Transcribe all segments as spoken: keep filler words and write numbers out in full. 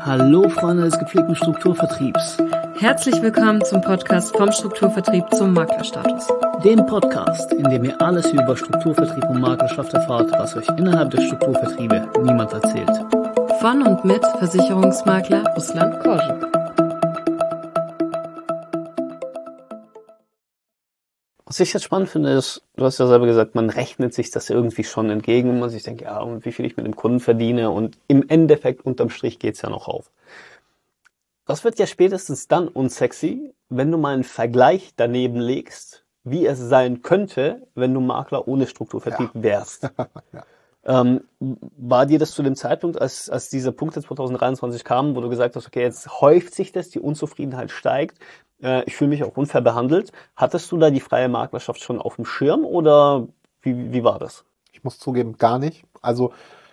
Hallo Freunde des gepflegten Strukturvertriebs. Herzlich willkommen zum Podcast vom Strukturvertrieb zum Maklerstatus. Dem Podcast, in dem ihr alles über Strukturvertrieb und Maklerschaft erfahrt, was euch innerhalb der Strukturvertriebe niemand erzählt. Von und mit Versicherungsmakler Ruslan Korschek. Was ich jetzt spannend finde, ist, du hast ja selber gesagt, man rechnet sich das irgendwie schon entgegen und man sich denkt, ja, und wie viel ich mit dem Kunden verdiene und im Endeffekt unterm Strich geht's ja noch auf. Das wird ja spätestens dann unsexy, wenn du mal einen Vergleich daneben legst, wie es sein könnte, wenn du Makler ohne Strukturvertrieb ja. wärst. ja. Ähm, war dir das zu dem Zeitpunkt, als, als dieser Punkt jetzt zwanzig dreiundzwanzig kam, wo du gesagt hast, okay, jetzt häuft sich das, die Unzufriedenheit steigt, äh, ich fühle mich auch unfair behandelt. Hattest du da die freie Maklerschaft schon auf dem Schirm oder wie, wie war das? Ich muss zugeben, gar nicht. Also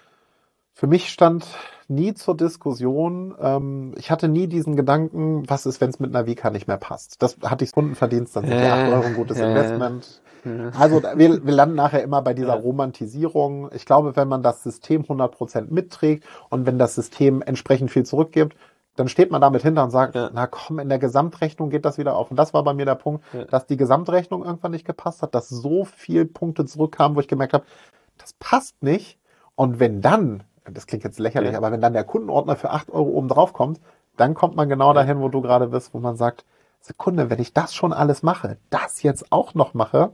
für mich stand nie zur Diskussion, ähm, ich hatte nie diesen Gedanken, was ist, wenn es mit einer Vika nicht mehr passt. Das hatte ich Kundenverdienst, dann sind ja acht Euro ein gutes äh, Investment. Äh. Also wir, wir landen nachher immer bei dieser ja. Romantisierung. Ich glaube, wenn man das System hundert Prozent mitträgt und wenn das System entsprechend viel zurückgibt, dann steht man damit hinter und sagt, ja. na komm, in der Gesamtrechnung geht das wieder auf. Und das war bei mir der Punkt, ja. dass die Gesamtrechnung irgendwann nicht gepasst hat, dass so viel Punkte zurückkamen, wo ich gemerkt habe, das passt nicht. Und wenn dann, das klingt jetzt lächerlich, ja. aber wenn dann der Kundenordner für acht Euro oben drauf kommt, dann kommt man genau ja. dahin, wo du gerade bist, wo man sagt, Sekunde, wenn ich das schon alles mache, das jetzt auch noch mache,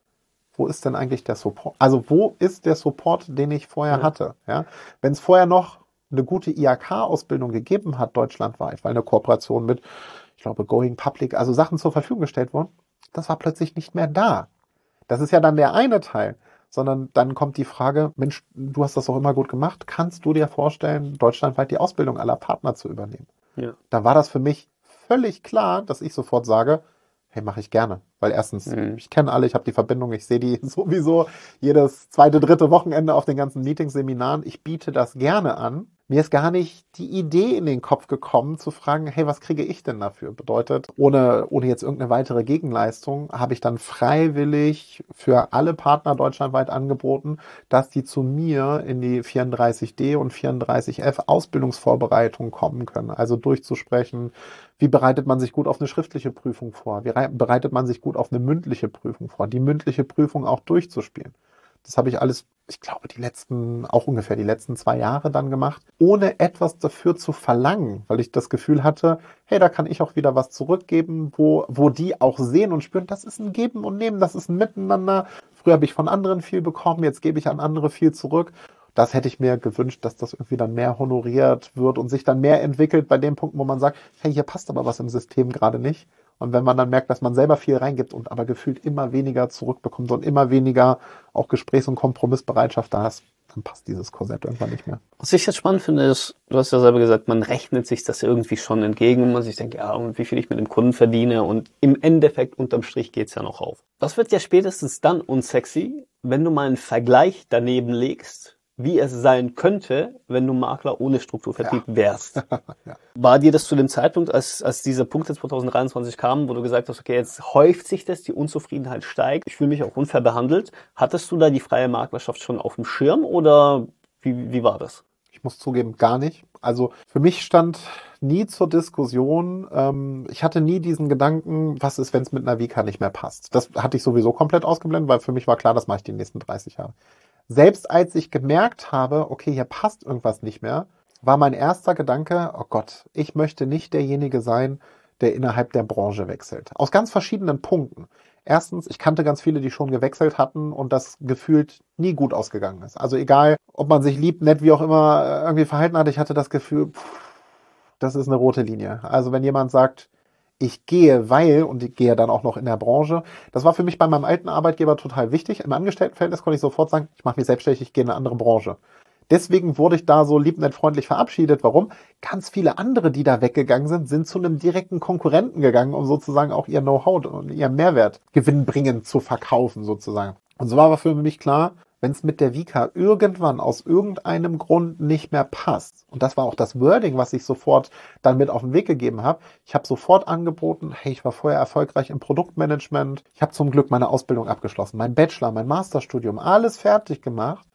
wo ist denn eigentlich der Support? Also wo ist der Support, den ich vorher ja. hatte? Ja? Wenn es vorher noch eine gute I H K-Ausbildung gegeben hat, deutschlandweit, weil eine Kooperation mit, ich glaube, Going Public, also Sachen zur Verfügung gestellt wurden, das war plötzlich nicht mehr da. Das ist ja dann der eine Teil. Sondern dann kommt die Frage, Mensch, du hast das doch immer gut gemacht, kannst du dir vorstellen, deutschlandweit die Ausbildung aller Partner zu übernehmen? Ja. Da war das für mich völlig klar, dass ich sofort sage, hey, mache ich gerne. Weil erstens, mhm. ich kenne alle, ich habe die Verbindung, ich sehe die sowieso jedes zweite, dritte Wochenende auf den ganzen Meetings, Seminaren. Ich biete das gerne an. Mir ist gar nicht die Idee in den Kopf gekommen, zu fragen, hey, was kriege ich denn dafür? Bedeutet, ohne, ohne jetzt irgendeine weitere Gegenleistung, habe ich dann freiwillig für alle Partner deutschlandweit angeboten, dass die zu mir in die vierunddreißig D und vierunddreißig F Ausbildungsvorbereitung kommen können. Also durchzusprechen, wie bereitet man sich gut auf eine schriftliche Prüfung vor? Wie bereitet man sich gut auf eine mündliche Prüfung vor? Die mündliche Prüfung auch durchzuspielen. Das habe ich alles, ich glaube, die letzten, auch ungefähr die letzten zwei Jahre dann gemacht, ohne etwas dafür zu verlangen, weil ich das Gefühl hatte, hey, da kann ich auch wieder was zurückgeben, wo, wo die auch sehen und spüren, das ist ein Geben und Nehmen, das ist ein Miteinander. Früher habe ich von anderen viel bekommen, jetzt gebe ich an andere viel zurück. Das hätte ich mir gewünscht, dass das irgendwie dann mehr honoriert wird und sich dann mehr entwickelt bei dem Punkt, wo man sagt, hey, hier passt aber was im System gerade nicht. Und wenn man dann merkt, dass man selber viel reingibt und aber gefühlt immer weniger zurückbekommt und immer weniger auch Gesprächs- und Kompromissbereitschaft da ist, dann passt dieses Korsett irgendwann nicht mehr. Was ich jetzt spannend finde, ist, du hast ja selber gesagt, man rechnet sich das irgendwie schon entgegen und man sich denkt, ja, und wie viel ich mit dem Kunden verdiene und im Endeffekt unterm Strich geht's ja noch auf. Das wird ja spätestens dann unsexy, wenn du mal einen Vergleich daneben legst, wie es sein könnte, wenn du Makler ohne Strukturvertrieb ja. wärst. ja. War dir das zu dem Zeitpunkt, als, als dieser Punkt jetzt zwanzig dreiundzwanzig kam, wo du gesagt hast, okay, jetzt häuft sich das, die Unzufriedenheit steigt, ich fühle mich auch unfair behandelt. Hattest du da die freie Maklerschaft schon auf dem Schirm oder wie, wie war das? Ich muss zugeben, gar nicht. Also für mich stand nie zur Diskussion, ähm, ich hatte nie diesen Gedanken, was ist, wenn es mit einer Vika nicht mehr passt. Das hatte ich sowieso komplett ausgeblendet, weil für mich war klar, das mache ich die nächsten dreißig Jahre. Selbst als ich gemerkt habe, okay, hier passt irgendwas nicht mehr, war mein erster Gedanke, oh Gott, ich möchte nicht derjenige sein, der innerhalb der Branche wechselt. Aus ganz verschiedenen Punkten. Erstens, ich kannte ganz viele, die schon gewechselt hatten und das gefühlt nie gut ausgegangen ist. Also egal, ob man sich lieb, nett, wie auch immer irgendwie verhalten hat, ich hatte das Gefühl, pff, das ist eine rote Linie. Also wenn jemand sagt, ich gehe, weil, und ich gehe dann auch noch in der Branche. Das war für mich bei meinem alten Arbeitgeber total wichtig. Im Angestelltenverhältnis konnte ich sofort sagen, ich mache mich selbstständig, ich gehe in eine andere Branche. Deswegen wurde ich da so lieb, nett, freundlich verabschiedet. Warum? Ganz viele andere, die da weggegangen sind, sind zu einem direkten Konkurrenten gegangen, um sozusagen auch ihr Know-how und ihren Mehrwert gewinnbringend zu verkaufen sozusagen. Und so war aber für mich klar, wenn es mit der Vika irgendwann aus irgendeinem Grund nicht mehr passt, und das war auch das Wording, was ich sofort dann mit auf den Weg gegeben habe, ich habe sofort angeboten, hey, ich war vorher erfolgreich im Produktmanagement, ich habe zum Glück meine Ausbildung abgeschlossen, mein Bachelor, mein Masterstudium, alles fertig gemacht.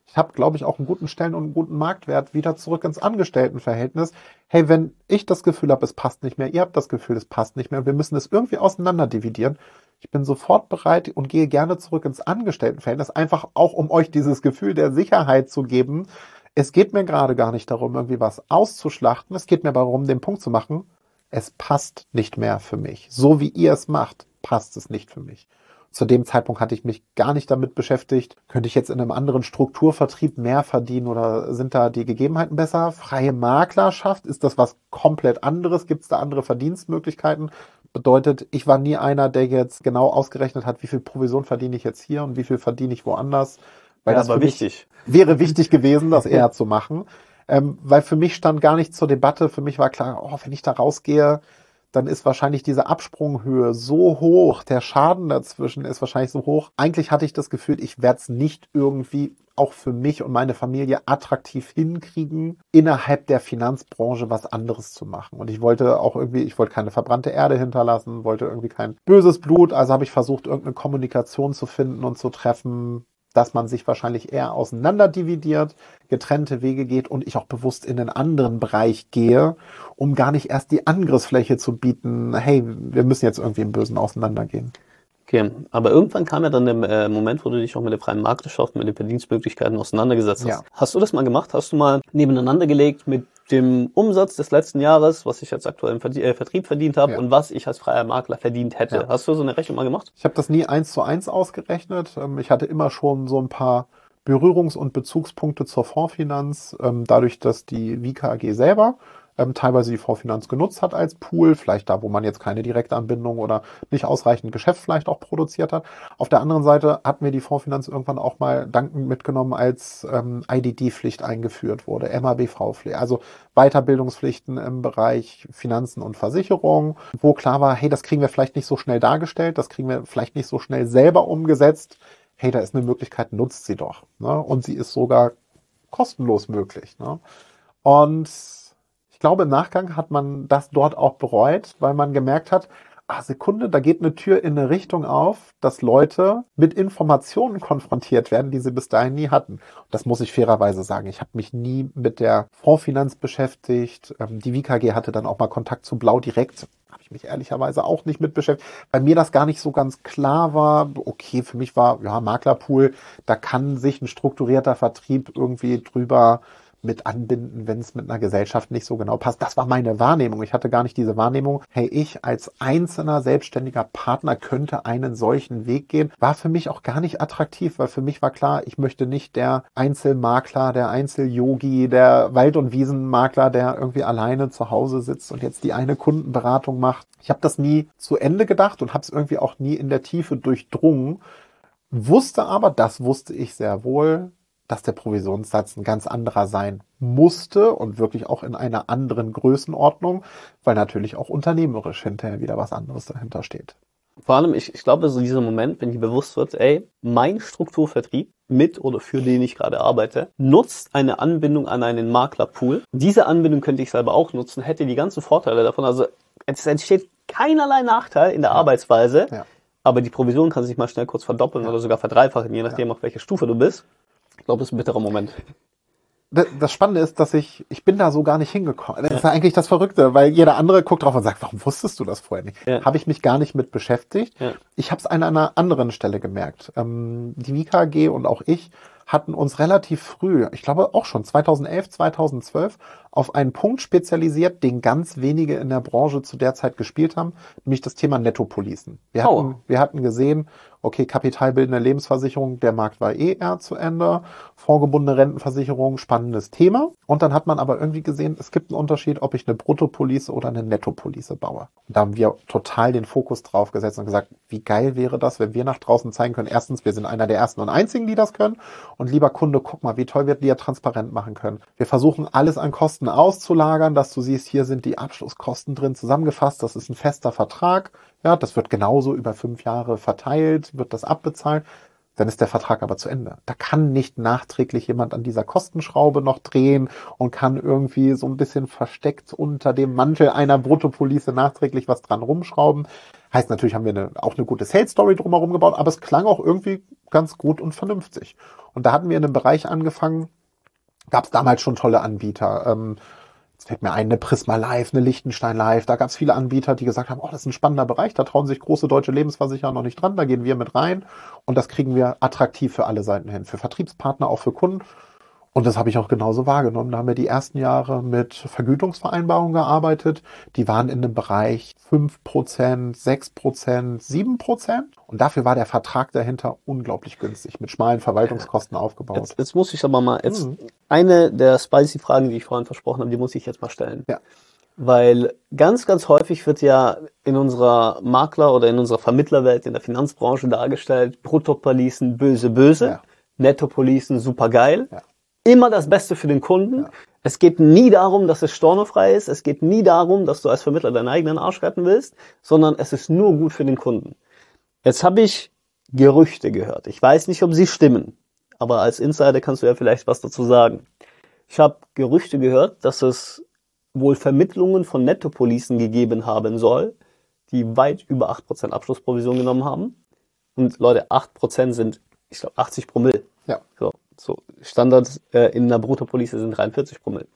Ich habe, glaube ich, auch einen guten Stellen- und einen guten Marktwert wieder zurück ins Angestelltenverhältnis. Hey, wenn ich das Gefühl habe, es passt nicht mehr, ihr habt das Gefühl, es passt nicht mehr, wir müssen es irgendwie auseinander dividieren. Ich bin sofort bereit und gehe gerne zurück ins Angestelltenverhältnis, einfach auch um euch dieses Gefühl der Sicherheit zu geben. Es geht mir gerade gar nicht darum, irgendwie was auszuschlachten. Es geht mir darum, den Punkt zu machen, es passt nicht mehr für mich. So wie ihr es macht, passt es nicht für mich. Zu dem Zeitpunkt hatte ich mich gar nicht damit beschäftigt. Könnte ich jetzt in einem anderen Strukturvertrieb mehr verdienen oder sind da die Gegebenheiten besser? Freie Maklerschaft, ist das was komplett anderes? Gibt es da andere Verdienstmöglichkeiten? Bedeutet, ich war nie einer, der jetzt genau ausgerechnet hat, wie viel Provision verdiene ich jetzt hier und wie viel verdiene ich woanders. Weil ja, das aber für mich wichtig. wäre wichtig gewesen, das eher zu machen. Ähm, weil für mich stand gar nicht zur Debatte. Für mich war klar, oh, wenn ich da rausgehe, dann ist wahrscheinlich diese Absprunghöhe so hoch, der Schaden dazwischen ist wahrscheinlich so hoch. Eigentlich hatte ich das Gefühl, ich werde es nicht irgendwie auch für mich und meine Familie attraktiv hinkriegen, innerhalb der Finanzbranche was anderes zu machen. Und ich wollte auch irgendwie, ich wollte keine verbrannte Erde hinterlassen, wollte irgendwie kein böses Blut. Also habe ich versucht, irgendeine Kommunikation zu finden und zu treffen, dass man sich wahrscheinlich eher auseinander dividiert, getrennte Wege geht und ich auch bewusst in einen anderen Bereich gehe, um gar nicht erst die Angriffsfläche zu bieten, hey, wir müssen jetzt irgendwie im Bösen auseinandergehen. Okay, aber irgendwann kam ja dann der äh, Moment, wo du dich auch mit der freien Marktwirtschaft, mit den Verdienstmöglichkeiten auseinandergesetzt hast. Ja. Hast du das mal gemacht? Hast du mal nebeneinander gelegt mit dem Umsatz des letzten Jahres, was ich jetzt aktuell im Verd- äh, Vertrieb verdient habe, Ja. und was ich als freier Makler verdient hätte? Ja. Hast du so eine Rechnung mal gemacht? Ich habe das nie eins zu eins ausgerechnet. Ähm, Ich hatte immer schon so ein paar Berührungs- und Bezugspunkte zur Fondsfinanz, ähm, dadurch, dass die W I K A G selber ähm, teilweise die Fondsfinanz genutzt hat als Pool, vielleicht da, wo man jetzt keine Direktanbindung oder nicht ausreichend Geschäft vielleicht auch produziert hat. Auf der anderen Seite hatten wir die Fondsfinanz irgendwann auch mal dankend mitgenommen, als ähm, I D D-Pflicht eingeführt wurde, M A B V-Pflicht, also Weiterbildungspflichten im Bereich Finanzen und Versicherung, wo klar war, hey, das kriegen wir vielleicht nicht so schnell dargestellt, das kriegen wir vielleicht nicht so schnell selber umgesetzt. Hey, da ist eine Möglichkeit, nutzt sie doch. Ne? Und sie ist sogar kostenlos möglich. Ne? Und ich glaube, im Nachgang hat man das dort auch bereut, weil man gemerkt hat, ah, Sekunde, da geht eine Tür in eine Richtung auf, dass Leute mit Informationen konfrontiert werden, die sie bis dahin nie hatten. Das muss ich fairerweise sagen. Ich habe mich nie mit der Fondsfinanz beschäftigt. Die W I K G hatte dann auch mal Kontakt zu Blau direkt. Habe ich mich ehrlicherweise auch nicht mit beschäftigt, weil mir das gar nicht so ganz klar war. Okay, für mich war, ja, Maklerpool, da kann sich ein strukturierter Vertrieb irgendwie drüber mit anbinden, wenn es mit einer Gesellschaft nicht so genau passt. Das war meine Wahrnehmung. Ich hatte gar nicht diese Wahrnehmung, hey, ich als einzelner selbstständiger Partner könnte einen solchen Weg gehen. War für mich auch gar nicht attraktiv, weil für mich war klar, ich möchte nicht der Einzelmakler, der Einzelyogi, der Wald- und Wiesenmakler, der irgendwie alleine zu Hause sitzt und jetzt die eine Kundenberatung macht. Ich habe das nie zu Ende gedacht und habe es irgendwie auch nie in der Tiefe durchdrungen. Wusste aber, das wusste ich sehr wohl, dass der Provisionssatz ein ganz anderer sein musste und wirklich auch in einer anderen Größenordnung, weil natürlich auch unternehmerisch hinterher wieder was anderes dahinter steht. Vor allem, ich, ich glaube, so dieser Moment, wenn dir bewusst wird, ey, mein Strukturvertrieb, mit oder für den ich gerade arbeite, nutzt eine Anbindung an einen Maklerpool. Diese Anbindung könnte ich selber auch nutzen, hätte die ganzen Vorteile davon. Also es entsteht keinerlei Nachteil in der Ja. Arbeitsweise, Ja. aber die Provision kann sich mal schnell kurz verdoppeln Ja. oder sogar verdreifachen, je nachdem, auf welcher Stufe du bist. Ich glaube, das ist ein bitterer Moment. Das Spannende ist, dass ich, ich bin da so gar nicht hingekommen. Das ist ja eigentlich das Verrückte, weil jeder andere guckt drauf und sagt, warum wusstest du das vorher nicht? Ja. Habe ich mich gar nicht mit beschäftigt. Ja. Ich habe es an einer anderen Stelle gemerkt. Ähm, die W I K G und auch ich hatten uns relativ früh, ich glaube auch schon zweitausendelf, zweitausendzwölf, auf einen Punkt spezialisiert, den ganz wenige in der Branche zu der Zeit gespielt haben, nämlich das Thema Nettopolicen. Wir Oh. hatten, wir hatten gesehen, okay, kapitalbildende Lebensversicherung, der Markt war eh eher zu Ende, vorgebundene Rentenversicherung, spannendes Thema. Und dann hat man aber irgendwie gesehen, es gibt einen Unterschied, ob ich eine Bruttopolice oder eine Nettopolice baue. Und da haben wir total den Fokus drauf gesetzt und gesagt, wie geil wäre das, wenn wir nach draußen zeigen können, erstens, wir sind einer der ersten und einzigen, die das können. Und lieber Kunde, guck mal, wie toll wir die ja transparent machen können. Wir versuchen alles an Kosten auszulagern, dass du siehst, hier sind die Abschlusskosten drin zusammengefasst. Das ist ein fester Vertrag. Ja, das wird genauso über fünf Jahre verteilt, wird das abbezahlt. Dann ist der Vertrag aber zu Ende. Da kann nicht nachträglich jemand an dieser Kostenschraube noch drehen und kann irgendwie so ein bisschen versteckt unter dem Mantel einer Bruttopolice nachträglich was dran rumschrauben. Heißt, natürlich haben wir eine, auch eine gute Sales-Story drumherum gebaut, aber es klang auch irgendwie ganz gut und vernünftig. Und da hatten wir in einem Bereich angefangen, gab es damals schon tolle Anbieter. Ähm, jetzt fällt mir ein, eine Prisma Live, eine Liechtenstein Live. Da gab es viele Anbieter, die gesagt haben, oh, das ist ein spannender Bereich, da trauen sich große deutsche Lebensversicherer noch nicht dran, da gehen wir mit rein. Und das kriegen wir attraktiv für alle Seiten hin, für Vertriebspartner, auch für Kunden. Und das habe ich auch genauso wahrgenommen. Da haben wir die ersten Jahre mit Vergütungsvereinbarungen gearbeitet. Die waren in dem Bereich fünf Prozent, sechs Prozent, sieben Prozent. Und dafür war der Vertrag dahinter unglaublich günstig, mit schmalen Verwaltungskosten aufgebaut. Jetzt, jetzt muss ich aber mal, jetzt Mhm. eine der spicy Fragen, die ich vorhin versprochen habe, die muss ich jetzt mal stellen. Ja. Weil ganz, ganz häufig wird ja in unserer Makler- oder in unserer Vermittlerwelt, in der Finanzbranche dargestellt, Bruttopolicen böse, böse, Ja. Nettopolicen super geil. Ja. Immer das Beste für den Kunden. Ja. Es geht nie darum, dass es stornofrei ist. Es geht nie darum, dass du als Vermittler deinen eigenen Arsch retten willst, sondern es ist nur gut für den Kunden. Jetzt habe ich Gerüchte gehört. Ich weiß nicht, ob sie stimmen, aber als Insider kannst du ja vielleicht was dazu sagen. Ich habe Gerüchte gehört, dass es wohl Vermittlungen von Nettopolicen gegeben haben soll, die weit über acht Prozent Abschlussprovision genommen haben. Und Leute, acht Prozent sind, ich glaube, achtzig Promille. Ja. So, so Standard äh, in einer Bruttopolice sind dreiundvierzig Promille.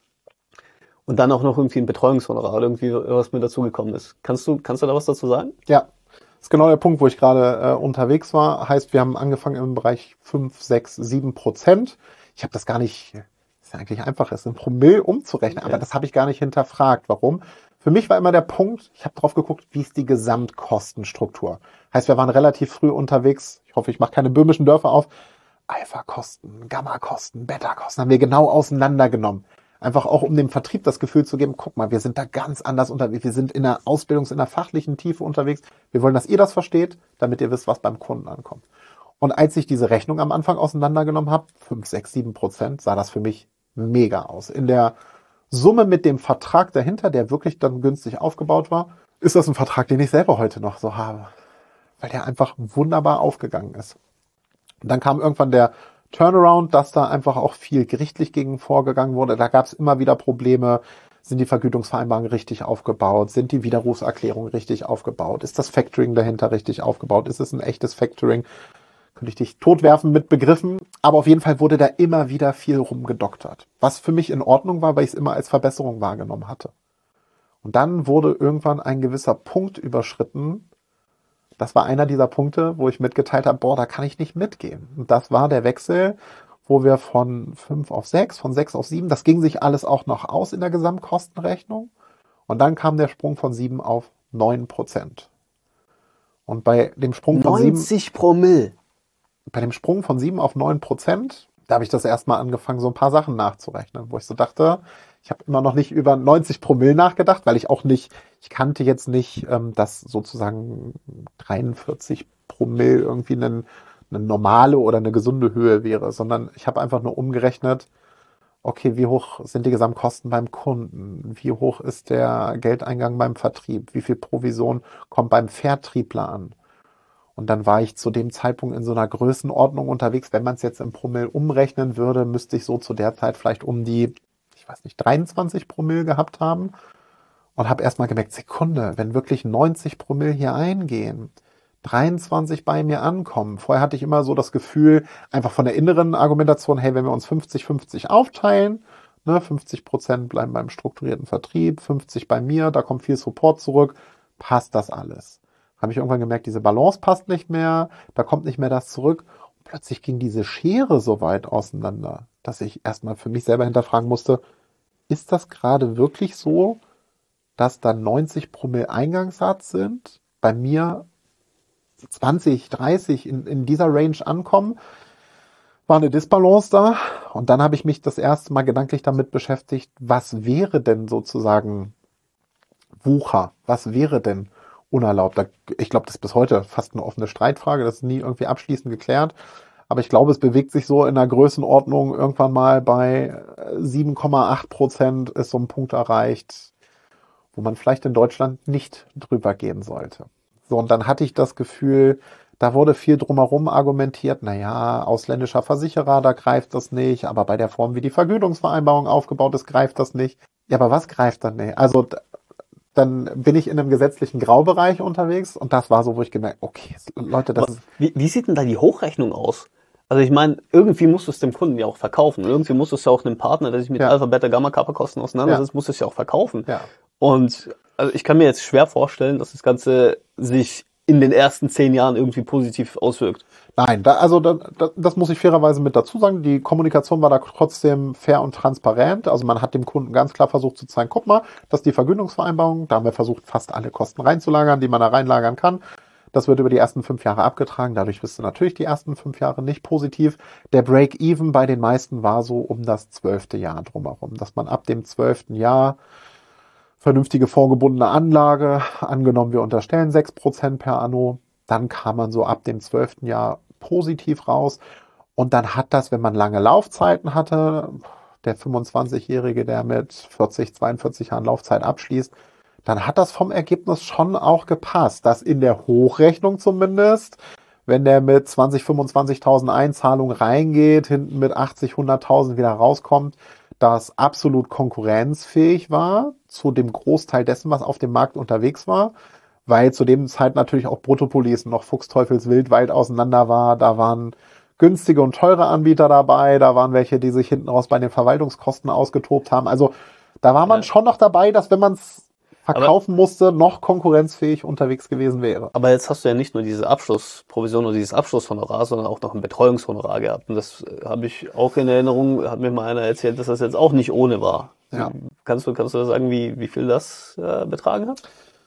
Und dann auch noch irgendwie ein Betreuungshonorar oder irgendwie was mir dazugekommen ist. Kannst du, kannst du da was dazu sagen? Ja, das ist genau der Punkt, wo ich gerade äh, unterwegs war. Heißt, wir haben angefangen im Bereich fünf, sechs, sieben Prozent. Ich habe das gar nicht, ist ja eigentlich einfach, es in Promille umzurechnen, aber Ja. das habe ich gar nicht hinterfragt. Warum? Für mich war immer der Punkt, ich habe drauf geguckt, wie ist die Gesamtkostenstruktur. Heißt, wir waren relativ früh unterwegs. Ich hoffe, ich mache keine böhmischen Dörfer auf. Alpha-Kosten, Gamma-Kosten, Beta-Kosten haben wir genau auseinandergenommen. Einfach auch, um dem Vertrieb das Gefühl zu geben, guck mal, wir sind da ganz anders unterwegs. Wir sind in der Ausbildungs-, in der fachlichen Tiefe unterwegs. Wir wollen, dass ihr das versteht, damit ihr wisst, was beim Kunden ankommt. Und als ich diese Rechnung am Anfang auseinandergenommen habe, fünf, sechs, sieben Prozent, sah das für mich mega aus. In der Summe mit dem Vertrag dahinter, der wirklich dann günstig aufgebaut war, ist das ein Vertrag, den ich selber heute noch so habe. Weil der einfach wunderbar aufgegangen ist. Und dann kam irgendwann der Turnaround, dass da einfach auch viel gerichtlich gegen vorgegangen wurde. Da gab es immer wieder Probleme. Sind die Vergütungsvereinbarungen richtig aufgebaut? Sind die Widerrufserklärungen richtig aufgebaut? Ist das Factoring dahinter richtig aufgebaut? Ist es ein echtes Factoring? Könnte ich dich totwerfen mit Begriffen. Aber auf jeden Fall wurde da immer wieder viel rumgedoktert. Was für mich in Ordnung war, weil ich es immer als Verbesserung wahrgenommen hatte. Und dann wurde irgendwann ein gewisser Punkt überschritten. Das war einer dieser Punkte, wo ich mitgeteilt habe, boah, da kann ich nicht mitgehen. Und das war der Wechsel, wo wir von fünf auf sechs, von sechs auf sieben, das ging sich alles auch noch aus in der Gesamtkostenrechnung. Und dann kam der Sprung von sieben auf neun Prozent. Und bei dem Sprung von sieben, neunzig Promille. bei dem Sprung von sieben auf neun Prozent, da habe ich das erstmal angefangen, so ein paar Sachen nachzurechnen, wo ich so dachte, ich habe immer noch nicht über neunzig Promille nachgedacht, weil ich auch nicht, ich kannte jetzt nicht, ähm, dass sozusagen dreiundvierzig Promille irgendwie eine, eine normale oder eine gesunde Höhe wäre, sondern ich habe einfach nur umgerechnet, okay, wie hoch sind die Gesamtkosten beim Kunden? Wie hoch ist der Geldeingang beim Vertrieb? Wie viel Provision kommt beim Vertriebler an? Und dann war ich zu dem Zeitpunkt in so einer Größenordnung unterwegs. Wenn man es jetzt im Promille umrechnen würde, müsste ich so zu der Zeit vielleicht um die, ich weiß nicht, dreiundzwanzig Promille gehabt haben. Und habe erstmal gemerkt, Sekunde, wenn wirklich neunzig Promille hier eingehen, dreiundzwanzig bei mir ankommen. Vorher hatte ich immer so das Gefühl, einfach von der inneren Argumentation, hey, wenn wir uns fünfzig fünfzig aufteilen, ne, fünfzig Prozent bleiben beim strukturierten Vertrieb, fünfzig bei mir, da kommt viel Support zurück, passt das alles. Habe ich irgendwann gemerkt, diese Balance passt nicht mehr, da kommt nicht mehr das zurück. Und plötzlich ging diese Schere so weit auseinander, dass ich erstmal für mich selber hinterfragen musste, ist das gerade wirklich so, dass da neunzig Promille Eingangssatz sind, bei mir zwanzig, dreißig in, in dieser Range ankommen? War eine Disbalance da. Und dann habe ich mich das erste Mal gedanklich damit beschäftigt, was wäre denn sozusagen Wucher? Was wäre denn unerlaubt? Ich glaube, das ist bis heute fast eine offene Streitfrage. Das ist nie irgendwie abschließend geklärt. Aber ich glaube, es bewegt sich so in der Größenordnung irgendwann mal bei sieben Komma acht Prozent ist so ein Punkt erreicht, wo man vielleicht in Deutschland nicht drüber gehen sollte. So, und dann hatte ich das Gefühl, da wurde viel drumherum argumentiert, naja, ausländischer Versicherer, da greift das nicht, aber bei der Form, wie die Vergütungsvereinbarung aufgebaut ist, greift das nicht. Ja, aber was greift dann nicht? Also dann bin ich in einem gesetzlichen Graubereich unterwegs und das war so, wo ich gemerkt, okay, Leute, das ist... Wie, wie sieht denn da die Hochrechnung aus? Also ich meine, irgendwie musst du es dem Kunden ja auch verkaufen. Irgendwie musst du es ja auch einem Partner, der sich mit Ja. Alpha, Beta, Gamma, Kappa Kosten auseinandersetzt, Ja. musst du es ja auch verkaufen. Ja. Und also ich kann mir jetzt schwer vorstellen, dass das Ganze sich in den ersten zehn Jahren irgendwie positiv auswirkt. Nein, da, also da, da, das muss ich fairerweise mit dazu sagen. Die Kommunikation war da trotzdem fair und transparent. Also man hat dem Kunden ganz klar versucht zu zeigen, guck mal, das ist die Vergütungsvereinbarung. Da haben wir versucht, fast alle Kosten reinzulagern, die man da reinlagern kann. Das wird über die ersten fünf Jahre abgetragen. Dadurch bist du natürlich die ersten fünf Jahre nicht positiv. Der Break-Even bei den meisten war so um das zwölfte Jahr drumherum, dass man ab dem zwölften Jahr vernünftige vorgebundene Anlage, angenommen wir unterstellen sechs Prozent per Anno, dann kam man so ab dem zwölften Jahr positiv raus und dann hat das, wenn man lange Laufzeiten hatte, der fünfundzwanzigjährige, der mit vierzig, zweiundvierzig Jahren Laufzeit abschließt, dann hat das vom Ergebnis schon auch gepasst, dass in der Hochrechnung zumindest, wenn der mit zwanzig, fünfundzwanzigtausend Einzahlungen reingeht, hinten mit achtzig, hunderttausend wieder rauskommt, das absolut konkurrenzfähig war zu dem Großteil dessen, was auf dem Markt unterwegs war, weil zu dem Zeit natürlich auch Bruttopolicen noch fuchsteufelswild weit auseinander war. Da waren günstige und teure Anbieter dabei, da waren welche, die sich hinten raus bei den Verwaltungskosten ausgetobt haben. Also da war man ja schon noch dabei, dass wenn man es verkaufen aber, musste, noch konkurrenzfähig unterwegs gewesen wäre. Aber jetzt hast du ja nicht nur diese Abschlussprovision oder dieses Abschlusshonorar, sondern auch noch ein Betreuungshonorar gehabt. Und das habe ich auch in Erinnerung, hat mir mal einer erzählt, dass das jetzt auch nicht ohne war. Ja. Kannst du, kannst du sagen, wie, wie viel das äh, betragen hat?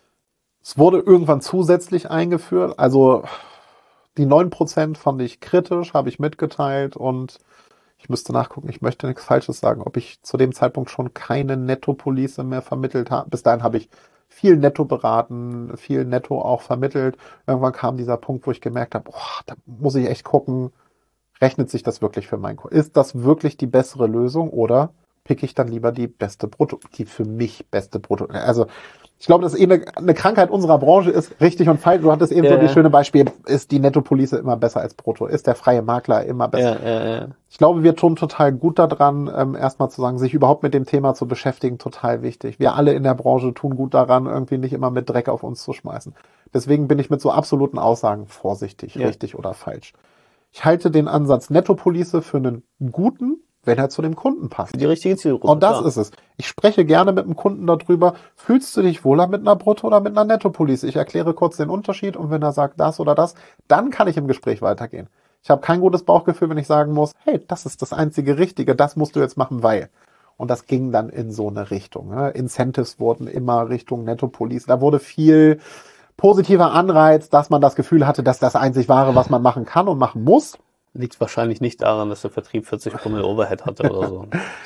Es wurde irgendwann zusätzlich eingeführt. Also die neun Prozent fand ich kritisch, habe ich mitgeteilt und ich müsste nachgucken, ich möchte nichts Falsches sagen, ob ich zu dem Zeitpunkt schon keine Netto-Police mehr vermittelt habe. Bis dahin habe ich viel Netto beraten, viel Netto auch vermittelt. Irgendwann kam dieser Punkt, wo ich gemerkt habe, oh, da muss ich echt gucken, rechnet sich das wirklich für meinen Kunden? Ist das wirklich die bessere Lösung oder pick ich dann lieber die beste Brutto, die für mich beste Brutto? Also ich glaube, das ist eh eine, eine Krankheit unserer Branche, ist richtig und falsch. Du hattest eben ja, so das schöne Beispiel, ist die Netto-Police immer besser als Brutto? Ist der freie Makler immer besser? Ja, ja, ja. Ich glaube, wir tun total gut daran, ähm, erstmal zu sagen, sich überhaupt mit dem Thema zu beschäftigen, total wichtig. Wir alle in der Branche tun gut daran, irgendwie nicht immer mit Dreck auf uns zu schmeißen. Deswegen bin ich mit so absoluten Aussagen vorsichtig, ja. richtig oder falsch. Ich halte den Ansatz Netto-Police für einen guten, wenn er zu dem Kunden passt. Die richtige Zielgruppe. Und das klar. ist es. Ich spreche gerne mit dem Kunden darüber, fühlst du dich wohler mit einer Brutto- oder mit einer Netto-Police? Ich erkläre kurz den Unterschied und wenn er sagt das oder das, dann kann ich im Gespräch weitergehen. Ich habe kein gutes Bauchgefühl, wenn ich sagen muss, hey, das ist das einzige Richtige, das musst du jetzt machen, weil. Und das ging dann in so eine Richtung. Ne? Incentives wurden immer Richtung Netto-Police. Da wurde viel positiver Anreiz, dass man das Gefühl hatte, dass das einzig wahre, was man machen kann und machen muss. Liegt wahrscheinlich nicht daran, dass der Vertrieb vierzig Promille Overhead hatte oder so.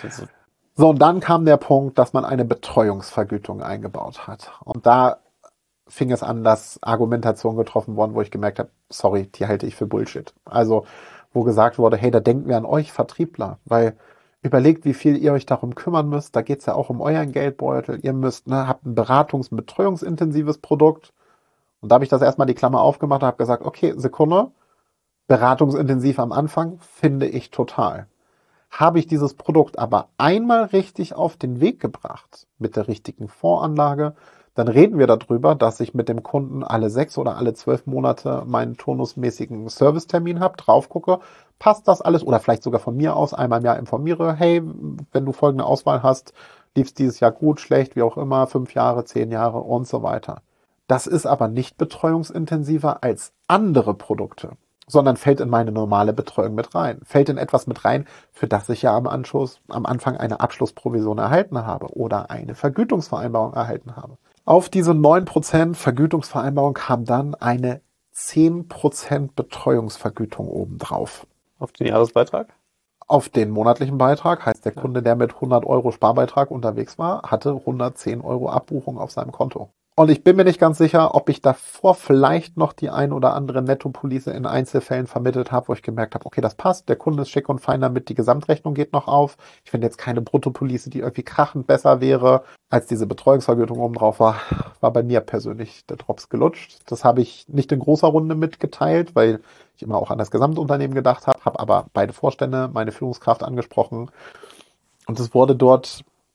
So, und dann kam der Punkt, dass man eine Betreuungsvergütung eingebaut hat. Und da fing es an, dass Argumentationen getroffen wurden, wo ich gemerkt habe, sorry, die halte ich für Bullshit. Also, wo gesagt wurde, hey, da denken wir an euch Vertriebler, weil überlegt, wie viel ihr euch darum kümmern müsst. Da geht's ja auch um euren Geldbeutel. Ihr müsst, ne, habt ein beratungs- und betreuungsintensives Produkt. Und da habe ich das erstmal die Klammer aufgemacht und habe gesagt, okay, Sekunde, beratungsintensiv am Anfang, finde ich total. Habe ich dieses Produkt aber einmal richtig auf den Weg gebracht, mit der richtigen Voranlage, dann reden wir darüber, dass ich mit dem Kunden alle sechs oder alle zwölf Monate meinen turnusmäßigen Servicetermin habe, drauf gucke, passt das alles oder vielleicht sogar von mir aus einmal im Jahr informiere, hey, wenn du folgende Auswahl hast, lief es dieses Jahr gut, schlecht, wie auch immer, fünf Jahre, zehn Jahre und so weiter. Das ist aber nicht betreuungsintensiver als andere Produkte, sondern fällt in meine normale Betreuung mit rein. Fällt in etwas mit rein, für das ich ja am Anschluss, am Anfang eine Abschlussprovision erhalten habe oder eine Vergütungsvereinbarung erhalten habe. Auf diese neun Prozent Vergütungsvereinbarung kam dann eine zehn Prozent Betreuungsvergütung obendrauf. Auf den Jahresbeitrag? Auf den monatlichen Beitrag, heißt der Kunde, der mit hundert Euro Sparbeitrag unterwegs war, hatte hundertzehn Euro Abbuchung auf seinem Konto. Und ich bin mir nicht ganz sicher, ob ich davor vielleicht noch die ein oder andere Netto-Police in Einzelfällen vermittelt habe, wo ich gemerkt habe, okay, das passt, der Kunde ist schick und fein damit, die Gesamtrechnung geht noch auf. Ich finde jetzt keine Brutto-Police, die irgendwie krachend besser wäre, als diese Betreuungsvergütung oben drauf war, war bei mir persönlich der Drops gelutscht. Das habe ich nicht in großer Runde mitgeteilt, weil ich immer auch an das Gesamtunternehmen gedacht habe, habe aber beide Vorstände, meine Führungskraft angesprochen und es wurde dort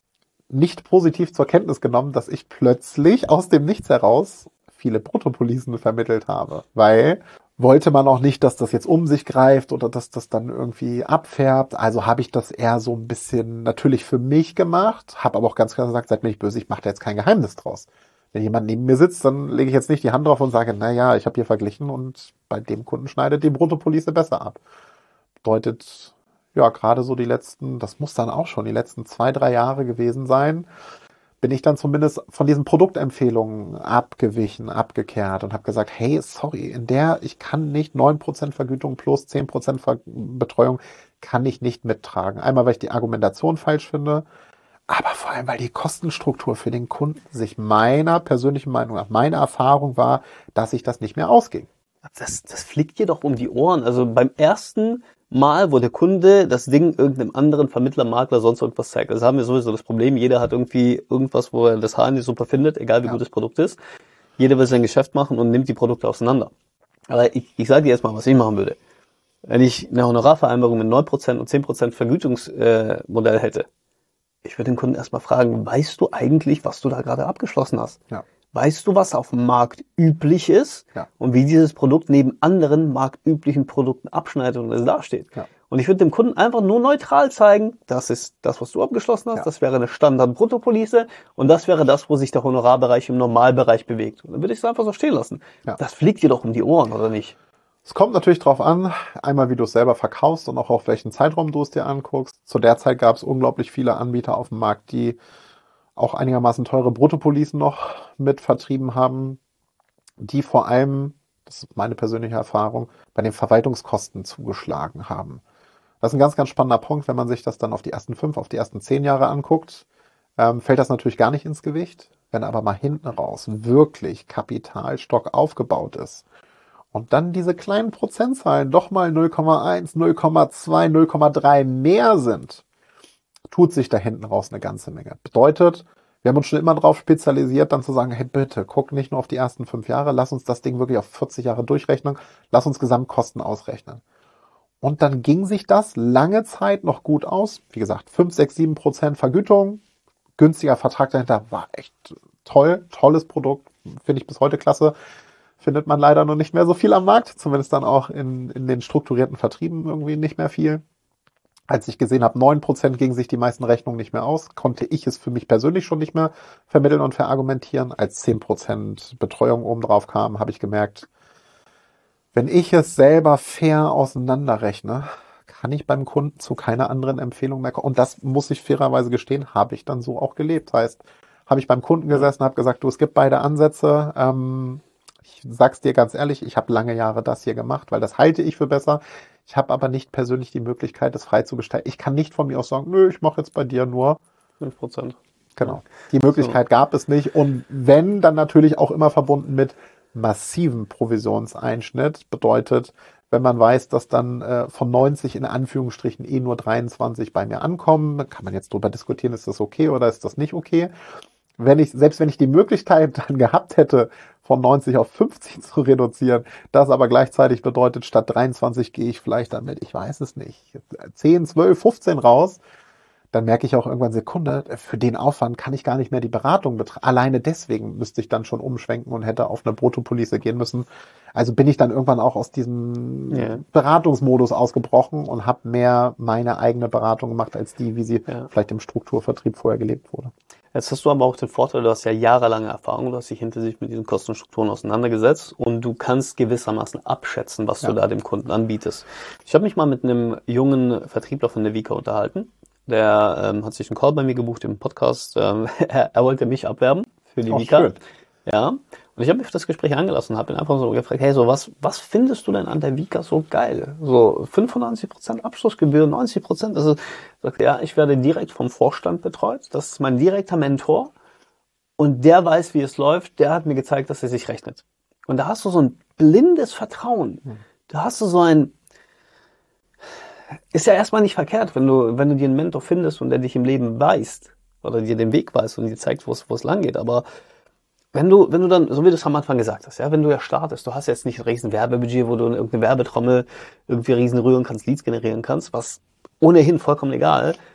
nicht positiv zur Kenntnis genommen, dass ich plötzlich aus dem Nichts heraus viele Bruttopolicen vermittelt habe. Weil wollte man auch nicht, dass das jetzt um sich greift oder dass das dann irgendwie abfärbt. Also habe ich das eher so ein bisschen natürlich für mich gemacht, habe aber auch ganz klar gesagt, seid mir nicht böse, ich mache da jetzt kein Geheimnis draus. Wenn jemand neben mir sitzt, dann lege ich jetzt nicht die Hand drauf und sage, naja, ich habe hier verglichen und bei dem Kunden schneidet die Bruttopolice besser ab. Bedeutet, ja, gerade so die letzten, das muss dann auch schon die letzten zwei, drei Jahre gewesen sein, bin ich dann zumindest von diesen Produktempfehlungen abgewichen, abgekehrt und habe gesagt, hey, sorry, in der, ich kann nicht neun Prozent Vergütung plus zehn Prozent Ver- Betreuung, kann ich nicht mittragen. Einmal, weil ich die Argumentation falsch finde, aber vor allem, weil die Kostenstruktur für den Kunden sich meiner persönlichen Meinung nach, meine Erfahrung war, dass sich das nicht mehr ausging. Das, das fliegt dir doch um die Ohren. Also beim ersten Mal, wo der Kunde das Ding irgendeinem anderen Vermittler, Makler, sonst irgendwas zeigt. Das haben wir sowieso das Problem. Jeder hat irgendwie irgendwas, wo er das Haar in die Suppe findet, egal wie Ja. gut das Produkt ist. Jeder will sein Geschäft machen und nimmt die Produkte auseinander. Aber ich, ich sage dir jetzt mal, was ich machen würde. Wenn ich eine Honorarvereinbarung mit neun Prozent und zehn Prozent Vergütungsmodell äh, hätte, ich würde den Kunden erstmal fragen, weißt du eigentlich, was du da gerade abgeschlossen hast? Ja. Weißt du, was auf dem Markt üblich ist Ja. und wie dieses Produkt neben anderen marktüblichen Produkten abschneidet und es dasteht? Ja. Und ich würde dem Kunden einfach nur neutral zeigen, das ist das, was du abgeschlossen hast, Ja. das wäre eine Standard-Bruttopolice und das wäre das, wo sich der Honorarbereich im Normalbereich bewegt. Und dann würde ich es einfach so stehen lassen. Ja. Das fliegt dir doch um die Ohren, oder nicht? Es kommt natürlich drauf an, einmal wie du es selber verkaufst und auch auf welchen Zeitraum du es dir anguckst. Zu der Zeit gab es unglaublich viele Anbieter auf dem Markt, die auch einigermaßen teure Bruttopolicen noch mit vertrieben haben, die vor allem, das ist meine persönliche Erfahrung, bei den Verwaltungskosten zugeschlagen haben. Das ist ein ganz, ganz spannender Punkt, wenn man sich das dann auf die ersten fünf, auf die ersten zehn Jahre anguckt, ähm, fällt das natürlich gar nicht ins Gewicht. Wenn aber mal hinten raus wirklich Kapitalstock aufgebaut ist und dann diese kleinen Prozentzahlen doch mal null Komma eins, null Komma zwei, null Komma drei mehr sind, tut sich da hinten raus eine ganze Menge. Bedeutet, wir haben uns schon immer darauf spezialisiert, dann zu sagen, hey bitte, guck nicht nur auf die ersten fünf Jahre, lass uns das Ding wirklich auf vierzig Jahre durchrechnen, lass uns Gesamtkosten ausrechnen. Und dann ging sich das lange Zeit noch gut aus. Wie gesagt, fünf, sechs, sieben Prozent Vergütung, günstiger Vertrag dahinter, war echt toll, tolles Produkt, finde ich bis heute klasse. Findet man leider noch nicht mehr so viel am Markt, zumindest dann auch in, in den strukturierten Vertrieben irgendwie nicht mehr viel. Als ich gesehen habe, neun Prozent gingen sich die meisten Rechnungen nicht mehr aus, konnte ich es für mich persönlich schon nicht mehr vermitteln und verargumentieren. Als zehn Prozent Betreuung obendrauf kam, habe ich gemerkt, wenn ich es selber fair auseinanderrechne, kann ich beim Kunden zu keiner anderen Empfehlung mehr kommen. Und das muss ich fairerweise gestehen, habe ich dann so auch gelebt. Heißt, habe ich beim Kunden gesessen, habe gesagt, du, es gibt beide Ansätze. Ähm, ich sag's dir ganz ehrlich, ich habe lange Jahre das hier gemacht, weil das halte ich für besser. Ich habe aber nicht persönlich die Möglichkeit, das frei zu gestalten. Ich kann nicht von mir aus sagen, nö, ich mache jetzt bei dir nur fünf Prozent. Genau. Die Möglichkeit so. Gab es nicht. Und wenn, dann natürlich auch immer verbunden mit massivem Provisionseinschnitt. Bedeutet, wenn man weiß, dass dann äh, von neunzig in Anführungsstrichen eh nur dreiundzwanzig bei mir ankommen, kann man jetzt drüber diskutieren, ist das okay oder ist das nicht okay. Wenn ich, selbst wenn ich die Möglichkeit dann gehabt hätte, von neunzig auf fünfzig zu reduzieren, das aber gleichzeitig bedeutet, statt dreiundzwanzig gehe ich vielleicht damit, ich weiß es nicht, zehn, zwölf, fünfzehn raus, dann merke ich auch irgendwann, Sekunde, für den Aufwand kann ich gar nicht mehr die Beratung betreiben. Alleine deswegen müsste ich dann schon umschwenken und hätte auf eine Bruttopolice gehen müssen. Also bin ich dann irgendwann auch aus diesem yeah. Beratungsmodus ausgebrochen und habe mehr meine eigene Beratung gemacht, als die, wie sie ja. vielleicht im Strukturvertrieb vorher gelebt wurde. Jetzt hast du aber auch den Vorteil, du hast ja jahrelange Erfahrung, du hast dich hinter sich mit diesen Kostenstrukturen auseinandergesetzt und du kannst gewissermaßen abschätzen, was ja. du da dem Kunden anbietest. Ich habe mich mal mit einem jungen Vertriebler von der Vika unterhalten. Der ähm, hat sich einen Call bei mir gebucht im Podcast. Ähm, er, er wollte mich abwerben für die Vika. Schön. Ja. Und ich habe mich für das Gespräch angelassen und habe ihn einfach so gefragt, hey, so was, was findest du denn an der Vika so geil? So fünfundneunzig Prozent Abschlussgebühr, neunzig Prozent. Also sagt er, ja, ich werde direkt vom Vorstand betreut. Das ist mein direkter Mentor. Und der weiß, wie es läuft. Der hat mir gezeigt, dass er sich rechnet. Und da hast du so ein blindes Vertrauen. Da hast du so ein Ist ja erstmal nicht verkehrt, wenn du, wenn du dir einen Mentor findest und der dich im Leben weist oder dir den Weg weist und dir zeigt, wo es, wo es lang geht. Aber wenn du, wenn du dann, so wie du es am Anfang gesagt hast, ja, wenn du ja startest, du hast jetzt nicht ein riesen Werbebudget, wo du in irgendeine Werbetrommel irgendwie riesen rühren kannst, Leads generieren kannst, was ohnehin vollkommen egal.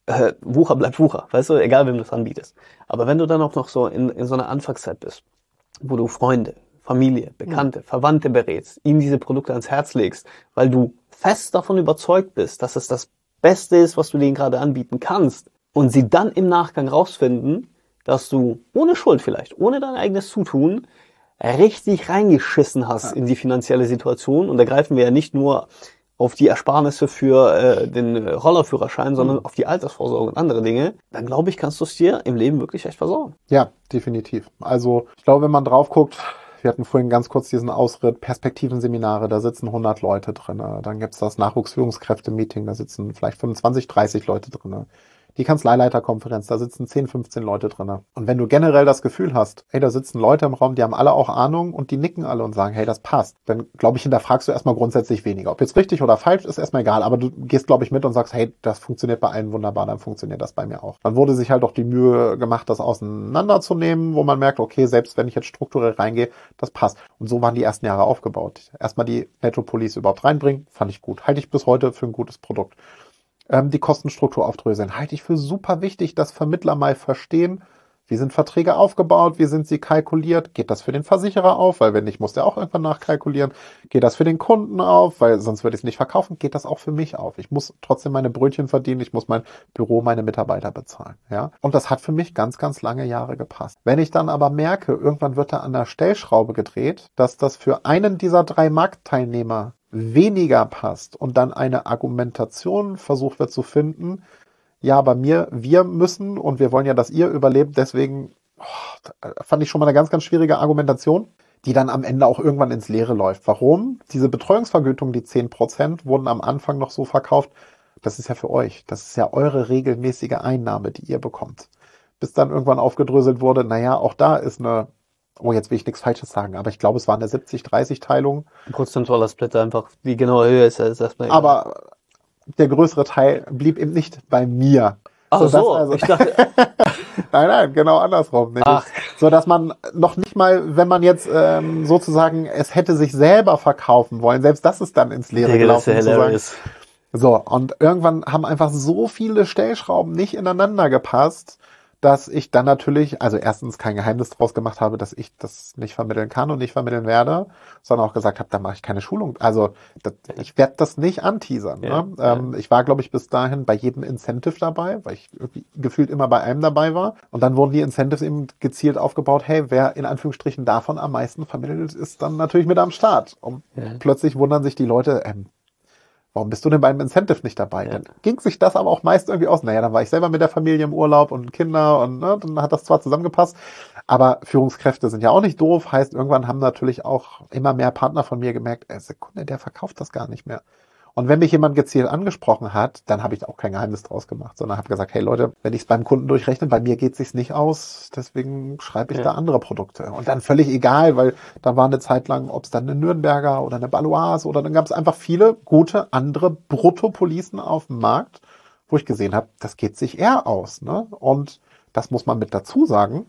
äh, Wucher bleibt Wucher, weißt du, egal wem du das anbietest. Aber wenn du dann auch noch so in, in so einer Anfangszeit bist, wo du Freunde, Familie, Bekannte, mhm. Verwandte berätst, ihnen diese Produkte ans Herz legst, weil du fest davon überzeugt bist, dass es das Beste ist, was du denen gerade anbieten kannst, und sie dann im Nachgang rausfinden, dass du ohne Schuld vielleicht, ohne dein eigenes Zutun, richtig reingeschissen hast ja. in die finanzielle Situation. Und da greifen wir ja nicht nur auf die Ersparnisse für äh, den Rollerführerschein, sondern mhm. auf die Altersvorsorge und andere Dinge. Dann glaube ich, kannst du es dir im Leben wirklich echt versauen. Ja, definitiv. Also ich glaube, wenn man drauf guckt, wir hatten vorhin ganz kurz diesen Ausritt, Perspektivenseminare, da sitzen hundert Leute drin. Dann gibt's das Nachwuchsführungskräfte-Meeting, da sitzen vielleicht fünfundzwanzig, dreißig Leute drin. Die Kanzleileiterkonferenz, da sitzen zehn, fünfzehn Leute drin. Und wenn du generell das Gefühl hast, hey, da sitzen Leute im Raum, die haben alle auch Ahnung und die nicken alle und sagen, hey, das passt, dann, glaube ich, hinterfragst du erstmal grundsätzlich weniger. Ob jetzt richtig oder falsch ist, erstmal egal, aber du gehst, glaube ich, mit und sagst, hey, das funktioniert bei allen wunderbar, dann funktioniert das bei mir auch. Dann wurde sich halt auch die Mühe gemacht, das auseinanderzunehmen, wo man merkt, okay, selbst wenn ich jetzt strukturell reingehe, das passt. Und so waren die ersten Jahre aufgebaut. Erstmal die Netto-Police überhaupt reinbringen, fand ich gut. Halte ich bis heute für ein gutes Produkt. Die Kostenstruktur aufdröseln, halte ich für super wichtig, dass Vermittler mal verstehen, wie sind Verträge aufgebaut, wie sind sie kalkuliert, geht das für den Versicherer auf, weil wenn nicht, muss der auch irgendwann nachkalkulieren, geht das für den Kunden auf, weil sonst würde ich es nicht verkaufen, geht das auch für mich auf. Ich muss trotzdem meine Brötchen verdienen, ich muss mein Büro, meine Mitarbeiter bezahlen. Ja? Und das hat für mich ganz, ganz lange Jahre gepasst. Wenn ich dann aber merke, irgendwann wird da an der Stellschraube gedreht, dass das für einen dieser drei Marktteilnehmer weniger passt und dann eine Argumentation versucht wird zu finden, ja, bei mir, wir müssen und wir wollen ja, dass ihr überlebt, deswegen oh, fand ich schon mal eine ganz, ganz schwierige Argumentation, die dann am Ende auch irgendwann ins Leere läuft. Warum? Diese Betreuungsvergütung, die zehn Prozent, wurden am Anfang noch so verkauft, das ist ja für euch, das ist ja eure regelmäßige Einnahme, die ihr bekommt. Bis dann irgendwann aufgedröselt wurde, naja, auch da ist eine Oh, jetzt will ich nichts Falsches sagen, aber ich glaube, es war eine siebzig dreißig Teilung. Ein prozentualer Split einfach, die genaue Höhe ist, ist erstmal egal. Aber der größere Teil blieb eben nicht bei mir. Ach so, so also, ich dachte... nein, nein, genau andersrum. Ach. So, dass man noch nicht mal, wenn man jetzt ähm, sozusagen es hätte sich selber verkaufen wollen, selbst das ist dann ins Leere gelaufen. Sozusagen. So, und irgendwann haben einfach so viele Stellschrauben nicht ineinander gepasst, dass ich dann natürlich, also erstens kein Geheimnis draus gemacht habe, dass ich das nicht vermitteln kann und nicht vermitteln werde, sondern auch gesagt habe, da mache ich keine Schulung. Also das, ich werde das nicht anteasern. Ja, ne? ja. Ähm, ich war, glaube ich, bis dahin bei jedem Incentive dabei, weil ich irgendwie gefühlt immer bei einem dabei war. Und dann wurden die Incentives eben gezielt aufgebaut, hey, wer in Anführungsstrichen davon am meisten vermittelt, ist dann natürlich mit am Start. Und ja. plötzlich wundern sich die Leute, ähm, warum bist du denn beim Incentive nicht dabei? Ja. Dann ging sich das aber auch meist irgendwie aus. Naja, dann war ich selber mit der Familie im Urlaub und Kinder und ne, dann hat das zwar zusammengepasst, aber Führungskräfte sind ja auch nicht doof. Heißt, irgendwann haben natürlich auch immer mehr Partner von mir gemerkt, ey, Sekunde, der verkauft das gar nicht mehr. Und wenn mich jemand gezielt angesprochen hat, dann habe ich auch kein Geheimnis draus gemacht, sondern habe gesagt, hey Leute, wenn ich es beim Kunden durchrechne, bei mir geht es sich nicht aus, deswegen schreibe ich ja. da andere Produkte. Und dann völlig egal, weil da war eine Zeit lang, ob es dann eine Nürnberger oder eine Baloise oder dann gab es einfach viele gute andere Bruttopolicen auf dem Markt, wo ich gesehen habe, das geht sich eher aus. Ne? Und das muss man mit dazu sagen,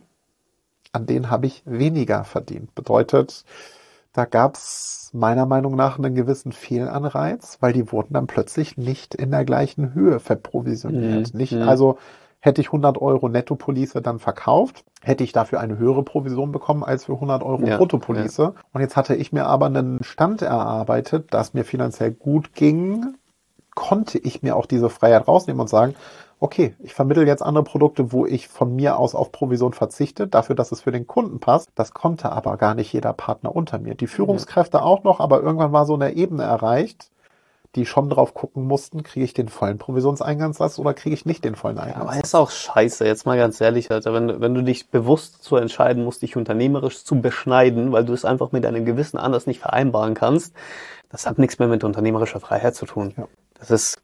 an denen habe ich weniger verdient. Bedeutet, da gab es meiner Meinung nach einen gewissen Fehlanreiz, weil die wurden dann plötzlich nicht in der gleichen Höhe verprovisioniert. Mhm. Nicht, also hätte ich hundert Euro Netto-Police dann verkauft, hätte ich dafür eine höhere Provision bekommen als für hundert Euro ja, Brutto-Police. Ja. Und jetzt hatte ich mir aber einen Stand erarbeitet, das mir finanziell gut ging, konnte ich mir auch diese Freiheit rausnehmen und sagen, okay, ich vermittle jetzt andere Produkte, wo ich von mir aus auf Provision verzichte, dafür, dass es für den Kunden passt. Das konnte aber gar nicht jeder Partner unter mir. Die Führungskräfte auch noch, aber irgendwann war so eine Ebene erreicht, die schon drauf gucken mussten, kriege ich den vollen Provisionseingangssatz oder kriege ich nicht den vollen Eingangssatz. Ja, aber ist auch scheiße, jetzt mal ganz ehrlich, Alter, wenn, wenn du dich bewusst dazu entscheiden musst, dich unternehmerisch zu beschneiden, weil du es einfach mit deinem Gewissen anders nicht vereinbaren kannst, das hat nichts mehr mit unternehmerischer Freiheit zu tun. Ja. Das ist...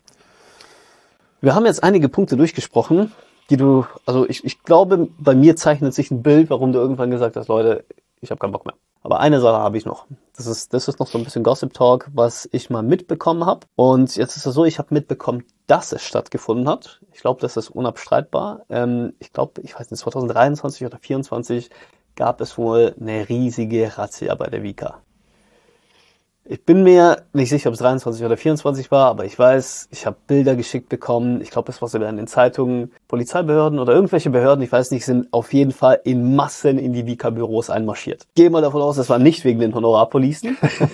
Wir haben jetzt einige Punkte durchgesprochen, die du, also ich, ich glaube, bei mir zeichnet sich ein Bild, warum du irgendwann gesagt hast, Leute, ich habe keinen Bock mehr. Aber eine Sache habe ich noch. Das ist, das ist noch so ein bisschen Gossip Talk, was ich mal mitbekommen habe. Und jetzt ist es so, ich habe mitbekommen, dass es stattgefunden hat. Ich glaube, das ist unabstreitbar. Ähm, ich glaube, ich weiß nicht, zwanzig dreiundzwanzig oder vierundzwanzig gab es wohl eine riesige Razzia bei der Vika. Ich bin mir nicht sicher, ob es dreiundzwanzig oder vierundzwanzig war, aber ich weiß, ich habe Bilder geschickt bekommen. Ich glaube, das war sogar in den Zeitungen. Polizeibehörden oder irgendwelche Behörden, ich weiß nicht, sind auf jeden Fall in Massen in die Vika-Büros einmarschiert. Gehe mal davon aus, das war nicht wegen den Honorarpolicen.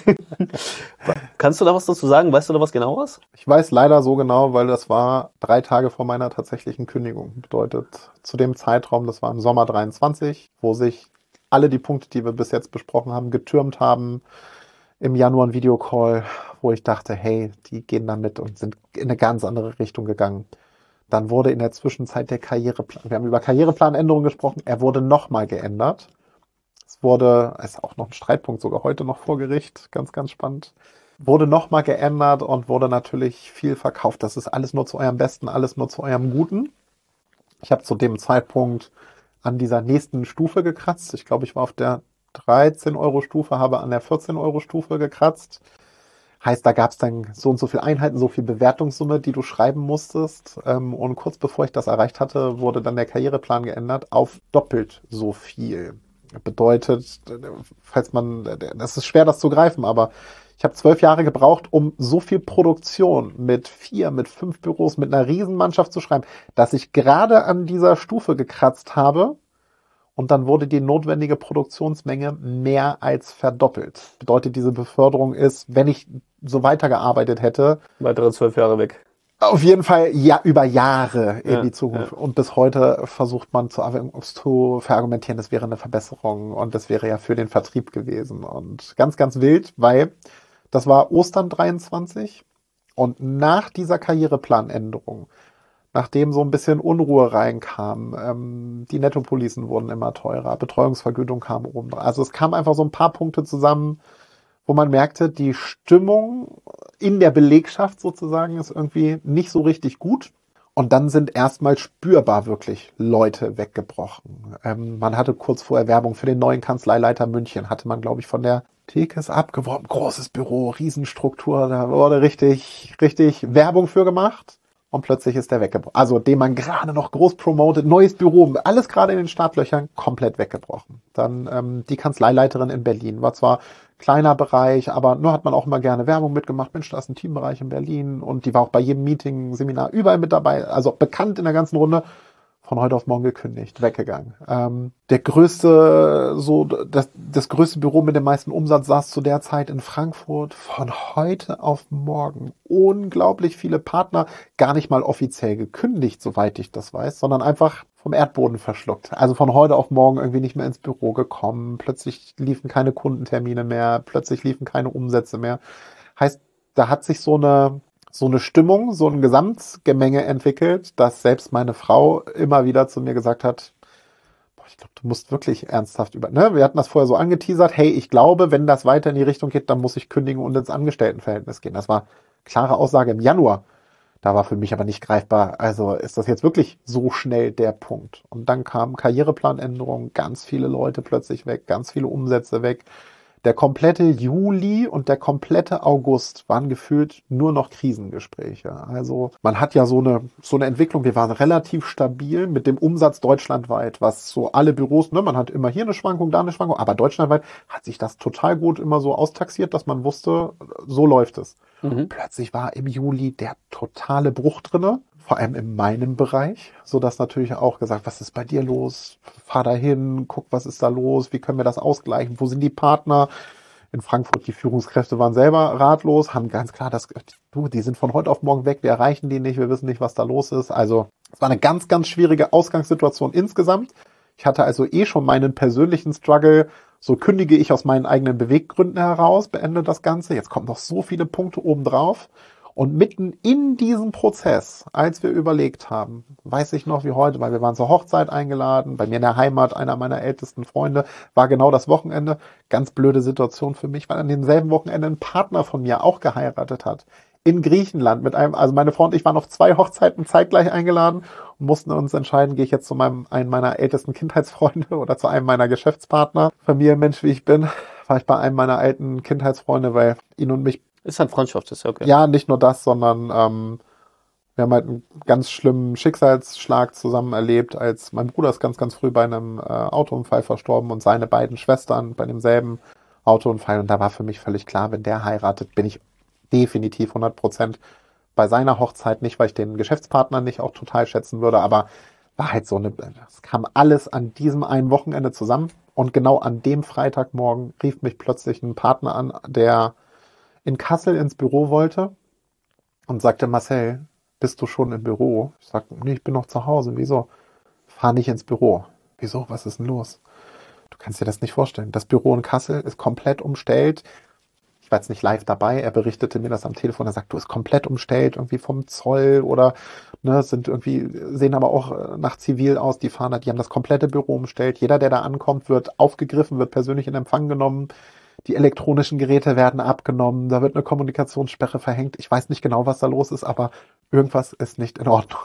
Kannst du da was dazu sagen? Weißt du da was genaueres? Ich weiß leider so genau, weil das war drei Tage vor meiner tatsächlichen Kündigung. Bedeutet, zu dem Zeitraum, das war im Sommer dreiundzwanzig, wo sich alle die Punkte, die wir bis jetzt besprochen haben, getürmt haben. Im Januar ein Videocall, wo ich dachte, hey, die gehen da mit und sind in eine ganz andere Richtung gegangen. Dann wurde in der Zwischenzeit der Karriereplan, wir haben über Karriereplanänderungen gesprochen, er wurde nochmal geändert. Es wurde, ist auch noch ein Streitpunkt, sogar heute noch vor Gericht, ganz, ganz spannend, wurde nochmal geändert und wurde natürlich viel verkauft. Das ist alles nur zu eurem Besten, alles nur zu eurem Guten. Ich habe zu dem Zeitpunkt an dieser nächsten Stufe gekratzt. Ich glaube, ich war auf der dreizehn Euro Stufe, habe an der vierzehn Euro Stufe gekratzt. Heißt, da gab es dann so und so viele Einheiten, so viel Bewertungssumme, die du schreiben musstest. Und kurz bevor ich das erreicht hatte, wurde dann der Karriereplan geändert auf doppelt so viel. Bedeutet, falls man, das ist schwer, das zu greifen, aber ich habe zwölf Jahre gebraucht, um so viel Produktion mit vier, mit fünf Büros, mit einer Riesenmannschaft zu schreiben, dass ich gerade an dieser Stufe gekratzt habe. Und dann wurde die notwendige Produktionsmenge mehr als verdoppelt. Bedeutet, diese Beförderung ist, wenn ich so weitergearbeitet hätte, weitere zwölf Jahre weg. Auf jeden Fall ja über Jahre in ja, die Zukunft. Ja. Und bis heute versucht man zu, zu verargumentieren, das wäre eine Verbesserung und das wäre ja für den Vertrieb gewesen. Und ganz, ganz wild, weil das war Ostern dreiundzwanzig und nach dieser Karriereplanänderung, nachdem so ein bisschen Unruhe reinkam, ähm, die Nettopolicen wurden immer teurer, Betreuungsvergütung kam oben. Also es kamen einfach so ein paar Punkte zusammen, wo man merkte, die Stimmung in der Belegschaft sozusagen ist irgendwie nicht so richtig gut. Und dann sind erstmal spürbar wirklich Leute weggebrochen. Ähm, man hatte kurz vorher Werbung für den neuen Kanzleileiter München, hatte man, glaube ich, von der Tekes abgeworben. Großes Büro, Riesenstruktur, da wurde richtig, richtig Werbung für gemacht. Und plötzlich ist der weggebrochen. Also, den man gerade noch groß promotet, neues Büro, alles gerade in den Startlöchern, komplett weggebrochen. Dann ähm, die Kanzleileiterin in Berlin, war zwar kleiner Bereich, aber nur hat man auch immer gerne Werbung mitgemacht. Mensch, da ist ein Teambereich in Berlin und die war auch bei jedem Meeting, Seminar, überall mit dabei. Also bekannt in der ganzen Runde. Von heute auf morgen gekündigt, weggegangen. Ähm, der größte, so das, das größte Büro mit dem meisten Umsatz saß zu der Zeit in Frankfurt. Von heute auf morgen unglaublich viele Partner, gar nicht mal offiziell gekündigt, soweit ich das weiß, sondern einfach vom Erdboden verschluckt. Also von heute auf morgen irgendwie nicht mehr ins Büro gekommen. Plötzlich liefen keine Kundentermine mehr, plötzlich liefen keine Umsätze mehr. Heißt, da hat sich so eine so eine Stimmung, so ein Gesamtgemenge entwickelt, dass selbst meine Frau immer wieder zu mir gesagt hat, boah, ich glaube, du musst wirklich ernsthaft über... Ne? Wir hatten das vorher so angeteasert, hey, ich glaube, wenn das weiter in die Richtung geht, dann muss ich kündigen und ins Angestelltenverhältnis gehen. Das war klare Aussage im Januar. Da war für mich aber nicht greifbar. Also ist das jetzt wirklich so schnell der Punkt? Und dann kamen Karriereplanänderungen, ganz viele Leute plötzlich weg, ganz viele Umsätze weg. Der komplette Juli und der komplette August waren gefühlt nur noch Krisengespräche. Also man hat ja so eine so eine Entwicklung, wir waren relativ stabil mit dem Umsatz deutschlandweit, was so alle Büros, ne, man hat immer hier eine Schwankung, da eine Schwankung, aber deutschlandweit hat sich das total gut immer so austaxiert, dass man wusste, so läuft es. Mhm. Plötzlich war im Juli der totale Bruch drinne. Vor allem in meinem Bereich, so dass natürlich auch gesagt, was ist bei dir los? Fahr da hin, guck, was ist da los? Wie können wir das ausgleichen? Wo sind die Partner? In Frankfurt, die Führungskräfte waren selber ratlos, haben ganz klar das, du, die sind von heute auf morgen weg, wir erreichen die nicht, wir wissen nicht, was da los ist. Also, es war eine ganz, ganz schwierige Ausgangssituation insgesamt. Ich hatte also eh schon meinen persönlichen Struggle, so kündige ich aus meinen eigenen Beweggründen heraus, beende das Ganze. Jetzt kommen noch so viele Punkte obendrauf. Und mitten in diesem Prozess, als wir überlegt haben, weiß ich noch wie heute, weil wir waren zur Hochzeit eingeladen, bei mir in der Heimat, einer meiner ältesten Freunde, war genau das Wochenende. Ganz blöde Situation für mich, weil an demselben Wochenende ein Partner von mir auch geheiratet hat. In Griechenland mit einem, also meine Frau und ich waren auf zwei Hochzeiten zeitgleich eingeladen und mussten uns entscheiden, gehe ich jetzt zu meinem, einem meiner ältesten Kindheitsfreunde oder zu einem meiner Geschäftspartner. Familienmensch, wie ich bin, war ich bei einem meiner alten Kindheitsfreunde, weil ihn und mich Ist halt Freundschaft, ist ja okay. Ja, nicht nur das, sondern ähm, wir haben halt einen ganz schlimmen Schicksalsschlag zusammen erlebt, als mein Bruder ist ganz, ganz früh bei einem äh, Autounfall verstorben und seine beiden Schwestern bei demselben Autounfall. Und da war für mich völlig klar, wenn der heiratet, bin ich definitiv hundert Prozent bei seiner Hochzeit. Nicht, weil ich den Geschäftspartner nicht auch total schätzen würde, aber war halt so eine, es kam alles an diesem einen Wochenende zusammen. Und genau an dem Freitagmorgen rief mich plötzlich ein Partner an, der in Kassel ins Büro wollte und sagte, Marcel, bist du schon im Büro? Ich sagte, nee, ich bin noch zu Hause. Wieso? Fahr nicht ins Büro. Wieso? Was ist denn los? Du kannst dir das nicht vorstellen. Das Büro in Kassel ist komplett umstellt. Ich war jetzt nicht live dabei. Er berichtete mir das am Telefon. Er sagt, du, ist komplett umstellt, irgendwie vom Zoll oder ne, sind irgendwie, sehen aber auch nach zivil aus. Die fahren da, die haben das komplette Büro umstellt. Jeder, der da ankommt, wird aufgegriffen, wird persönlich in Empfang genommen. Die elektronischen Geräte werden abgenommen. Da wird eine Kommunikationssperre verhängt. Ich weiß nicht genau, was da los ist, aber irgendwas ist nicht in Ordnung.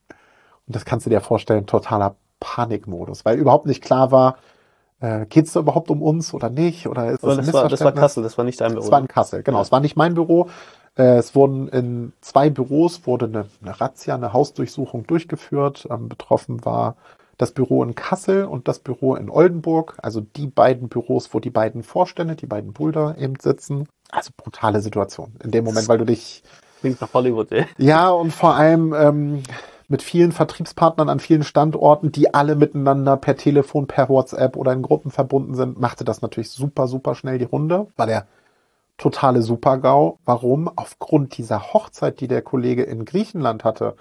Und das kannst du dir vorstellen, totaler Panikmodus, weil überhaupt nicht klar war, äh, geht es da überhaupt um uns oder nicht? Oder ist das, das, war, das war Kassel, das war nicht dein Büro. Es war in Kassel, genau. Ja. Es war nicht mein Büro. Äh, es wurden in zwei Büros wurde eine, eine Razzia, eine Hausdurchsuchung durchgeführt. Ähm, betroffen war das Büro in Kassel und das Büro in Oldenburg. Also die beiden Büros, wo die beiden Vorstände, die beiden Brüder eben sitzen. Also brutale Situation in dem Moment, weil du dich... Klingt nach Hollywood, ey. Ja, und vor allem... Ähm, mit vielen Vertriebspartnern an vielen Standorten, die alle miteinander per Telefon, per WhatsApp oder in Gruppen verbunden sind, machte das natürlich super, super schnell die Runde. War der totale Super-GAU. Warum? Aufgrund dieser Hochzeit, die der Kollege in Griechenland hatte,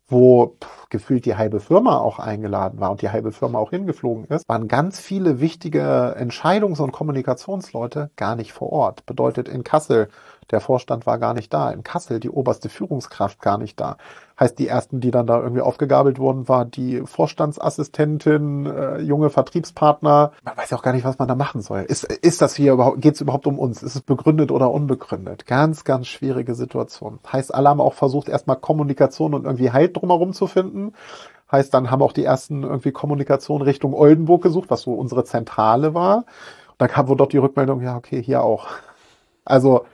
wo pff, gefühlt die halbe Firma auch eingeladen war und die halbe Firma auch hingeflogen ist, waren ganz viele wichtige Entscheidungs- und Kommunikationsleute gar nicht vor Ort. Bedeutet in Kassel, der Vorstand war gar nicht da. In Kassel die oberste Führungskraft gar nicht da. Heißt, die ersten, die dann da irgendwie aufgegabelt wurden, war die Vorstandsassistentin, äh, junge Vertriebspartner. Man weiß ja auch gar nicht, was man da machen soll. Ist, ist das hier überhaupt, geht es überhaupt um uns? Ist es begründet oder unbegründet? Ganz, ganz schwierige Situation. Heißt, alle haben auch versucht, erstmal Kommunikation und irgendwie Halt drumherum zu finden. Heißt, dann haben auch die ersten irgendwie Kommunikation Richtung Oldenburg gesucht, was so unsere Zentrale war. Und dann kam wohl dort die Rückmeldung, ja, okay, hier auch. Also,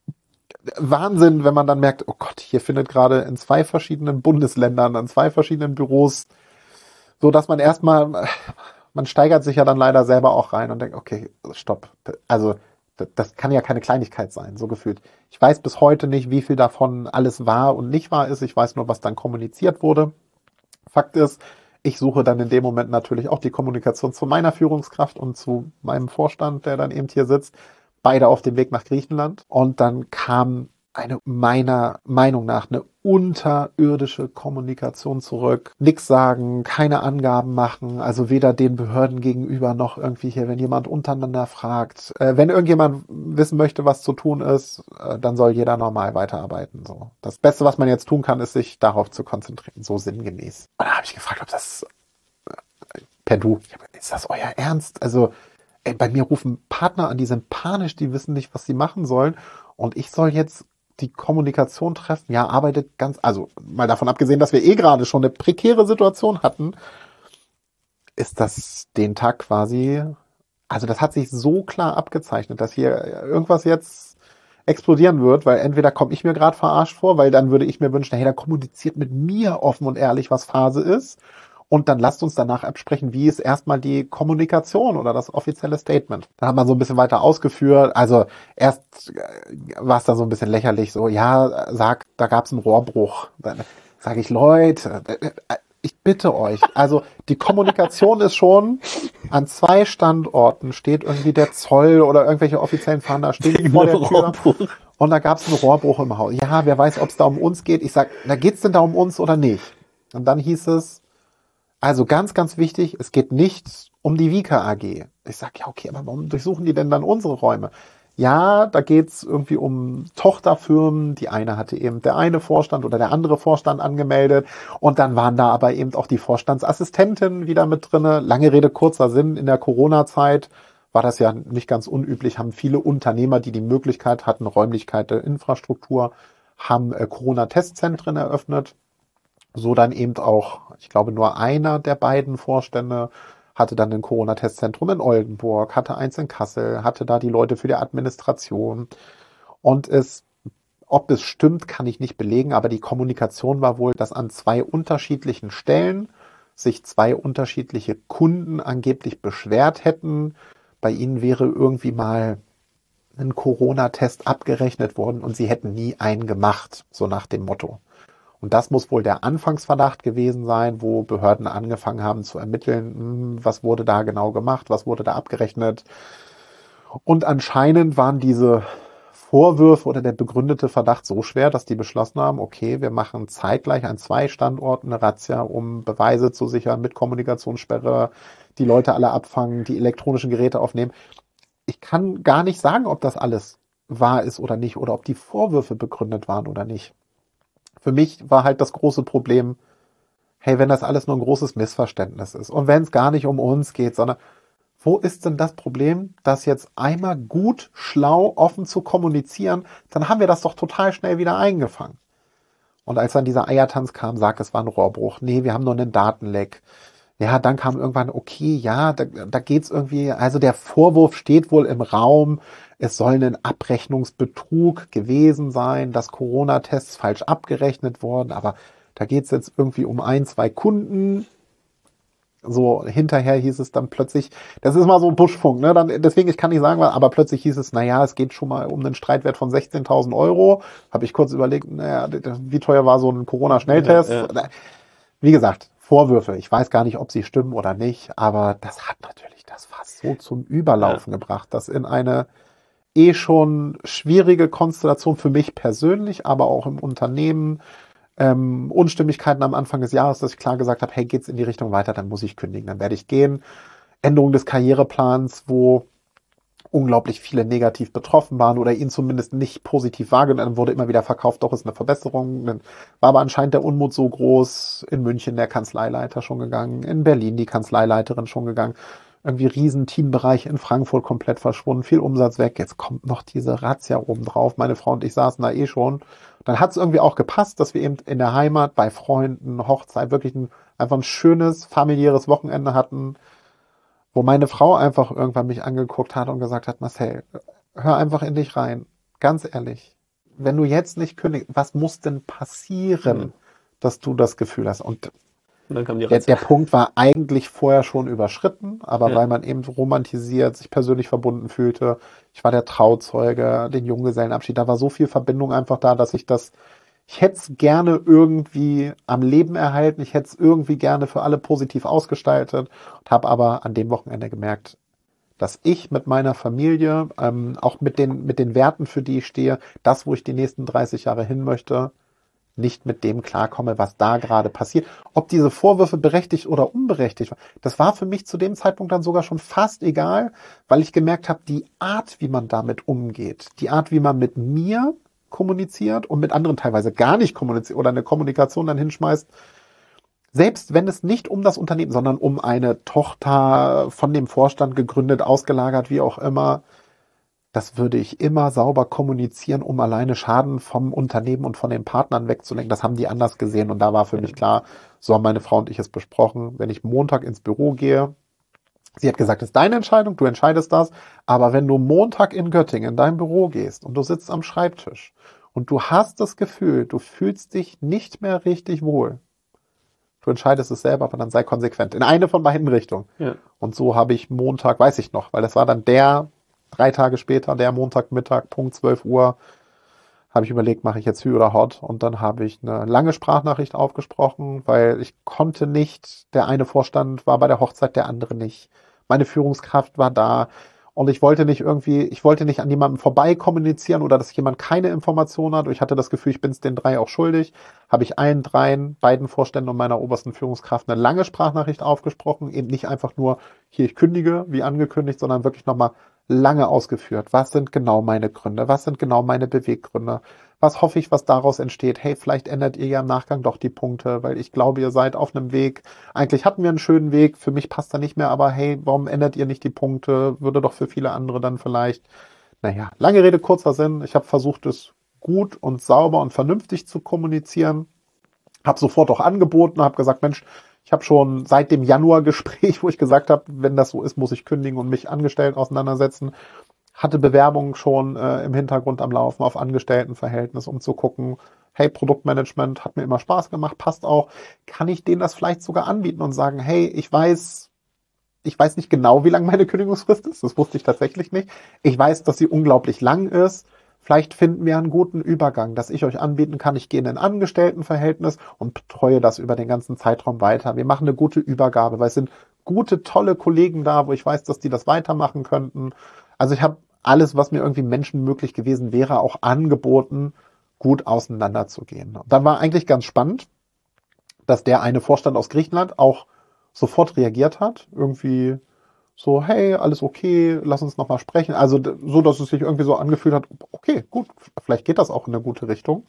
Wahnsinn, wenn man dann merkt, oh Gott, hier findet gerade in zwei verschiedenen Bundesländern, an zwei verschiedenen Büros, so dass man erstmal, man steigert sich ja dann leider selber auch rein und denkt, okay, stopp. Also, das kann ja keine Kleinigkeit sein, so gefühlt. Ich weiß bis heute nicht, wie viel davon alles wahr und nicht wahr ist. Ich weiß nur, was dann kommuniziert wurde. Fakt ist, ich suche dann in dem Moment natürlich auch die Kommunikation zu meiner Führungskraft und zu meinem Vorstand, der dann eben hier sitzt. Beide auf dem Weg nach Griechenland. Und dann kam eine meiner Meinung nach eine unterirdische Kommunikation zurück. Nix sagen, keine Angaben machen, also weder den Behörden gegenüber noch irgendwie hier, wenn jemand untereinander fragt. Äh, wenn irgendjemand wissen möchte, was zu tun ist, äh, dann soll jeder normal weiterarbeiten. So. Das Beste, was man jetzt tun kann, ist, sich darauf zu konzentrieren, so sinngemäß. Und da habe ich gefragt, ob das äh, per Du, ist das euer Ernst? Also Ey, bei mir rufen Partner an, die sind panisch, die wissen nicht, was sie machen sollen. Und ich soll jetzt die Kommunikation treffen. Ja, arbeitet ganz, also mal davon abgesehen, dass wir eh gerade schon eine prekäre Situation hatten, ist das den Tag quasi, also das hat sich so klar abgezeichnet, dass hier irgendwas jetzt explodieren wird, weil entweder komme ich mir gerade verarscht vor, weil dann würde ich mir wünschen, hey, dann kommuniziert mit mir offen und ehrlich, was Phase ist. Und dann lasst uns danach absprechen, wie ist erstmal die Kommunikation oder das offizielle Statement. Dann hat man so ein bisschen weiter ausgeführt. Also erst war es da so ein bisschen lächerlich, so, ja, sag, da gab es einen Rohrbruch. Dann sage ich, Leute, ich bitte euch, also die Kommunikation ist schon, an zwei Standorten steht irgendwie der Zoll oder irgendwelche offiziellen Fahnder stehen vor der Tür. Und da gab es einen Rohrbruch im Haus. Ja, wer weiß, ob es da um uns geht. Ich sag, na geht's denn da um uns oder nicht? Und dann hieß es, also ganz, ganz wichtig, es geht nicht um die Vika A G. Ich sag, ja, okay, aber warum durchsuchen die denn dann unsere Räume? Ja, da geht's irgendwie um Tochterfirmen. Die eine hatte eben der eine Vorstand oder der andere Vorstand angemeldet. Und dann waren da aber eben auch die Vorstandsassistenten wieder mit drinne. Lange Rede, kurzer Sinn. In der Corona-Zeit war das ja nicht ganz unüblich, haben viele Unternehmer, die die Möglichkeit hatten, Räumlichkeiten, Infrastruktur, haben äh, Corona-Testzentren eröffnet. So dann eben auch, ich glaube, nur einer der beiden Vorstände hatte dann ein Corona-Testzentrum in Oldenburg, hatte eins in Kassel, hatte da die Leute für die Administration. Und es, ob es stimmt, kann ich nicht belegen, aber die Kommunikation war wohl, dass an zwei unterschiedlichen Stellen sich zwei unterschiedliche Kunden angeblich beschwert hätten. Bei ihnen wäre irgendwie mal einen Corona-Test abgerechnet worden und sie hätten nie einen gemacht, so nach dem Motto. Und das muss wohl der Anfangsverdacht gewesen sein, wo Behörden angefangen haben zu ermitteln, was wurde da genau gemacht, was wurde da abgerechnet. Und anscheinend waren diese Vorwürfe oder der begründete Verdacht so schwer, dass die beschlossen haben, okay, wir machen zeitgleich an zwei Standorten eine Razzia, um Beweise zu sichern, mit Kommunikationssperre, die Leute alle abfangen, die elektronischen Geräte aufnehmen. Ich kann gar nicht sagen, ob das alles wahr ist oder nicht oder ob die Vorwürfe begründet waren oder nicht. Für mich war halt das große Problem, hey, wenn das alles nur ein großes Missverständnis ist und wenn es gar nicht um uns geht, sondern wo ist denn das Problem, das jetzt einmal gut, schlau, offen zu kommunizieren, dann haben wir das doch total schnell wieder eingefangen. Und als dann dieser Eiertanz kam, sagt, es war ein Rohrbruch, nee, wir haben nur einen Datenleck. Ja, dann kam irgendwann, okay, ja, da, da geht's irgendwie, also der Vorwurf steht wohl im Raum, es soll ein Abrechnungsbetrug gewesen sein, dass Corona-Tests falsch abgerechnet wurden, aber da geht's jetzt irgendwie um ein, zwei Kunden. So, hinterher hieß es dann plötzlich, das ist mal so ein Buschfunk, ne? Dann, deswegen, ich kann nicht sagen, aber plötzlich hieß es, naja, es geht schon mal um einen Streitwert von sechzehntausend Euro. Habe ich kurz überlegt, naja, wie teuer war so ein Corona-Schnelltest? Ja, ja. Wie gesagt, Vorwürfe. Ich weiß gar nicht, ob sie stimmen oder nicht, aber das hat natürlich das Fass so zum Überlaufen ja. gebracht, dass in eine eh schon schwierige Konstellation für mich persönlich, aber auch im Unternehmen, ähm, Unstimmigkeiten am Anfang des Jahres, dass ich klar gesagt habe, hey, geht's in die Richtung weiter, dann muss ich kündigen, dann werde ich gehen. Änderung des Karriereplans, wo unglaublich viele negativ betroffen waren oder ihn zumindest nicht positiv wahrgenommen, dann wurde immer wieder verkauft, doch ist eine Verbesserung. Dann war aber anscheinend der Unmut so groß, in München der Kanzleileiter schon gegangen, in Berlin die Kanzleileiterin schon gegangen, irgendwie riesen Teambereich in Frankfurt komplett verschwunden, viel Umsatz weg, jetzt kommt noch diese Razzia oben drauf, meine Frau und ich saßen da eh schon. Dann hat es irgendwie auch gepasst, dass wir eben in der Heimat bei Freunden, Hochzeit, wirklich ein, einfach ein schönes familiäres Wochenende hatten, wo meine Frau einfach irgendwann mich angeguckt hat und gesagt hat, Marcel, hör einfach in dich rein. Ganz ehrlich, wenn du jetzt nicht kündigst, was muss denn passieren, mhm. dass du das Gefühl hast? Und, und dann kam die der, der Punkt war eigentlich vorher schon überschritten, aber ja. weil man eben romantisiert, sich persönlich verbunden fühlte. Ich war der Trauzeuge, den Junggesellenabschied, da war so viel Verbindung einfach da, dass ich das Ich hätte es gerne irgendwie am Leben erhalten. Ich hätte es irgendwie gerne für alle positiv ausgestaltet und habe aber an dem Wochenende gemerkt, dass ich mit meiner Familie, ähm, auch mit den, mit den Werten, für die ich stehe, das, wo ich die nächsten dreißig Jahre hin möchte, nicht mit dem klarkomme, was da gerade passiert. Ob diese Vorwürfe berechtigt oder unberechtigt waren, das war für mich zu dem Zeitpunkt dann sogar schon fast egal, weil ich gemerkt habe, die Art, wie man damit umgeht, die Art, wie man mit mir kommuniziert und mit anderen teilweise gar nicht kommuniziert oder eine Kommunikation dann hinschmeißt, selbst wenn es nicht um das Unternehmen, sondern um eine Tochter von dem Vorstand gegründet, ausgelagert, wie auch immer, das würde ich immer sauber kommunizieren, um alleine Schaden vom Unternehmen und von den Partnern wegzulenken. Das haben die anders gesehen und da war für mich klar, so haben meine Frau und ich es besprochen, wenn ich Montag ins Büro gehe, sie hat gesagt, es ist deine Entscheidung, du entscheidest das, aber wenn du Montag in Göttingen in dein Büro gehst und du sitzt am Schreibtisch und du hast das Gefühl, du fühlst dich nicht mehr richtig wohl, du entscheidest es selber, aber dann sei konsequent. In eine von beiden Richtungen. Ja. Und so habe ich Montag, weiß ich noch, weil das war dann der, drei Tage später, der Montagmittag, Punkt zwölf Uhr, habe ich überlegt, mache ich jetzt Hü oder Hot? Und dann habe ich eine lange Sprachnachricht aufgesprochen, weil ich konnte nicht, der eine Vorstand war bei der Hochzeit, der andere nicht. Meine Führungskraft war da und ich wollte nicht irgendwie, ich wollte nicht an jemandem vorbei kommunizieren oder dass jemand keine Information hat. Ich hatte das Gefühl, ich bin es den drei auch schuldig. Habe ich allen dreien, beiden Vorständen und meiner obersten Führungskraft eine lange Sprachnachricht aufgesprochen. Eben nicht einfach nur, hier, ich kündige, wie angekündigt, sondern wirklich nochmal lange ausgeführt. Was sind genau meine Gründe? Was sind genau meine Beweggründe? Was hoffe ich, was daraus entsteht? Hey, vielleicht ändert ihr ja im Nachgang doch die Punkte, weil ich glaube, ihr seid auf einem Weg. Eigentlich hatten wir einen schönen Weg, für mich passt er nicht mehr, aber hey, warum ändert ihr nicht die Punkte? Würde doch für viele andere dann vielleicht. Naja, lange Rede, kurzer Sinn. Ich habe versucht, es gut und sauber und vernünftig zu kommunizieren. Habe sofort auch angeboten, habe gesagt, Mensch, ich habe schon seit dem Januar-Gespräch, wo ich gesagt habe, wenn das so ist, muss ich kündigen und mich angestellt auseinandersetzen, hatte Bewerbungen schon äh, im Hintergrund am Laufen auf Angestelltenverhältnis, um zu gucken, hey, Produktmanagement hat mir immer Spaß gemacht, passt auch. Kann ich denen das vielleicht sogar anbieten und sagen, hey, ich weiß, ich weiß nicht genau, wie lang meine Kündigungsfrist ist. Das wusste ich tatsächlich nicht. Ich weiß, dass sie unglaublich lang ist. Vielleicht finden wir einen guten Übergang, dass ich euch anbieten kann, ich gehe in ein Angestelltenverhältnis und betreue das über den ganzen Zeitraum weiter. Wir machen eine gute Übergabe, weil es sind gute, tolle Kollegen da, wo ich weiß, dass die das weitermachen könnten. Also ich habe alles, was mir irgendwie menschenmöglich gewesen wäre, auch angeboten, gut auseinanderzugehen. Und dann war eigentlich ganz spannend, dass der eine Vorstand aus Griechenland auch sofort reagiert hat. Irgendwie so, hey, alles okay, lass uns nochmal sprechen. Also so, dass es sich irgendwie so angefühlt hat, okay, gut, vielleicht geht das auch in eine gute Richtung.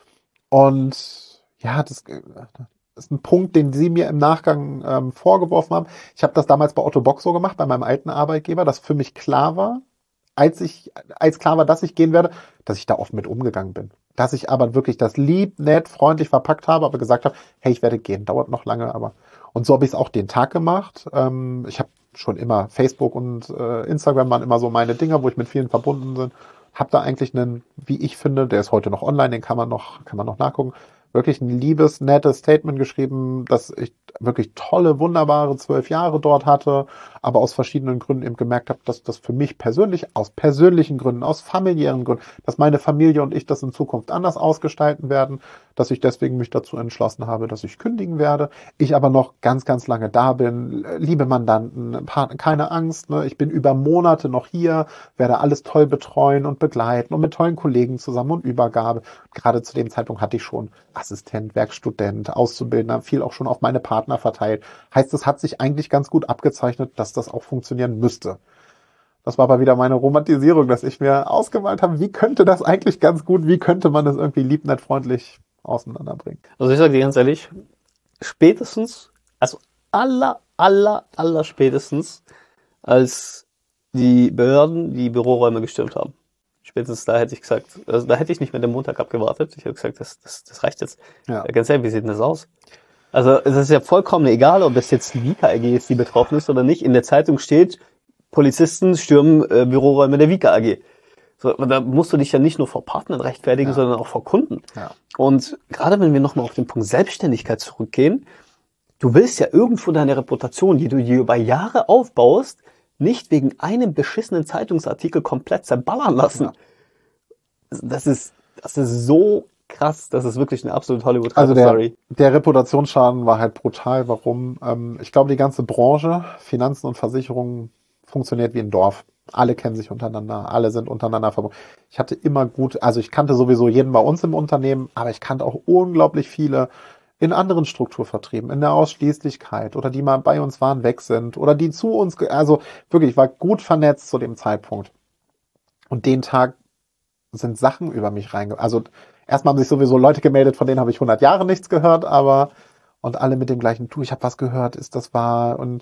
Und ja, das ist ein Punkt, den Sie mir im Nachgang ähm, vorgeworfen haben. Ich habe das damals bei Otto Bock so gemacht, bei meinem alten Arbeitgeber, dass für mich klar war, als ich, als klar war, dass ich gehen werde, dass ich da offen mit umgegangen bin. Dass ich aber wirklich das lieb, nett, freundlich verpackt habe, aber gesagt habe, hey, ich werde gehen, dauert noch lange, aber. Und so habe ich es auch den Tag gemacht. Ähm, ich habe schon immer, Facebook und äh, Instagram waren immer so meine Dinger, wo ich mit vielen verbunden bin. Habe da eigentlich einen, wie ich finde, der ist heute noch online, den kann man noch, kann man noch nachgucken, wirklich ein liebes, nettes Statement geschrieben, dass ich wirklich tolle, wunderbare zwölf Jahre dort hatte, aber aus verschiedenen Gründen eben gemerkt habe, dass das für mich persönlich, aus persönlichen Gründen, aus familiären Gründen, dass meine Familie und ich das in Zukunft anders ausgestalten werden, dass ich deswegen mich dazu entschlossen habe, dass ich kündigen werde. Ich aber noch ganz, ganz lange da bin, liebe Mandanten, keine Angst, ne? Ich bin über Monate noch hier, werde alles toll betreuen und begleiten und mit tollen Kollegen zusammen und Übergabe. Gerade zu dem Zeitpunkt hatte ich schon Assistent, Werkstudent, Auszubildender, viel auch schon auf meine Partner verteilt. Heißt, es hat sich eigentlich ganz gut abgezeichnet, dass das auch funktionieren müsste. Das war aber wieder meine Romantisierung, dass ich mir ausgemalt habe, wie könnte das eigentlich ganz gut, wie könnte man das irgendwie lieb, nett, freundlich auseinanderbringen. Also ich sage dir ganz ehrlich, spätestens, also aller, aller, aller spätestens, als die Behörden die Büroräume gestürmt haben. Spätestens da hätte ich gesagt, also da hätte ich nicht mehr den Montag abgewartet. Ich hätte gesagt, das, das, das reicht jetzt. Ja. Ganz ehrlich, wie sieht denn das aus? Also es ist ja vollkommen egal, ob das jetzt die Vika A G ist, die betroffen ist oder nicht. In der Zeitung steht, Polizisten stürmen äh, Büroräume der Vika A G. So, da musst du dich ja nicht nur vor Partnern rechtfertigen, ja, sondern auch vor Kunden. Ja. Und gerade wenn wir nochmal auf den Punkt Selbstständigkeit zurückgehen, du willst ja irgendwo deine Reputation, die du dir über Jahre aufbaust, nicht wegen einem beschissenen Zeitungsartikel komplett zerballern lassen. Ja. Das ist, das ist so krass, das ist wirklich eine absolute Hollywood-Story. Also der, der Reputationsschaden war halt brutal. Warum? Ähm, ich glaube, die ganze Branche, Finanzen und Versicherungen, funktioniert wie ein Dorf. Alle kennen sich untereinander, alle sind untereinander verbunden. Ich hatte immer gut, also ich kannte sowieso jeden bei uns im Unternehmen, aber ich kannte auch unglaublich viele in anderen Strukturvertrieben, in der Ausschließlichkeit oder die mal bei uns waren, weg sind oder die zu uns, also wirklich, ich war gut vernetzt zu dem Zeitpunkt. Und den Tag sind Sachen über mich reingekommen. Also erstmal haben sich sowieso Leute gemeldet, von denen habe ich hundert Jahre nichts gehört, aber und alle mit dem gleichen Tu, ich habe was gehört, ist das wahr? Und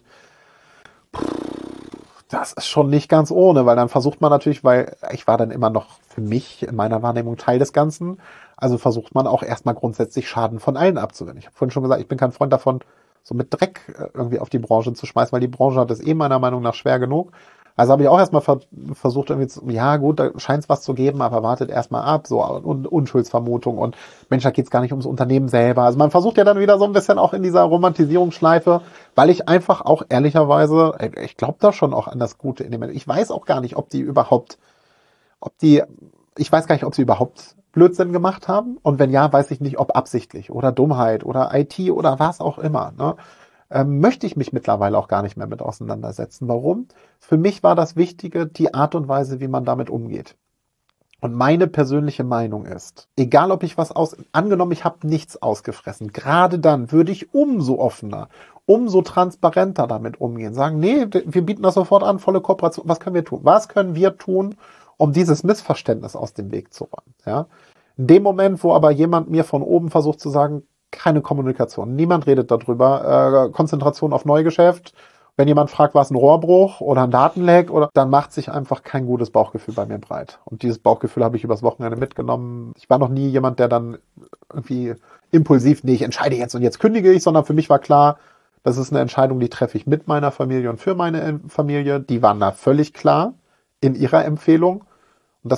das ist schon nicht ganz ohne, weil dann versucht man natürlich, weil ich war dann immer noch für mich in meiner Wahrnehmung Teil des Ganzen, also versucht man auch erstmal grundsätzlich Schaden von allen abzuwenden. Ich habe vorhin schon gesagt, ich bin kein Freund davon, so mit Dreck irgendwie auf die Branche zu schmeißen, weil die Branche hat es eh meiner Meinung nach schwer genug. Also habe ich auch erstmal ver- versucht, irgendwie zu, ja gut, da scheint es was zu geben, aber wartet erstmal ab, so Un- Unschuldsvermutung und Mensch, da geht es gar nicht ums Unternehmen selber. Also man versucht ja dann wieder so ein bisschen auch in dieser Romantisierungsschleife, weil ich einfach auch ehrlicherweise, ich glaube da schon auch an das Gute in dem Menschen. Ich weiß auch gar nicht, ob die überhaupt, ob die, ich weiß gar nicht, ob sie überhaupt Blödsinn gemacht haben und wenn ja, weiß ich nicht, ob absichtlich oder Dummheit oder I T oder was auch immer, ne? Ähm, möchte ich mich mittlerweile auch gar nicht mehr mit auseinandersetzen. Warum? Für mich war das Wichtige die Art und Weise, wie man damit umgeht. Und meine persönliche Meinung ist, egal ob ich was aus, angenommen ich habe nichts ausgefressen, gerade dann würde ich umso offener, umso transparenter damit umgehen. Sagen, nee, wir bieten das sofort an, volle Kooperation. Was können wir tun? Was können wir tun, um dieses Missverständnis aus dem Weg zu räumen? Ja? In dem Moment, wo aber jemand mir von oben versucht zu sagen, keine Kommunikation. Niemand redet darüber. Äh, Konzentration auf Neugeschäft. Wenn jemand fragt, war es ein Rohrbruch oder ein Datenleck, oder dann macht sich einfach kein gutes Bauchgefühl bei mir breit. Und dieses Bauchgefühl habe ich übers Wochenende mitgenommen. Ich war noch nie jemand, der dann irgendwie impulsiv, nee, ich entscheide jetzt und jetzt kündige ich, sondern für mich war klar, das ist eine Entscheidung, die treffe ich mit meiner Familie und für meine Familie. Die waren da völlig klar in ihrer Empfehlung. Und das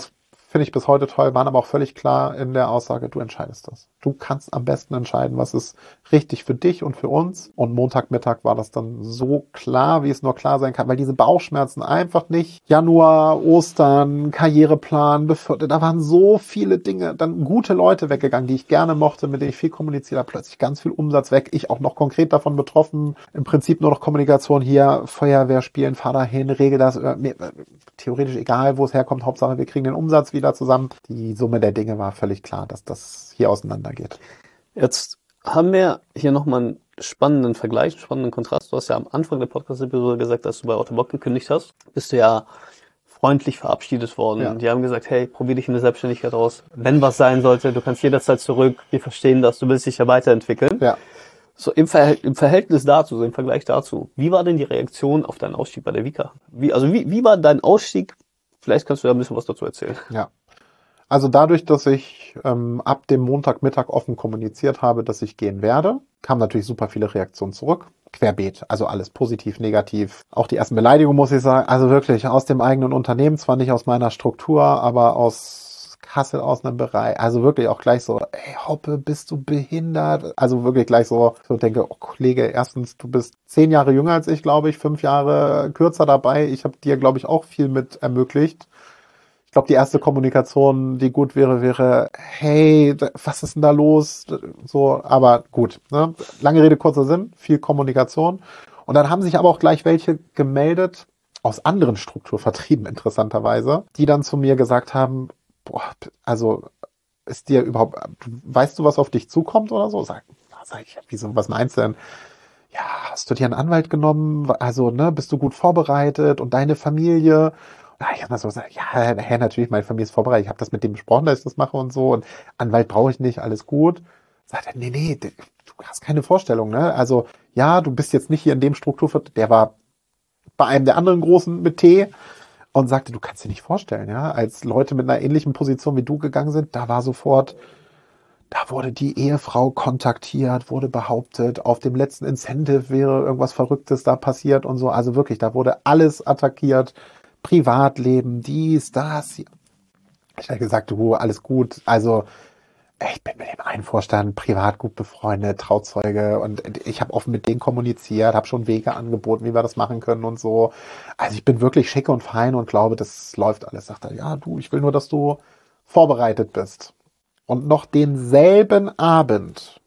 finde ich bis heute toll, waren aber auch völlig klar in der Aussage, du entscheidest das. Du kannst am besten entscheiden, was ist richtig für dich und für uns. Und Montagmittag war das dann so klar, wie es nur klar sein kann, weil diese Bauchschmerzen einfach nicht Januar, Ostern, Karriereplan, befördert, da waren so viele Dinge, dann gute Leute weggegangen, die ich gerne mochte, mit denen ich viel kommuniziert habe, plötzlich ganz viel Umsatz weg, ich auch noch konkret davon betroffen, im Prinzip nur noch Kommunikation hier, Feuerwehr spielen, fahr dahin, regel das, mir, theoretisch egal, wo es herkommt, Hauptsache wir kriegen den Umsatz wieder zusammen. Die Summe der Dinge war völlig klar, dass das hier auseinandergeht. Jetzt haben wir hier nochmal einen spannenden Vergleich, einen spannenden Kontrast. Du hast ja am Anfang der Podcast-Episode gesagt, dass du bei Ottobock gekündigt hast. Bist du ja freundlich verabschiedet worden. Ja. Die haben gesagt, hey, probier dich in der Selbstständigkeit aus. Wenn was sein sollte, du kannst jederzeit zurück. Wir verstehen das, du willst dich ja weiterentwickeln. Ja. So im, Verhält- im Verhältnis dazu, so im Vergleich dazu, wie war denn die Reaktion auf deinen Ausstieg bei der Vika? Wie, also wie, wie war dein Ausstieg? Vielleicht kannst du da ein bisschen was dazu erzählen. Ja. Also dadurch, dass ich ähm, ab dem Montagmittag offen kommuniziert habe, dass ich gehen werde, kamen natürlich super viele Reaktionen zurück. Querbeet, also alles positiv, negativ. Auch die ersten Beleidigungen, muss ich sagen, also wirklich aus dem eigenen Unternehmen, zwar nicht aus meiner Struktur, aber aus Kassel, aus einem Bereich. Also wirklich auch gleich so, ey Hoppe, bist du behindert? Also wirklich gleich so, so denke, oh Kollege, erstens, du bist zehn Jahre jünger als ich, glaube ich, fünf Jahre kürzer dabei. Ich habe dir, glaube ich, auch viel mit ermöglicht. Ich glaube, die erste Kommunikation, die gut wäre, wäre, hey, was ist denn da los? So, aber gut, ne? Lange Rede, kurzer Sinn, viel Kommunikation. Und dann haben sich aber auch gleich welche gemeldet, aus anderen Strukturvertrieben interessanterweise, die dann zu mir gesagt haben, boah, also ist dir überhaupt, weißt du, was auf dich zukommt oder so? Sag, sag ich, wieso, was meinst du denn? Ja, hast du dir einen Anwalt genommen? Also, ne, bist du gut vorbereitet und deine Familie? Ich habe mal so gesagt, ja, Herr, natürlich, meine Familie ist vorbereitet. Ich habe das mit dem besprochen, dass ich das mache und so. Und Anwalt brauche ich nicht, alles gut. Sagt er, nee, nee, du hast keine Vorstellung, ne? Also, ja, du bist jetzt nicht hier in dem Strukturvertrieb. Der war bei einem der anderen Großen mit T und sagte, du kannst dir nicht vorstellen, ja, als Leute mit einer ähnlichen Position wie du gegangen sind, da war sofort, da wurde die Ehefrau kontaktiert, wurde behauptet, auf dem letzten Incentive wäre irgendwas Verrücktes da passiert und so. Also wirklich, da wurde alles attackiert. Privatleben, dies, das. Ich habe gesagt, du, alles gut. Also ich bin mit dem einen Vorstand privat gut befreundet, Trauzeuge, und ich habe offen mit denen kommuniziert, habe schon Wege angeboten, wie wir das machen können und so. Also ich bin wirklich schick und fein und glaube, das läuft alles. Sagt er, ja du, ich will nur, dass du vorbereitet bist. Und noch denselben Abend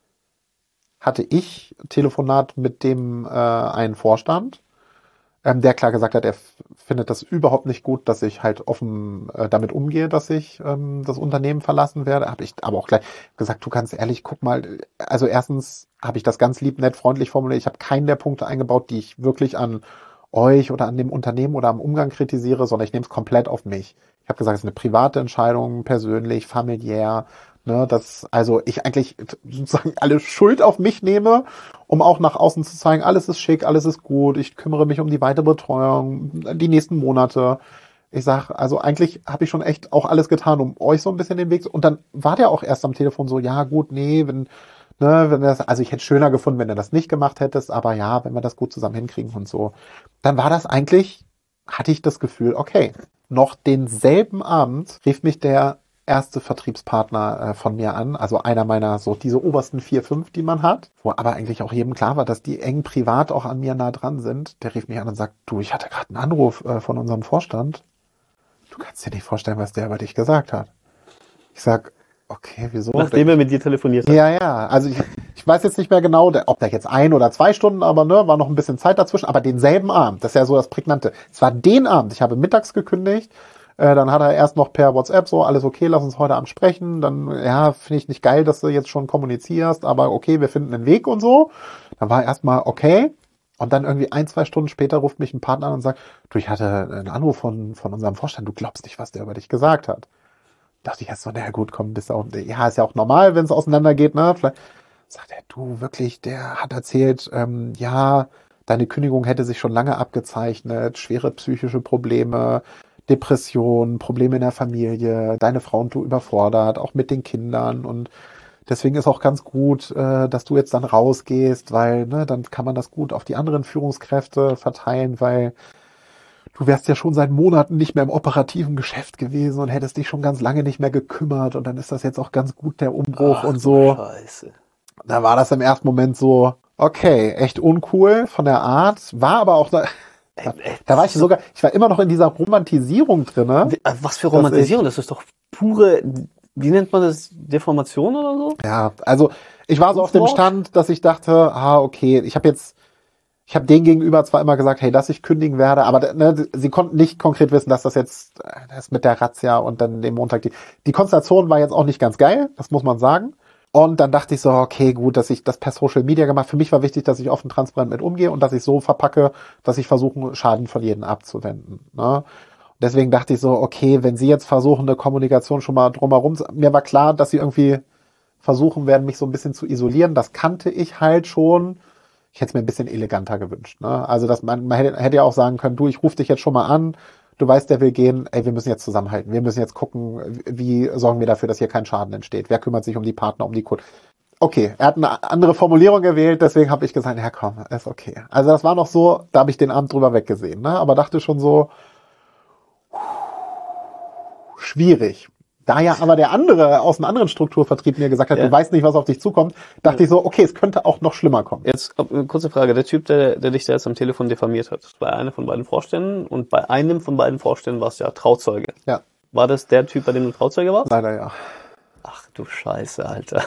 hatte ich Telefonat mit dem äh, einen Vorstand, ähm, der klar gesagt hat, er f- findet das überhaupt nicht gut, dass ich halt offen äh, damit umgehe, dass ich ähm, das Unternehmen verlassen werde. Habe ich aber auch gleich gesagt, du ganz ehrlich, guck mal, also erstens habe ich das ganz lieb, nett, freundlich formuliert. Ich habe keinen der Punkte eingebaut, die ich wirklich an euch oder an dem Unternehmen oder am Umgang kritisiere, sondern ich nehme es komplett auf mich. Ich habe gesagt, es ist eine private Entscheidung, persönlich, familiär, ne, dass also ich eigentlich sozusagen alle Schuld auf mich nehme, um auch nach außen zu zeigen, alles ist schick, alles ist gut, ich kümmere mich um die weitere Betreuung, die nächsten Monate. Ich sag, also eigentlich habe ich schon echt auch alles getan, um euch so ein bisschen den Weg zu... Und dann war der auch erst am Telefon so, ja gut, nee, wenn, ne, wenn das, also ich hätte es schöner gefunden, wenn du das nicht gemacht hättest, aber ja, wenn wir das gut zusammen hinkriegen und so. Dann war das eigentlich, hatte ich das Gefühl, okay. Noch denselben Abend rief mich der erste Vertriebspartner äh, von mir an, also einer meiner, so diese obersten vier, fünf, die man hat, wo aber eigentlich auch jedem klar war, dass die eng privat auch an mir nah dran sind. Der rief mich an und sagt, du, ich hatte gerade einen Anruf äh, von unserem Vorstand. Du kannst dir nicht vorstellen, was der über dich gesagt hat. Ich sag, okay, wieso? Nachdem er mit dir telefoniert hat. Ja, ja, also ich, ich weiß jetzt nicht mehr genau, der, ob da jetzt ein oder zwei Stunden, aber ne, war noch ein bisschen Zeit dazwischen, aber denselben Abend, das ist ja so das Prägnante. Es war den Abend, ich habe mittags gekündigt, äh, dann hat er erst noch per WhatsApp so, alles okay, lass uns heute Abend sprechen, dann, ja, finde ich nicht geil, dass du jetzt schon kommunizierst, aber okay, wir finden einen Weg und so. Dann war erstmal okay. Und dann irgendwie ein, zwei Stunden später ruft mich ein Partner an und sagt, du, ich hatte einen Anruf von, von unserem Vorstand, du glaubst nicht, was der über dich gesagt hat. Dachte ich erst so, naja gut, komm, bist auch, ja, ist ja auch normal, wenn es auseinandergeht, ne? Vielleicht sagt er, du, wirklich, der hat erzählt, ähm, ja, deine Kündigung hätte sich schon lange abgezeichnet, schwere psychische Probleme, Depressionen, Probleme in der Familie, deine Frau und du überfordert, auch mit den Kindern, und deswegen ist auch ganz gut, äh, dass du jetzt dann rausgehst, weil, ne, dann kann man das gut auf die anderen Führungskräfte verteilen, weil du wärst ja schon seit Monaten nicht mehr im operativen Geschäft gewesen und hättest dich schon ganz lange nicht mehr gekümmert und dann ist das jetzt auch ganz gut, der Umbruch Ach, und so. Scheiße. Da war das im ersten Moment so, okay, echt uncool von der Art, war aber auch da, da, da war ich sogar, ich war immer noch in dieser Romantisierung drinne. Was für Romantisierung, das ist doch pure, wie nennt man das, Deformation oder so? Ja, also ich war so auf dem Stand, dass ich dachte, ah, okay, ich habe jetzt, ich habe denen gegenüber zwar immer gesagt, hey, dass ich kündigen werde, aber ne, sie konnten nicht konkret wissen, dass das jetzt, das mit der Razzia und dann dem Montag, die, die Konstellation war jetzt auch nicht ganz geil, das muss man sagen. Und dann dachte ich so, okay, gut, dass ich das per Social Media gemacht. Für mich war wichtig, dass ich offen transparent mit umgehe und dass ich so verpacke, dass ich versuche, Schaden von jedem abzuwenden. Ne? Deswegen dachte ich so, okay, wenn sie jetzt versuchen, eine Kommunikation schon mal drumherum, mir war klar, dass sie irgendwie versuchen werden, mich so ein bisschen zu isolieren. Das kannte ich halt schon. Ich hätte es mir ein bisschen eleganter gewünscht. Ne? Also, dass man, man hätte, hätte ja auch sagen können, du, ich rufe dich jetzt schon mal an. Du weißt, der will gehen. Ey, wir müssen jetzt zusammenhalten. Wir müssen jetzt gucken, wie sorgen wir dafür, dass hier kein Schaden entsteht. Wer kümmert sich um die Partner, um die Kunden? Okay, er hat eine andere Formulierung gewählt, deswegen habe ich gesagt, ja komm, ist okay. Also das war noch so, da habe ich den Abend drüber weggesehen, ne? Aber dachte schon so, schwierig. Da ja aber der andere aus einem anderen Strukturvertrieb mir gesagt hat, ja. Du weißt nicht, was auf dich zukommt, dachte ja. ich so, okay, es könnte auch noch schlimmer kommen. Jetzt eine kurze Frage. Der Typ, der, der dich da jetzt am Telefon diffamiert hat, bei einer von beiden Vorständen und bei einem von beiden Vorständen warst du ja Trauzeuge. Ja. War das der Typ, bei dem du Trauzeuge warst? Leider ja. Ach du Scheiße, Alter.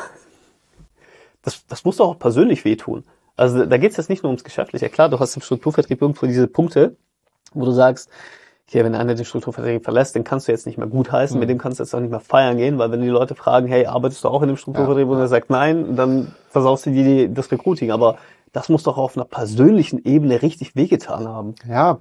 Das, das muss doch auch persönlich wehtun. Also da geht's jetzt nicht nur ums Geschäftliche. Klar, du hast im Strukturvertrieb irgendwo diese Punkte, wo du sagst, hier, wenn einer den Strukturvertrieb verlässt, den kannst du jetzt nicht mehr gutheißen, mhm. mit dem kannst du jetzt auch nicht mehr feiern gehen, weil wenn die Leute fragen, hey, arbeitest du auch in dem Strukturvertrieb? Ja, und er sagt nein, dann versaust du dir die, das Recruiting. Aber das muss doch auf einer persönlichen Ebene richtig wehgetan haben. Ja,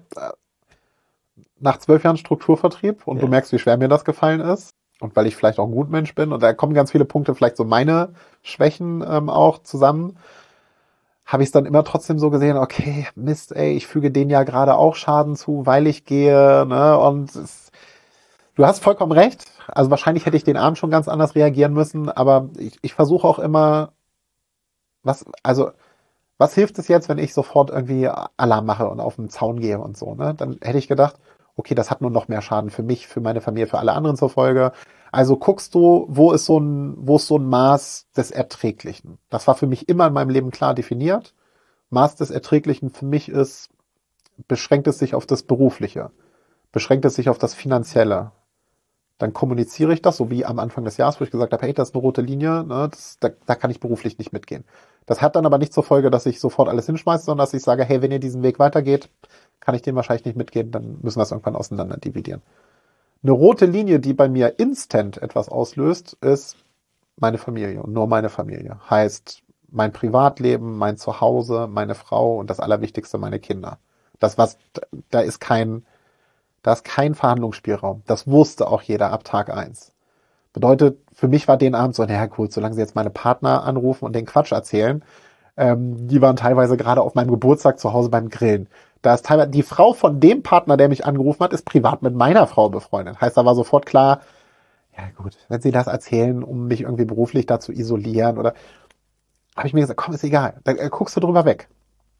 nach zwölf Jahren Strukturvertrieb und ja. du merkst, wie schwer mir das gefallen ist und weil ich vielleicht auch ein Gutmensch bin und da kommen ganz viele Punkte, vielleicht so meine Schwächen ähm, auch zusammen, habe ich es dann immer trotzdem so gesehen, okay, Mist, ey, ich füge denen ja gerade auch Schaden zu, weil ich gehe, ne, und es, du hast vollkommen recht, also wahrscheinlich hätte ich den Abend schon ganz anders reagieren müssen, aber ich, ich versuche auch immer, was, also, was hilft es jetzt, wenn ich sofort irgendwie Alarm mache und auf den Zaun gehe und so, ne, dann hätte ich gedacht, okay, das hat nur noch mehr Schaden für mich, für meine Familie, für alle anderen zur Folge. Also guckst du, wo ist so ein, wo ist so ein Maß des Erträglichen? Das war für mich immer in meinem Leben klar definiert. Maß des Erträglichen für mich ist, beschränkt es sich auf das Berufliche, beschränkt es sich auf das Finanzielle. Dann kommuniziere ich das, so wie am Anfang des Jahres, wo ich gesagt habe, hey, das ist eine rote Linie, ne, das, da, da kann ich beruflich nicht mitgehen. Das hat dann aber nicht zur Folge, dass ich sofort alles hinschmeiße, sondern dass ich sage, hey, wenn ihr diesen Weg weitergeht, kann ich den wahrscheinlich nicht mitgehen, dann müssen wir es irgendwann auseinander dividieren. Eine rote Linie, die bei mir instant etwas auslöst, ist meine Familie und nur meine Familie. Heißt mein Privatleben, mein Zuhause, meine Frau und das Allerwichtigste, meine Kinder. Das was, da ist kein, da ist kein Verhandlungsspielraum. Das wusste auch jeder ab Tag eins. Bedeutet, für mich war den Abend so, naja gut, solange sie jetzt meine Partner anrufen und den Quatsch erzählen, ähm, die waren teilweise gerade auf meinem Geburtstag zu Hause beim Grillen. Da ist teilweise die Frau von dem Partner, der mich angerufen hat, ist privat mit meiner Frau befreundet. Heißt, da war sofort klar, ja gut, wenn sie das erzählen, um mich irgendwie beruflich da zu isolieren oder, habe ich mir gesagt, komm, ist egal, dann äh, guckst du drüber weg.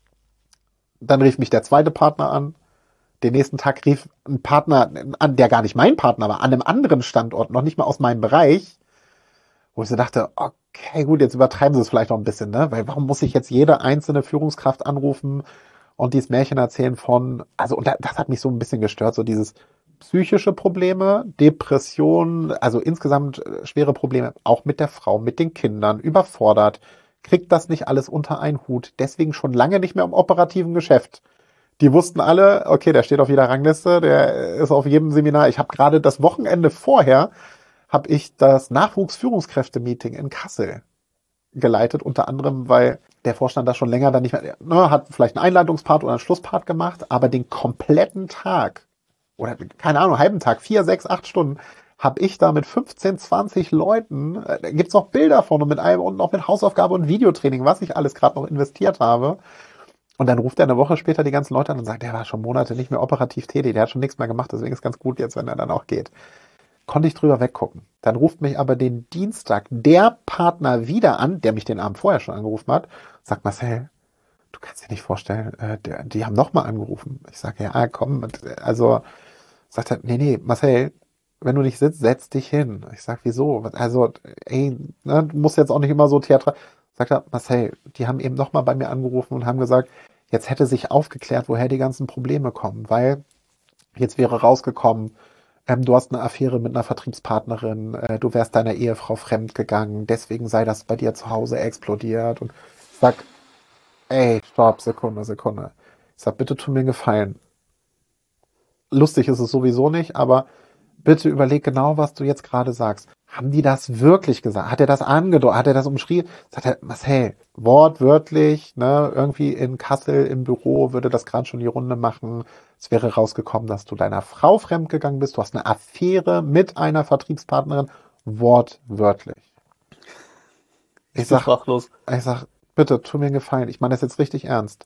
Dann rief mich der zweite Partner an. Den nächsten Tag rief ein Partner an, der gar nicht mein Partner war, an einem anderen Standort, noch nicht mal aus meinem Bereich, wo ich so dachte, okay, gut, jetzt übertreiben sie es vielleicht noch ein bisschen, ne? Weil warum muss ich jetzt jede einzelne Führungskraft anrufen und dieses Märchen erzählen von, also und das hat mich so ein bisschen gestört, so dieses psychische Probleme, Depression, also insgesamt schwere Probleme, auch mit der Frau, mit den Kindern, überfordert, kriegt das nicht alles unter einen Hut, deswegen schon lange nicht mehr im operativen Geschäft. Die wussten alle, okay, der steht auf jeder Rangliste, der ist auf jedem Seminar. Ich habe gerade das Wochenende vorher, habe ich das Nachwuchsführungskräfte-Meeting in Kassel geleitet, unter anderem, weil der Vorstand da schon länger dann nicht mehr, ne, hat vielleicht einen Einleitungspart oder einen Schlusspart gemacht, aber den kompletten Tag oder keine Ahnung, halben Tag, vier, sechs, acht Stunden, habe ich da mit fünfzehn, zwanzig Leuten, da gibt's noch Bilder von und mit allem und noch mit Hausaufgabe und Videotraining, was ich alles gerade noch investiert habe. Und dann ruft er eine Woche später die ganzen Leute an und sagt, der war schon Monate nicht mehr operativ tätig, der hat schon nichts mehr gemacht, deswegen ist ganz gut jetzt, wenn er dann auch geht. Konnte ich drüber weggucken. Dann ruft mich aber den Dienstag der Partner wieder an, der mich den Abend vorher schon angerufen hat, sagt, Marcel, du kannst dir nicht vorstellen, äh, der, die haben nochmal angerufen. Ich sage, ja, komm, also sagt er, nee, nee, Marcel, wenn du nicht sitzt, setz dich hin. Ich sag, wieso? Also, ey, ne, du musst jetzt auch nicht immer so Theater. Sagt er, Marcel, die haben eben nochmal bei mir angerufen und haben gesagt, jetzt hätte sich aufgeklärt, woher die ganzen Probleme kommen, weil jetzt wäre rausgekommen, ähm, du hast eine Affäre mit einer Vertriebspartnerin, äh, du wärst deiner Ehefrau fremdgegangen, deswegen sei das bei dir zu Hause explodiert. Und ich sag, ey, stopp, Sekunde, Sekunde. Ich sag, bitte tu mir einen Gefallen. Lustig ist es sowieso nicht, aber bitte überleg genau, was du jetzt gerade sagst. Haben die das wirklich gesagt? Hat er das angedeutet? Hat er das umschrieben? Sagt er, Marcel, wortwörtlich, ne, irgendwie in Kassel im Büro würde das gerade schon die Runde machen. Es wäre rausgekommen, dass du deiner Frau fremdgegangen bist. Du hast eine Affäre mit einer Vertriebspartnerin. Wortwörtlich. Ich sag, sprachlos. ich sag, bitte, tu mir einen Gefallen. Ich meine das jetzt richtig ernst.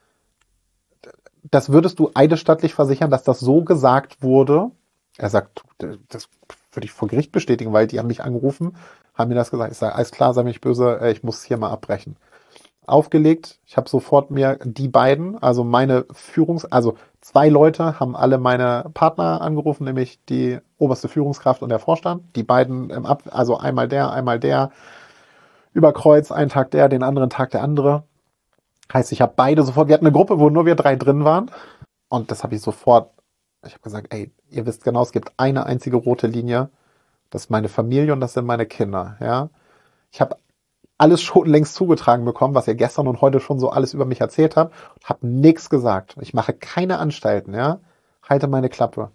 Das würdest du eidesstattlich versichern, dass das so gesagt wurde? Er sagt, das würde ich vor Gericht bestätigen, weil die haben mich angerufen, haben mir das gesagt. Ich sage, alles klar, sei mir nicht böse, ich muss hier mal abbrechen. Aufgelegt, ich habe sofort mir die beiden, also meine Führungs-, also zwei Leute haben alle meine Partner angerufen, nämlich die oberste Führungskraft und der Vorstand. Die beiden im Ab, also einmal der, einmal der, über Kreuz, einen Tag der, den anderen Tag der andere. Heißt, ich habe beide sofort, wir hatten eine Gruppe, wo nur wir drei drin waren. Und das habe ich sofort, ich habe gesagt, ey, ihr wisst genau, es gibt eine einzige rote Linie. Das ist meine Familie und das sind meine Kinder, ja. Ich habe alles schon längst zugetragen bekommen, was ihr gestern und heute schon so alles über mich erzählt habt. Und habe nichts gesagt. Ich mache keine Anstalten, ja. Halte meine Klappe.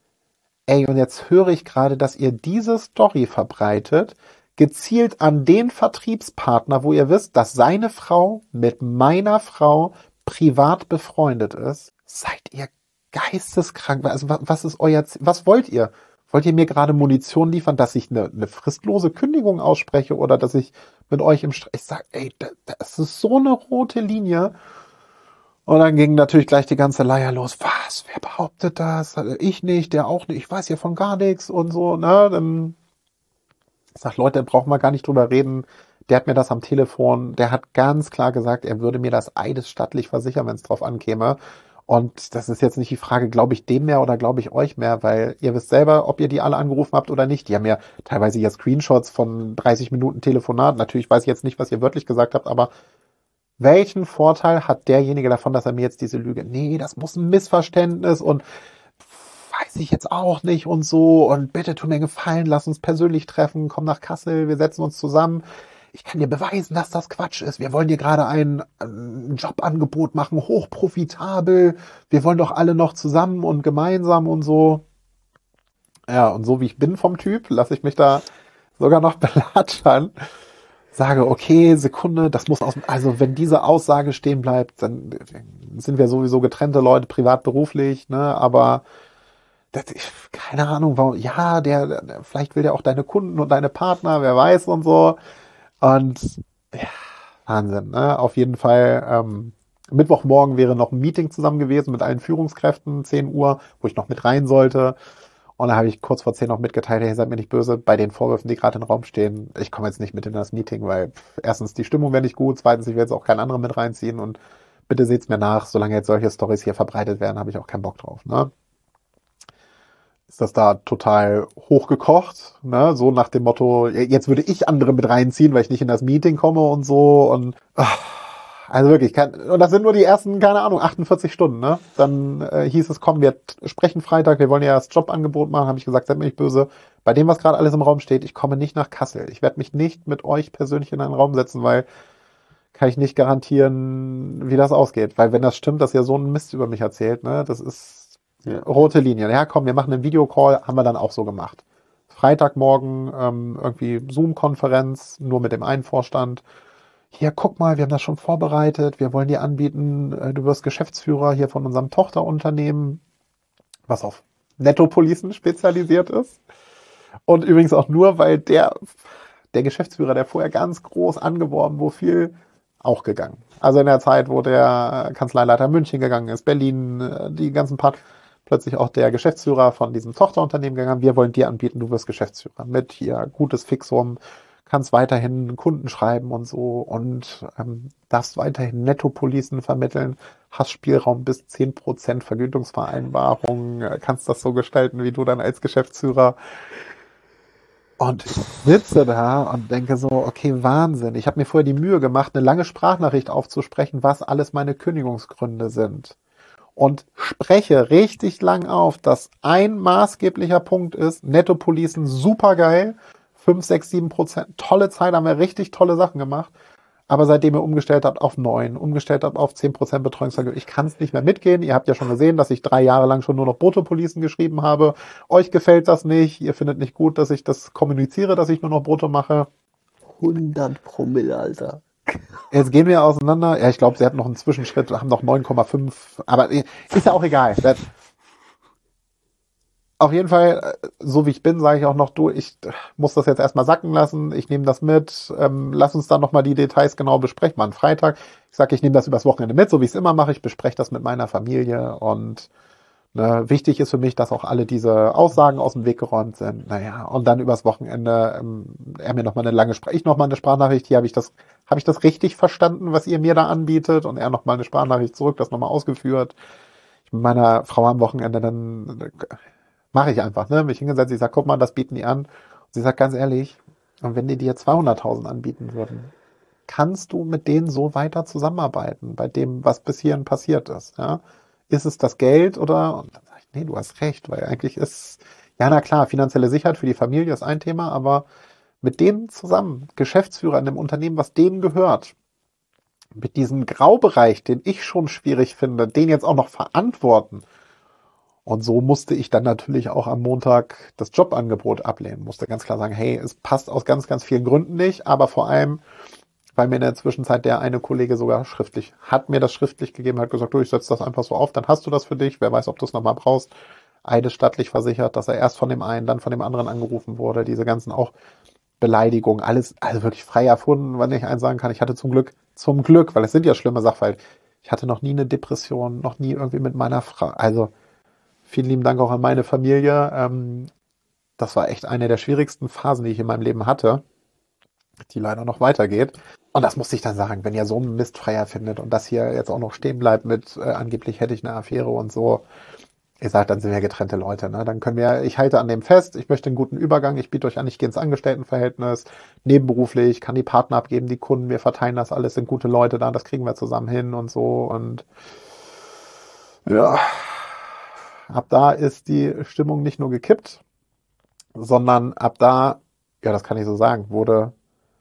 Ey, und jetzt höre ich gerade, dass ihr diese Story verbreitet, gezielt an den Vertriebspartner, wo ihr wisst, dass seine Frau mit meiner Frau privat befreundet ist. Seid ihr geisteskrank? Also was, was ist euer Ziel? Was wollt ihr? Wollt ihr mir gerade Munition liefern, dass ich eine, eine fristlose Kündigung ausspreche oder dass ich mit euch im Streit... Ich sag, ey, das ist so eine rote Linie. Und dann ging natürlich gleich die ganze Leier los. Was? Wer behauptet das? Ich nicht, der auch nicht. Ich weiß ja von gar nichts und so. Ne? Dann ich sag, Leute, da brauchen wir gar nicht drüber reden. Der hat mir das am Telefon, der hat ganz klar gesagt, er würde mir das eidesstattlich versichern, wenn es drauf ankäme. Und das ist jetzt nicht die Frage, glaube ich dem mehr oder glaube ich euch mehr, weil ihr wisst selber, ob ihr die alle angerufen habt oder nicht. Die haben ja teilweise ja Screenshots von dreißig Minuten Telefonat. Natürlich weiß ich jetzt nicht, was ihr wörtlich gesagt habt, aber welchen Vorteil hat derjenige davon, dass er mir jetzt diese Lüge, nee, das muss ein Missverständnis und weiß ich jetzt auch nicht und so und bitte tu mir einen Gefallen, lass uns persönlich treffen, komm nach Kassel, wir setzen uns zusammen. Ich kann dir beweisen, dass das Quatsch ist. Wir wollen dir gerade ein, ein Jobangebot machen, hochprofitabel. Wir wollen doch alle noch zusammen und gemeinsam und so. Ja, und so wie ich bin vom Typ, lasse ich mich da sogar noch belatschern. Sage, okay, Sekunde, das muss aus, also wenn diese Aussage stehen bleibt, dann sind wir sowieso getrennte Leute, privat, beruflich, ne, aber das, keine Ahnung, warum, ja, der, der, vielleicht will der auch deine Kunden und deine Partner, wer weiß und so. Und ja, Wahnsinn, ne? Auf jeden Fall, ähm, Mittwochmorgen wäre noch ein Meeting zusammen gewesen mit allen Führungskräften, zehn Uhr, wo ich noch mit rein sollte. Und da habe ich kurz vor zehn noch mitgeteilt, hey, seid mir nicht böse, bei den Vorwürfen, die gerade im Raum stehen, ich komme jetzt nicht mit in das Meeting, weil pff, erstens, die Stimmung wäre nicht gut, zweitens, ich will jetzt auch keinen anderen mit reinziehen und bitte seht's mir nach, solange jetzt solche Storys hier verbreitet werden, habe ich auch keinen Bock drauf, ne? Ist das da total hochgekocht, ne? So nach dem Motto, jetzt würde ich andere mit reinziehen, weil ich nicht in das Meeting komme und so und ach, also wirklich, kein, und das sind nur die ersten, keine Ahnung, achtundvierzig Stunden, ne? Dann äh, hieß es, komm, wir sprechen Freitag, wir wollen ja das Jobangebot machen, habe ich gesagt, seid mir nicht böse. Bei dem, was gerade alles im Raum steht, ich komme nicht nach Kassel. Ich werde mich nicht mit euch persönlich in einen Raum setzen, weil kann ich nicht garantieren, wie das ausgeht. Weil wenn das stimmt, dass ihr so einen Mist über mich erzählt, ne, das ist ja. Rote Linie. Ja, komm, wir machen einen Videocall, haben wir dann auch so gemacht. Freitagmorgen ähm, irgendwie Zoom-Konferenz, nur mit dem einen Vorstand. Hier, guck mal, wir haben das schon vorbereitet, wir wollen dir anbieten, äh, du wirst Geschäftsführer hier von unserem Tochterunternehmen, was auf Nettopolicen spezialisiert ist. Und übrigens auch nur, weil der, der Geschäftsführer, der vorher ganz groß angeworben, wo viel auch gegangen. Also in der Zeit, wo der Kanzleileiter München gegangen ist, Berlin, die ganzen Part, plötzlich auch der Geschäftsführer von diesem Tochterunternehmen gegangen. Wir wollen dir anbieten, du wirst Geschäftsführer mit hier gutes Fixum, kannst weiterhin Kunden schreiben und so und ähm, darfst weiterhin Nettopolicen vermitteln, hast Spielraum bis zehn Prozent Vergütungsvereinbarung, äh, kannst das so gestalten, wie du dann als Geschäftsführer. Und ich sitze da und denke so, okay, Wahnsinn. Ich habe mir vorher die Mühe gemacht, eine lange Sprachnachricht aufzusprechen, was alles meine Kündigungsgründe sind. Und spreche richtig lang auf, dass ein maßgeblicher Punkt ist, Nettopolicen super geil, fünf, sechs, sieben Prozent, tolle Zeit, haben wir richtig tolle Sachen gemacht. Aber seitdem ihr umgestellt habt auf neun, umgestellt habt auf zehn Prozent Betreuungsvergütung, ich kann es nicht mehr mitgehen. Ihr habt ja schon gesehen, dass ich drei Jahre lang schon nur noch Bruttopolicen geschrieben habe. Euch gefällt das nicht. Ihr findet nicht gut, dass ich das kommuniziere, dass ich nur noch Brutto mache. hundert Promille, Alter. Jetzt gehen wir auseinander. Ja, ich glaube, sie hatten noch einen Zwischenschritt, haben noch neun Komma fünf. Aber ist ja auch egal. Das, auf jeden Fall, so wie ich bin, sage ich auch noch, du, ich muss das jetzt erstmal sacken lassen, ich nehme das mit, ähm, lass uns dann nochmal die Details genau besprechen, mal am Freitag. Ich sage, ich nehme das übers Wochenende mit, so wie ich es immer mache, ich bespreche das mit meiner Familie und ne, wichtig ist für mich, dass auch alle diese Aussagen aus dem Weg geräumt sind. Naja, und dann übers Wochenende, ähm, er mir nochmal eine lange Sprache, ich nochmal eine Sprachnachricht, hier habe ich das, habe ich das richtig verstanden, was ihr mir da anbietet und er nochmal eine Sprachnachricht zurück, das nochmal ausgeführt. Ich mit meiner Frau am Wochenende dann... Mache ich einfach, ne? Mich hingesetzt, ich sag, guck mal, das bieten die an. Und sie sagt ganz ehrlich, und wenn die dir zweihunderttausend anbieten würden, kannst du mit denen so weiter zusammenarbeiten, bei dem, was bis hierhin passiert ist, ja? Ist es das Geld oder? Und dann sage ich, nee, du hast recht, weil eigentlich ist, ja, na klar, finanzielle Sicherheit für die Familie ist ein Thema, aber mit denen zusammen, Geschäftsführer in einem Unternehmen, was denen gehört, mit diesem Graubereich, den ich schon schwierig finde, den jetzt auch noch verantworten. Und so musste ich dann natürlich auch am Montag das Jobangebot ablehnen. Musste ganz klar sagen, hey, es passt aus ganz, ganz vielen Gründen nicht, aber vor allem, weil mir in der Zwischenzeit der eine Kollege sogar schriftlich, hat mir das schriftlich gegeben, hat gesagt, du, ich setze das einfach so auf, dann hast du das für dich, wer weiß, ob du es nochmal brauchst. Eidesstattlich versichert, dass er erst von dem einen, dann von dem anderen angerufen wurde, diese ganzen auch Beleidigungen, alles, also wirklich frei erfunden, wenn ich eins sagen kann. Ich hatte zum Glück, zum Glück, weil es sind ja schlimme Sachverhalte, ich hatte noch nie eine Depression, noch nie irgendwie mit meiner Frau, also vielen lieben Dank auch an meine Familie. Ähm, das war echt eine der schwierigsten Phasen, die ich in meinem Leben hatte, die leider noch weitergeht. Und das musste ich dann sagen, wenn ihr so einen Mist freier findet und das hier jetzt auch noch stehen bleibt mit äh, angeblich hätte ich eine Affäre und so, ihr sagt, dann sind wir getrennte Leute. Ne? Dann können wir, ich halte an dem fest, ich möchte einen guten Übergang, ich biete euch an, ich gehe ins Angestelltenverhältnis, nebenberuflich, kann die Partner abgeben, die Kunden, wir verteilen das alles, sind gute Leute da, das kriegen wir zusammen hin und so und ja... Ab da ist die Stimmung nicht nur gekippt, sondern ab da, ja, das kann ich so sagen, wurde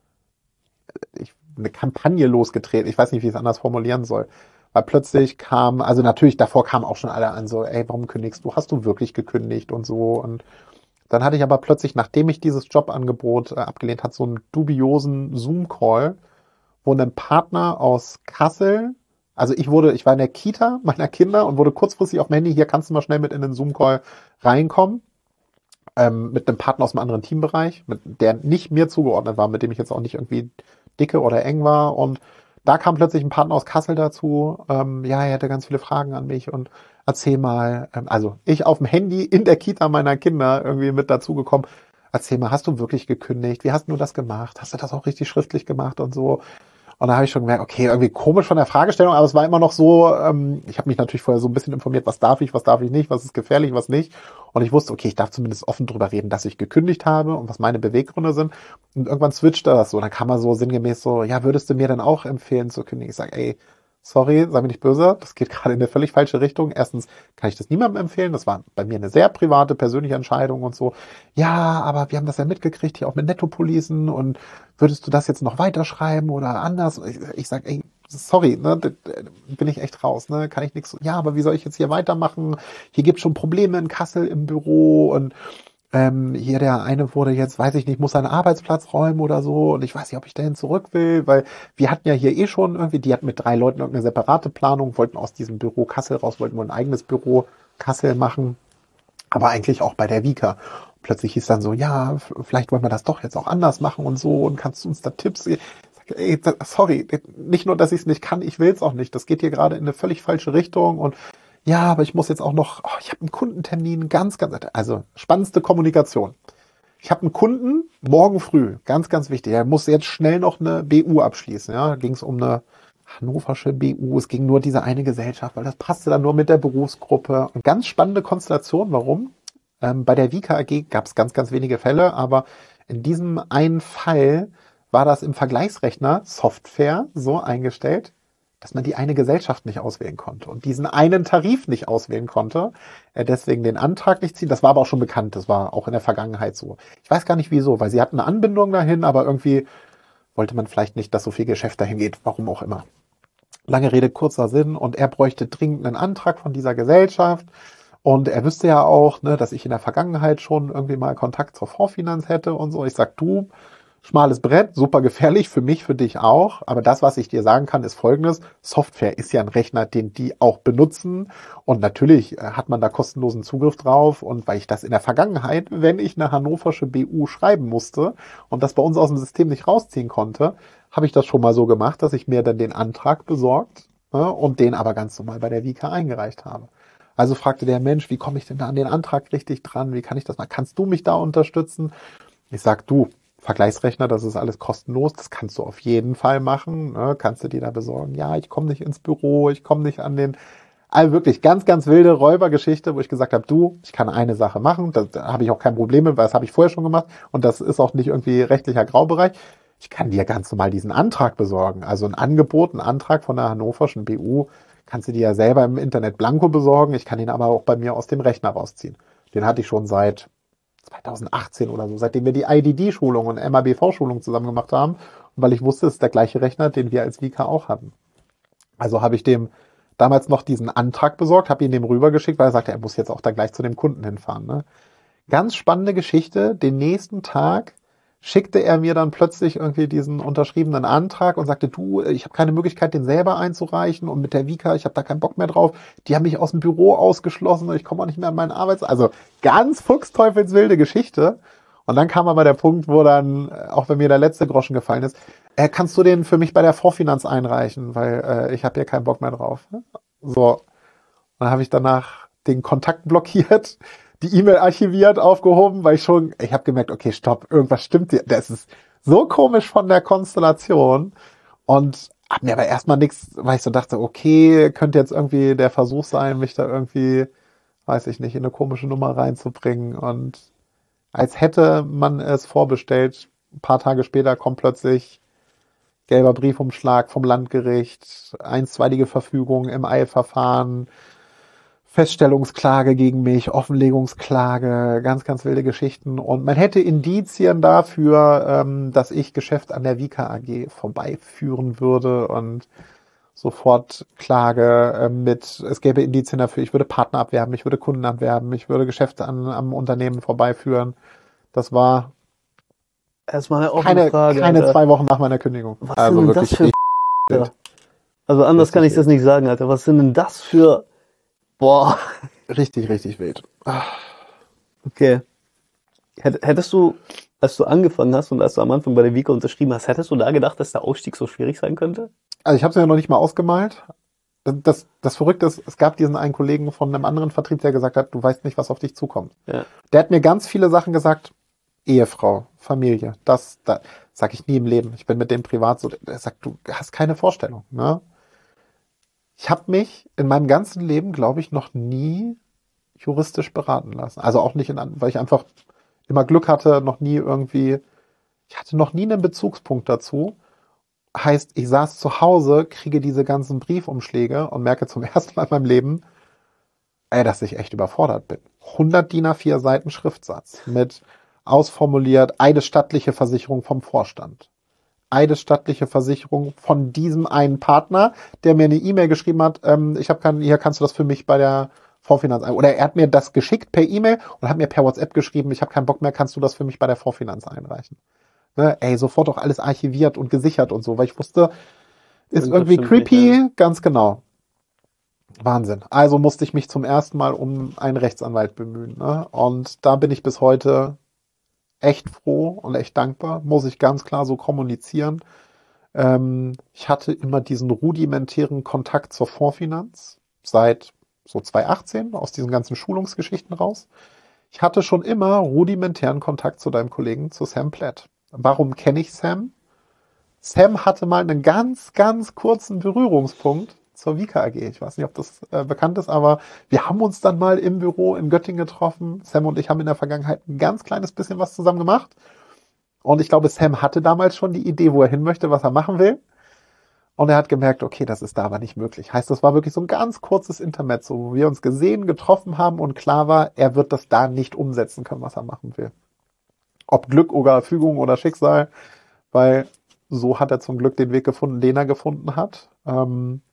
ich, eine Kampagne losgetreten. Ich weiß nicht, wie ich es anders formulieren soll. Weil plötzlich kam, also natürlich davor kamen auch schon alle an so, ey, warum kündigst du? Hast du wirklich gekündigt und so? Und dann hatte ich aber plötzlich, nachdem ich dieses Jobangebot äh, abgelehnt hat, so einen dubiosen Zoom-Call, wo ein Partner aus Kassel, also ich wurde, ich war in der Kita meiner Kinder und wurde kurzfristig auf dem Handy, hier kannst du mal schnell mit in den Zoom-Call reinkommen, ähm, mit einem Partner aus einem anderen Teambereich, mit, der nicht mir zugeordnet war, mit dem ich jetzt auch nicht irgendwie dicke oder eng war. Und da kam plötzlich ein Partner aus Kassel dazu, ähm, ja, er hatte ganz viele Fragen an mich und erzähl mal, ähm, also ich auf dem Handy in der Kita meiner Kinder irgendwie mit dazugekommen, erzähl mal, hast du wirklich gekündigt? Wie hast du das gemacht? Hast du das auch richtig schriftlich gemacht und so? Und da habe ich schon gemerkt, okay, irgendwie komisch von der Fragestellung, aber es war immer noch so, ähm, ich habe mich natürlich vorher so ein bisschen informiert, was darf ich, was darf ich nicht, was ist gefährlich, was nicht. Und ich wusste, okay, ich darf zumindest offen drüber reden, dass ich gekündigt habe und was meine Beweggründe sind. Und irgendwann switchte das so. Dann kam man so sinngemäß so, ja, würdest du mir dann auch empfehlen zu kündigen? Ich sage, ey, sorry, sei mir nicht böse, das geht gerade in eine völlig falsche Richtung. Erstens kann ich das niemandem empfehlen, das war bei mir eine sehr private, persönliche Entscheidung und so. Ja, aber wir haben das ja mitgekriegt, hier auch mit Nettopolicen und würdest du das jetzt noch weiterschreiben oder anders? Ich, ich sage, ey, sorry, ne, da bin ich echt raus, ne, kann ich nichts. Ja, aber wie soll ich jetzt hier weitermachen? Hier gibt's schon Probleme in Kassel im Büro und Ähm, hier der eine wurde jetzt, weiß ich nicht, muss seinen Arbeitsplatz räumen oder so und ich weiß nicht, ob ich dahin zurück will, weil wir hatten ja hier eh schon irgendwie, die hatten mit drei Leuten irgendeine separate Planung, wollten aus diesem Büro Kassel raus, wollten wohl ein eigenes Büro Kassel machen, aber eigentlich auch bei der Vika. Plötzlich hieß dann so, ja, vielleicht wollen wir das doch jetzt auch anders machen und so und kannst du uns da Tipps geben? Ey, sorry, nicht nur, dass ich es nicht kann, ich will es auch nicht. Das geht hier gerade in eine völlig falsche Richtung und ja, aber ich muss jetzt auch noch, oh, ich habe einen Kundentermin, ganz, ganz, also spannendste Kommunikation. Ich habe einen Kunden, morgen früh, ganz, ganz wichtig, er muss jetzt schnell noch eine B U abschließen. Ja, da ging es um eine hannoversche B U, es ging nur diese eine Gesellschaft, weil das passte dann nur mit der Berufsgruppe. Und ganz spannende Konstellation, warum? Ähm, bei der Vika A G gab es ganz, ganz wenige Fälle, aber in diesem einen Fall war das im Vergleichsrechner Software so eingestellt, dass man die eine Gesellschaft nicht auswählen konnte und diesen einen Tarif nicht auswählen konnte, äh, deswegen den Antrag nicht ziehen. Das war aber auch schon bekannt, das war auch in der Vergangenheit so. Ich weiß gar nicht wieso, weil sie hatten eine Anbindung dahin, aber irgendwie wollte man vielleicht nicht, dass so viel Geschäft dahin geht, warum auch immer. Lange Rede, kurzer Sinn, und er bräuchte dringend einen Antrag von dieser Gesellschaft und er wüsste ja auch, ne, dass ich in der Vergangenheit schon irgendwie mal Kontakt zur Fondsfinanz hätte und so. Ich sag, du, schmales Brett, super gefährlich, für mich, für dich auch. Aber das, was ich dir sagen kann, ist Folgendes. Software ist ja ein Rechner, den die auch benutzen. Und natürlich hat man da kostenlosen Zugriff drauf. Und weil ich das in der Vergangenheit, wenn ich eine hannoversche B U schreiben musste und das bei uns aus dem System nicht rausziehen konnte, habe ich das schon mal so gemacht, dass ich mir dann den Antrag besorgt, ne, und den aber ganz normal bei der Vika eingereicht habe. Also fragte der Mensch, wie komme ich denn da an den Antrag richtig dran? Wie kann ich das mal? Kannst du mich da unterstützen? Ich sag, du, Vergleichsrechner, das ist alles kostenlos, das kannst du auf jeden Fall machen, ne? Kannst du dir da besorgen, ja, ich komme nicht ins Büro, ich komme nicht an den, also wirklich ganz, ganz wilde Räubergeschichte, wo ich gesagt habe, du, ich kann eine Sache machen, da, da habe ich auch kein Problem mit, weil das habe ich vorher schon gemacht und das ist auch nicht irgendwie rechtlicher Graubereich. Ich kann dir ganz normal diesen Antrag besorgen, also ein Angebot, ein Antrag von der hannoverschen B U, kannst du dir ja selber im Internet blanko besorgen, ich kann ihn aber auch bei mir aus dem Rechner rausziehen. Den hatte ich schon seit zweitausendachtzehn oder so, seitdem wir die I D D-Schulung und M A B V-Schulung zusammen gemacht haben. Und weil ich wusste, es ist der gleiche Rechner, den wir als Vika auch hatten. Also habe ich dem damals noch diesen Antrag besorgt, habe ihn dem rübergeschickt, weil er sagte, er muss jetzt auch da gleich zu dem Kunden hinfahren. Ne? Ganz spannende Geschichte. Den nächsten Tag schickte er mir dann plötzlich irgendwie diesen unterschriebenen Antrag und sagte, du, ich habe keine Möglichkeit, den selber einzureichen und mit der Vika, ich habe da keinen Bock mehr drauf. Die haben mich aus dem Büro ausgeschlossen und ich komme auch nicht mehr an meinen Arbeits... Also ganz fuchsteufelswilde Geschichte. Und dann kam aber der Punkt, wo dann, auch wenn mir der letzte Groschen gefallen ist, äh, kannst du den für mich bei der Fondsfinanz einreichen, weil äh, ich habe hier keinen Bock mehr drauf. So, dann habe ich danach den Kontakt blockiert, die E-Mail archiviert, aufgehoben, weil ich schon, ich habe gemerkt, okay, stopp, irgendwas stimmt hier. Das ist so komisch von der Konstellation und hab mir aber erstmal nichts, weil ich so dachte, okay, könnte jetzt irgendwie der Versuch sein, mich da irgendwie, weiß ich nicht, in eine komische Nummer reinzubringen und als hätte man es vorbestellt, ein paar Tage später kommt plötzlich gelber Briefumschlag vom Landgericht, einstweilige Verfügung im Eilverfahren, Feststellungsklage gegen mich, Offenlegungsklage, ganz, ganz wilde Geschichten. Und man hätte Indizien dafür, ähm, dass ich Geschäft an der Vika A G vorbeiführen würde und sofort Klage äh, mit, es gäbe Indizien dafür, ich würde Partner abwerben, ich würde Kunden abwerben, ich würde Geschäfte an, am Unternehmen vorbeiführen. Das war Erstmal eine offene keine, Frage. keine Alter. zwei Wochen nach meiner Kündigung. Was Also sind denn wirklich das für wild. Also anders Richtig kann ich das nicht sagen, Alter. Was sind denn das für... Boah. Richtig, richtig wild. Okay. Hättest du, als du angefangen hast und als du am Anfang bei der Vika unterschrieben hast, hättest du da gedacht, dass der Ausstieg so schwierig sein könnte? Also ich habe es ja noch nicht mal ausgemalt. Das, das Verrückte ist, es gab diesen einen Kollegen von einem anderen Vertrieb, der gesagt hat, du weißt nicht, was auf dich zukommt. Ja. Der hat mir ganz viele Sachen gesagt, Ehefrau, Familie, das, das sag ich nie im Leben. Ich bin mit dem privat so, der sagt, du hast keine Vorstellung. Ne? Ich habe mich in meinem ganzen Leben, glaube ich, noch nie juristisch beraten lassen. Also auch nicht, in, weil ich einfach immer Glück hatte, noch nie irgendwie, ich hatte noch nie einen Bezugspunkt dazu. Heißt, ich saß zu Hause, kriege diese ganzen Briefumschläge und merke zum ersten Mal in meinem Leben, ey, dass ich echt überfordert bin. hundert DIN A vier Seiten Schriftsatz mit ausformuliert eidesstattliche Versicherung vom Vorstand. Eidesstattliche Versicherung von diesem einen Partner, der mir eine E-Mail geschrieben hat, ähm, ich habe keinen, hier kannst du das für mich bei der Fondsfinanz ein. Oder er hat mir das geschickt per E-Mail und hat mir per WhatsApp geschrieben, ich habe keinen Bock mehr, kannst du das für mich bei der Fondsfinanz einreichen. Ne, ey, sofort auch alles archiviert und gesichert und so, weil ich wusste, ist Das irgendwie stimmt creepy, nicht, ja. ganz genau. Wahnsinn. Also musste ich mich zum ersten Mal um einen Rechtsanwalt bemühen. Ne? Und da bin ich bis heute echt froh und echt dankbar, muss ich ganz klar so kommunizieren. Ähm, ich hatte immer diesen rudimentären Kontakt zur Fondsfinanz seit so zweitausendachtzehn, aus diesen ganzen Schulungsgeschichten raus. Ich hatte schon immer rudimentären Kontakt zu deinem Kollegen, zu Sam Platt. Warum kenne ich Sam? Sam hatte mal einen ganz, ganz kurzen Berührungspunkt zur Vika A G. Ich weiß nicht, ob das äh, bekannt ist, aber wir haben uns dann mal im Büro in Göttingen getroffen. Sam und ich haben in der Vergangenheit ein ganz kleines bisschen was zusammen gemacht. Und ich glaube, Sam hatte damals schon die Idee, wo er hin möchte, was er machen will. Und er hat gemerkt, okay, das ist da aber nicht möglich. Heißt, das war wirklich so ein ganz kurzes Intermezzo, wo wir uns gesehen, getroffen haben und klar war, er wird das da nicht umsetzen können, was er machen will. Ob Glück oder Fügung oder Schicksal, weil so hat er zum Glück den Weg gefunden, den er gefunden hat. Und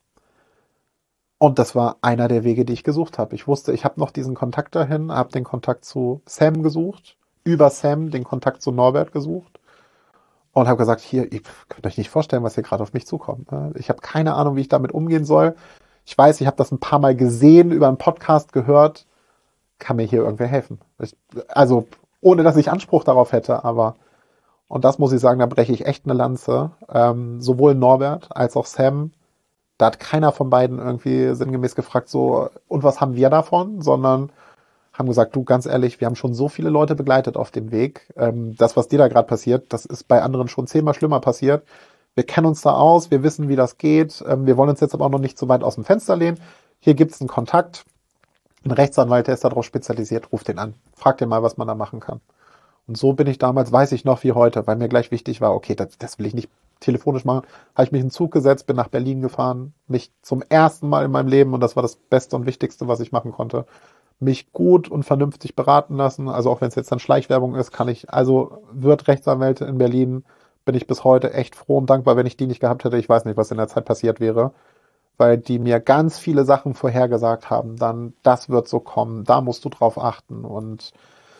das war einer der Wege, die ich gesucht habe. Ich wusste, ich habe noch diesen Kontakt dahin, habe den Kontakt zu Sam gesucht, über Sam den Kontakt zu Norbert gesucht und habe gesagt, hier, ihr könnt euch nicht vorstellen, was hier gerade auf mich zukommt. Ich habe keine Ahnung, wie ich damit umgehen soll. Ich weiß, ich habe das ein paar Mal gesehen, über einen Podcast gehört. Kann mir hier irgendwer helfen? Ich, also, ohne dass ich Anspruch darauf hätte, aber und das muss ich sagen, da breche ich echt eine Lanze. Ähm, sowohl Norbert als auch Sam, da hat keiner von beiden irgendwie sinngemäß gefragt, so, und was haben wir davon? Sondern haben gesagt, du, ganz ehrlich, wir haben schon so viele Leute begleitet auf dem Weg. Ähm, das, was dir da gerade passiert, das ist bei anderen schon zehnmal schlimmer passiert. Wir kennen uns da aus, wir wissen, wie das geht. Ähm, wir wollen uns jetzt aber auch noch nicht so weit aus dem Fenster lehnen. Hier gibt's einen Kontakt. Ein Rechtsanwalt, der ist darauf spezialisiert, ruft den an. Fragt den mal, was man da machen kann. Und so bin ich damals, weiß ich noch wie heute, weil mir gleich wichtig war, okay, das, das will ich nicht telefonisch machen, habe ich mich in den Zug gesetzt, bin nach Berlin gefahren, mich zum ersten Mal in meinem Leben, und das war das Beste und Wichtigste, was ich machen konnte, mich gut und vernünftig beraten lassen. Also auch wenn es jetzt dann Schleichwerbung ist, kann ich, also wird Rechtsanwälte in Berlin, bin ich bis heute echt froh und dankbar. Wenn ich die nicht gehabt hätte, ich weiß nicht, was in der Zeit passiert wäre, weil die mir ganz viele Sachen vorhergesagt haben. Dann, das wird so kommen, da musst du drauf achten. Und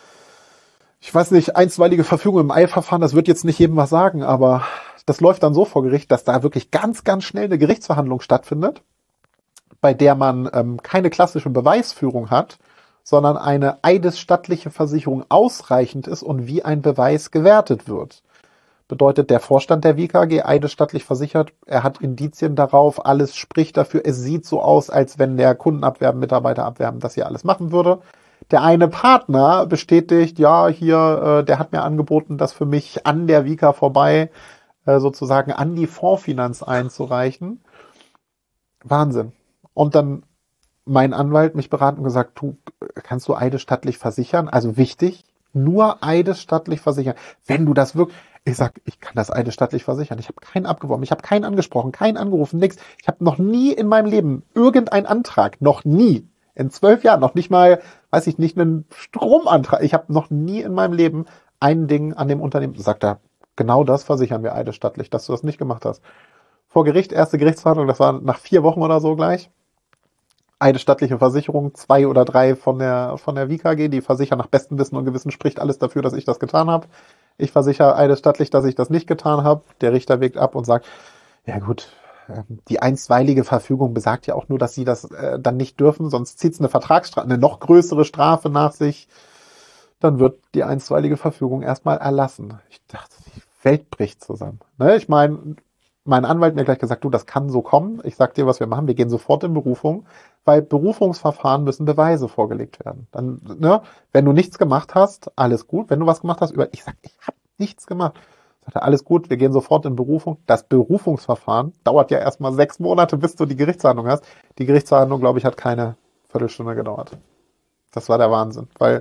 ich weiß nicht, einstweilige Verfügung im Eilverfahren, das wird jetzt nicht jedem was sagen, aber das läuft dann so vor Gericht, dass da wirklich ganz, ganz schnell eine Gerichtsverhandlung stattfindet, bei der man ähm, keine klassische Beweisführung hat, sondern eine eidesstattliche Versicherung ausreichend ist und wie ein Beweis gewertet wird. Bedeutet, der Vorstand der Vika A G eidesstattlich versichert, er hat Indizien darauf, alles spricht dafür, es sieht so aus, als wenn der Kunden abwerben, Mitarbeiter abwerben, das hier alles machen würde. Der eine Partner bestätigt, ja, hier, äh, der hat mir angeboten, das für mich an der Vika vorbei äh, sozusagen an die Fondsfinanz einzureichen. Wahnsinn. Und dann mein Anwalt mich beraten und gesagt, du, kannst du eidesstattlich versichern? Also wichtig, nur eidesstattlich versichern. Wenn du das wirklich, ich sag, ich kann das eidesstattlich versichern. Ich habe keinen abgeworben, ich habe keinen angesprochen, keinen angerufen, nichts. Ich habe noch nie in meinem Leben irgendeinen Antrag, noch nie, in zwölf Jahren, noch nicht mal, weiß ich nicht, einen Stromantrag. Ich habe noch nie in meinem Leben ein Ding an dem Unternehmen, sagt er, genau das versichern wir eidesstattlich, dass du das nicht gemacht hast. Vor Gericht, erste Gerichtsverhandlung, das war nach vier Wochen oder so gleich. Eidesstattliche Versicherung, zwei oder drei von der von der Vika A G, die versichern nach bestem Wissen und Gewissen, spricht alles dafür, dass ich das getan habe. Ich versichere eidesstattlich, dass ich das nicht getan habe. Der Richter wägt ab und sagt, ja gut, die einstweilige Verfügung besagt ja auch nur, dass sie das äh, dann nicht dürfen, sonst zieht es eine Vertragsstrafe, eine noch größere Strafe nach sich. Dann wird die einstweilige Verfügung erstmal erlassen. Ich dachte, die Welt bricht zusammen. Ne? Ich meine, mein Anwalt mir gleich gesagt, du, das kann so kommen. Ich sag dir, was wir machen. Wir gehen sofort in Berufung, weil Berufungsverfahren müssen Beweise vorgelegt werden. Dann, ne, wenn du nichts gemacht hast, alles gut. Wenn du was gemacht hast, über, ich sag, ich habe nichts gemacht. Sagt er, alles gut, wir gehen sofort in Berufung. Das Berufungsverfahren dauert ja erstmal sechs Monate, bis du die Gerichtsverhandlung hast. Die Gerichtsverhandlung, glaube ich, hat keine Viertelstunde gedauert. Das war der Wahnsinn, weil,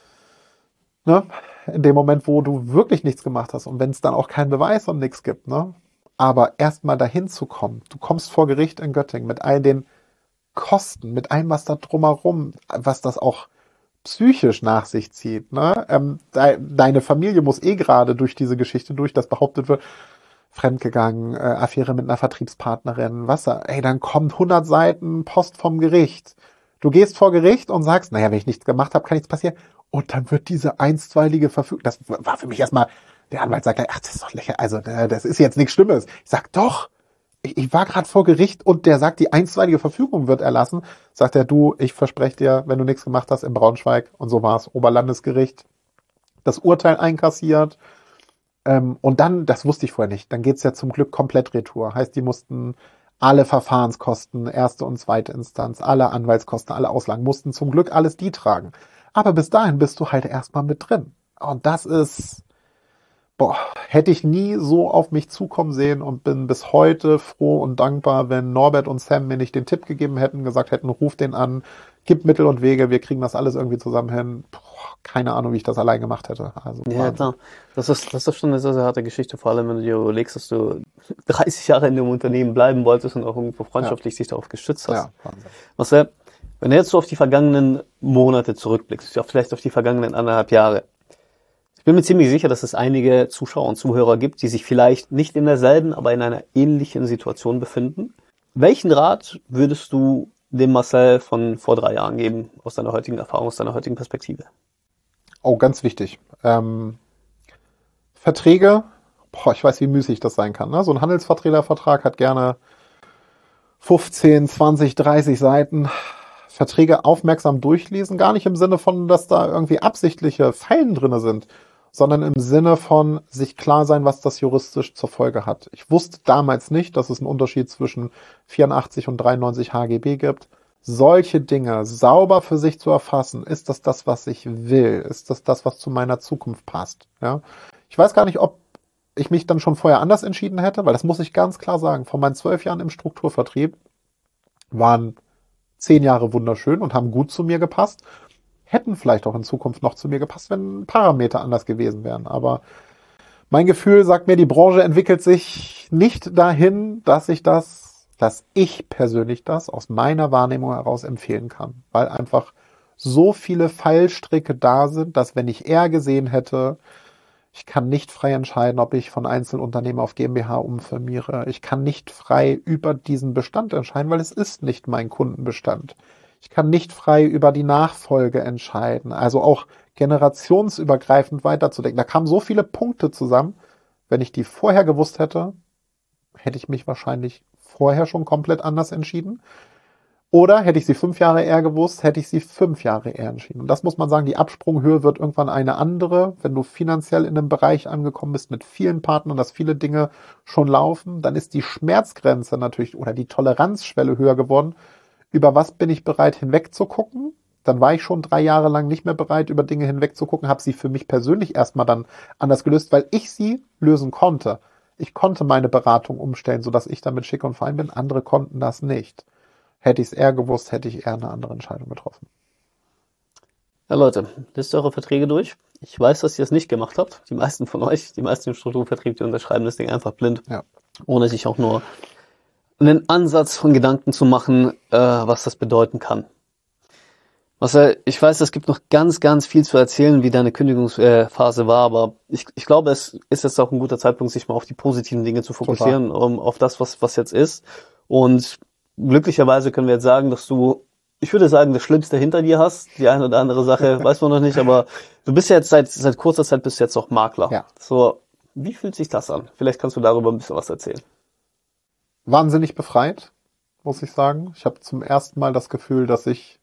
ne, in dem Moment, wo du wirklich nichts gemacht hast und wenn es dann auch keinen Beweis und nichts gibt, ne, aber erstmal dahin zu kommen, du kommst vor Gericht in Göttingen mit all den Kosten, mit allem, was da drumherum, was das auch psychisch nach sich zieht. Ne? Ähm, de, deine Familie muss eh gerade durch diese Geschichte durch, dass behauptet wird, fremdgegangen, äh, Affäre mit einer Vertriebspartnerin, was da, ey, dann kommt hundert Seiten Post vom Gericht. Du gehst vor Gericht und sagst, naja, wenn ich nichts gemacht habe, kann nichts passieren. Und dann wird diese einstweilige Verfügung, das war für mich erstmal, der Anwalt sagt, ach, das ist doch lächerlich, also das ist jetzt nichts Schlimmes. Ich sag, doch, ich, ich war gerade vor Gericht und der sagt, die einstweilige Verfügung wird erlassen. Sagt er, du, ich verspreche dir, wenn du nichts gemacht hast in Braunschweig, und so war's, Oberlandesgericht, das Urteil einkassiert. Ähm, und dann, das wusste ich vorher nicht, dann geht's ja zum Glück komplett retour. Heißt, die mussten alle Verfahrenskosten, erste und zweite Instanz, alle Anwaltskosten, alle Auslagen, mussten zum Glück alles die tragen. Aber bis dahin bist du halt erstmal mit drin. Und das ist, boah, hätte ich nie so auf mich zukommen sehen und bin bis heute froh und dankbar, wenn Norbert und Sam mir nicht den Tipp gegeben hätten, gesagt hätten, ruf den an, gib Mittel und Wege, wir kriegen das alles irgendwie zusammen hin. Boah, keine Ahnung, wie ich das allein gemacht hätte. Also, Ja, Wahnsinn. klar. Das ist, das ist schon eine sehr, sehr harte Geschichte, vor allem wenn du dir überlegst, dass du dreißig Jahre in dem Unternehmen bleiben wolltest und auch irgendwo freundschaftlich dich darauf gestützt hast. Ja, Wahnsinn. Marcel, wenn du jetzt so auf die vergangenen Monate zurückblickst, ja, vielleicht auf die vergangenen anderthalb Jahre, ich bin mir ziemlich sicher, dass es einige Zuschauer und Zuhörer gibt, die sich vielleicht nicht in derselben, aber in einer ähnlichen Situation befinden. Welchen Rat würdest du dem Marcel von vor drei Jahren geben, aus deiner heutigen Erfahrung, aus deiner heutigen Perspektive? Oh, ganz wichtig. Ähm, Verträge, boah, ich weiß, wie müßig das sein kann. Ne? So ein Handelsverträgervertrag hat gerne fünfzehn, zwanzig, dreißig Seiten. Verträge aufmerksam durchlesen, gar nicht im Sinne von, dass da irgendwie absichtliche Fallen drinne sind, sondern im Sinne von sich klar sein, was das juristisch zur Folge hat. Ich wusste damals nicht, dass es einen Unterschied zwischen vierundachtzig und dreiundneunzig H G B gibt. Solche Dinge sauber für sich zu erfassen, ist das das, was ich will? Ist das das, was zu meiner Zukunft passt? Ja? Ich weiß gar nicht, ob ich mich dann schon vorher anders entschieden hätte, weil das muss ich ganz klar sagen. Von meinen zwölf Jahren im Strukturvertrieb waren zehn Jahre wunderschön und haben gut zu mir gepasst. Hätten vielleicht auch in Zukunft noch zu mir gepasst, wenn Parameter anders gewesen wären. Aber mein Gefühl sagt mir, die Branche entwickelt sich nicht dahin, dass ich das, dass ich persönlich das aus meiner Wahrnehmung heraus empfehlen kann. Weil einfach so viele Fallstricke da sind, dass wenn ich eher gesehen hätte, ich kann nicht frei entscheiden, ob ich von Einzelunternehmen auf GmbH umfirmiere. Ich kann nicht frei über diesen Bestand entscheiden, weil es ist nicht mein Kundenbestand. Ich kann nicht frei über die Nachfolge entscheiden, also auch generationsübergreifend weiterzudenken. Da kamen so viele Punkte zusammen. Wenn ich die vorher gewusst hätte, hätte ich mich wahrscheinlich vorher schon komplett anders entschieden. Oder hätte ich sie fünf Jahre eher gewusst, hätte ich sie fünf Jahre eher entschieden. Und das muss man sagen, die Absprunghöhe wird irgendwann eine andere. Wenn du finanziell in einem Bereich angekommen bist mit vielen Partnern, dass viele Dinge schon laufen, dann ist die Schmerzgrenze natürlich oder die Toleranzschwelle höher geworden. Über was bin ich bereit hinwegzugucken? Dann war ich schon drei Jahre lang nicht mehr bereit, über Dinge hinwegzugucken, habe sie für mich persönlich erstmal dann anders gelöst, weil ich sie lösen konnte. Ich konnte meine Beratung umstellen, sodass ich damit schick und fein bin. Andere konnten das nicht. Hätte ich es eher gewusst, hätte ich eher eine andere Entscheidung getroffen. Ja, Leute, lest eure Verträge durch. Ich weiß, dass ihr es nicht gemacht habt. Die meisten von euch, die meisten im Strukturvertrieb, die unterschreiben das Ding einfach blind, Ja. ohne sich auch nur einen Ansatz von Gedanken zu machen, äh, was das bedeuten kann. Marcel, ich weiß, es gibt noch ganz, ganz viel zu erzählen, wie deine Kündigungsphase war, aber ich, ich glaube, es ist jetzt auch ein guter Zeitpunkt, sich mal auf die positiven Dinge zu fokussieren, um, auf das, was, was jetzt ist. Und glücklicherweise können wir jetzt sagen, dass du, ich würde sagen, das Schlimmste hinter dir hast. Die eine oder andere Sache weiß man noch nicht, aber du bist ja jetzt seit, seit kurzer Zeit bist du jetzt auch Makler. Ja. So, wie fühlt sich das an? Vielleicht kannst du darüber ein bisschen was erzählen. Wahnsinnig befreit, muss ich sagen. Ich habe zum ersten Mal das Gefühl, dass ich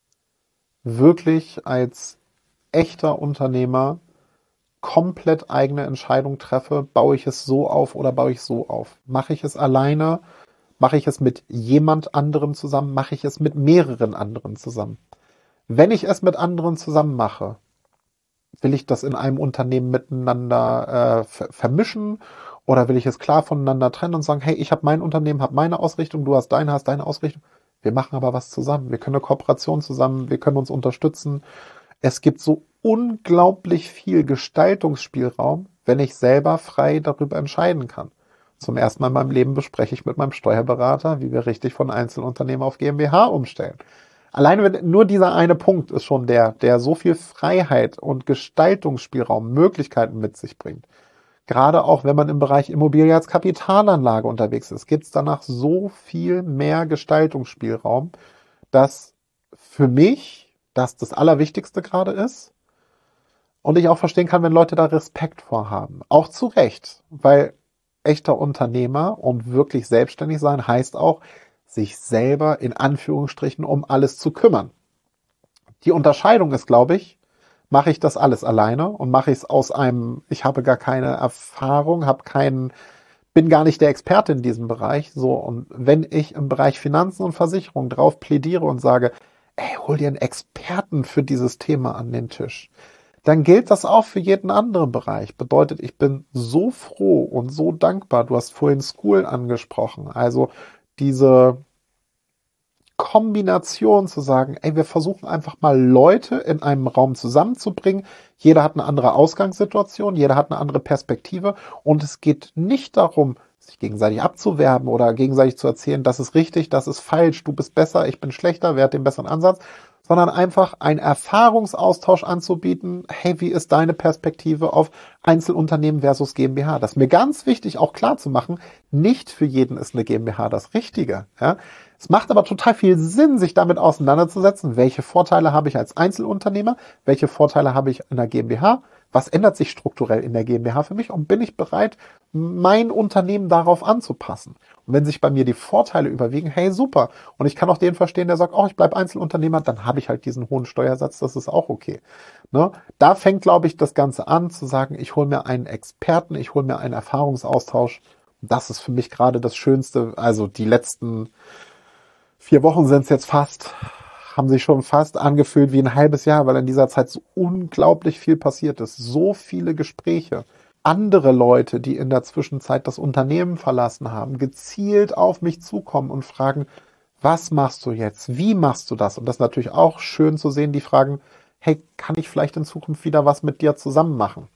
wirklich als echter Unternehmer komplett eigene Entscheidungen treffe. Baue ich es so auf oder baue ich es so auf? Mache ich es alleine? Mache ich es mit jemand anderem zusammen? Mache ich es mit mehreren anderen zusammen? Wenn ich es mit anderen zusammen mache, will ich das in einem Unternehmen miteinander äh, ver- vermischen oder will ich es klar voneinander trennen und sagen, hey, ich habe mein Unternehmen, habe meine Ausrichtung, du hast deine, hast deine Ausrichtung. Wir machen aber was zusammen. Wir können eine Kooperation zusammen, wir können uns unterstützen. Es gibt so unglaublich viel Gestaltungsspielraum, wenn ich selber frei darüber entscheiden kann. Zum ersten Mal in meinem Leben bespreche ich mit meinem Steuerberater, wie wir richtig von Einzelunternehmen auf GmbH umstellen. Alleine wenn, nur dieser eine Punkt ist schon der, der so viel Freiheit und Gestaltungsspielraum, Möglichkeiten mit sich bringt. Gerade auch, wenn man im Bereich Immobilie als Kapitalanlage unterwegs ist, gibt es danach so viel mehr Gestaltungsspielraum, dass für mich das das Allerwichtigste gerade ist und ich auch verstehen kann, wenn Leute da Respekt vorhaben. Auch zu Recht, weil echter Unternehmer und wirklich selbstständig sein heißt auch, sich selber in Anführungsstrichen um alles zu kümmern. Die Unterscheidung ist, glaube ich, mache ich das alles alleine und mache ich es aus einem, ich habe gar keine Erfahrung, habe keinen, bin gar nicht der Experte in diesem Bereich. So, und wenn ich im Bereich Finanzen und Versicherung drauf plädiere und sage, ey, hol dir einen Experten für dieses Thema an den Tisch. Dann gilt das auch für jeden anderen Bereich. Bedeutet, ich bin so froh und so dankbar. Du hast vorhin School angesprochen. Also diese Kombination zu sagen, ey, wir versuchen einfach mal Leute in einem Raum zusammenzubringen. Jeder hat eine andere Ausgangssituation, jeder hat eine andere Perspektive und es geht nicht darum, sich gegenseitig abzuwerben oder gegenseitig zu erzählen, das ist richtig, das ist falsch, du bist besser, ich bin schlechter, wer hat den besseren Ansatz, sondern einfach einen Erfahrungsaustausch anzubieten. Hey, wie ist deine Perspektive auf Einzelunternehmen versus GmbH? Das ist mir ganz wichtig, auch klar zu machen, nicht für jeden ist eine GmbH das Richtige. Ja? Es macht aber total viel Sinn, sich damit auseinanderzusetzen, welche Vorteile habe ich als Einzelunternehmer, welche Vorteile habe ich in der GmbH, was ändert sich strukturell in der GmbH für mich und bin ich bereit, mein Unternehmen darauf anzupassen. Und wenn sich bei mir die Vorteile überwiegen, hey, super. Und ich kann auch den verstehen, der sagt, oh, ich bleibe Einzelunternehmer, dann habe ich halt diesen hohen Steuersatz, das ist auch okay. Ne? Da fängt, glaube ich, das Ganze an, zu sagen, ich hole mir einen Experten, ich hole mir einen Erfahrungsaustausch. Das ist für mich gerade das Schönste. Also die letzten vier Wochen sind es jetzt fast, haben sich schon fast angefühlt wie ein halbes Jahr, weil in dieser Zeit so unglaublich viel passiert ist. So viele Gespräche. Andere Leute, die in der Zwischenzeit das Unternehmen verlassen haben, gezielt auf mich zukommen und fragen, was machst du jetzt? Wie machst du das? Und das ist natürlich auch schön zu sehen, die fragen, hey, kann ich vielleicht in Zukunft wieder was mit dir zusammen machen?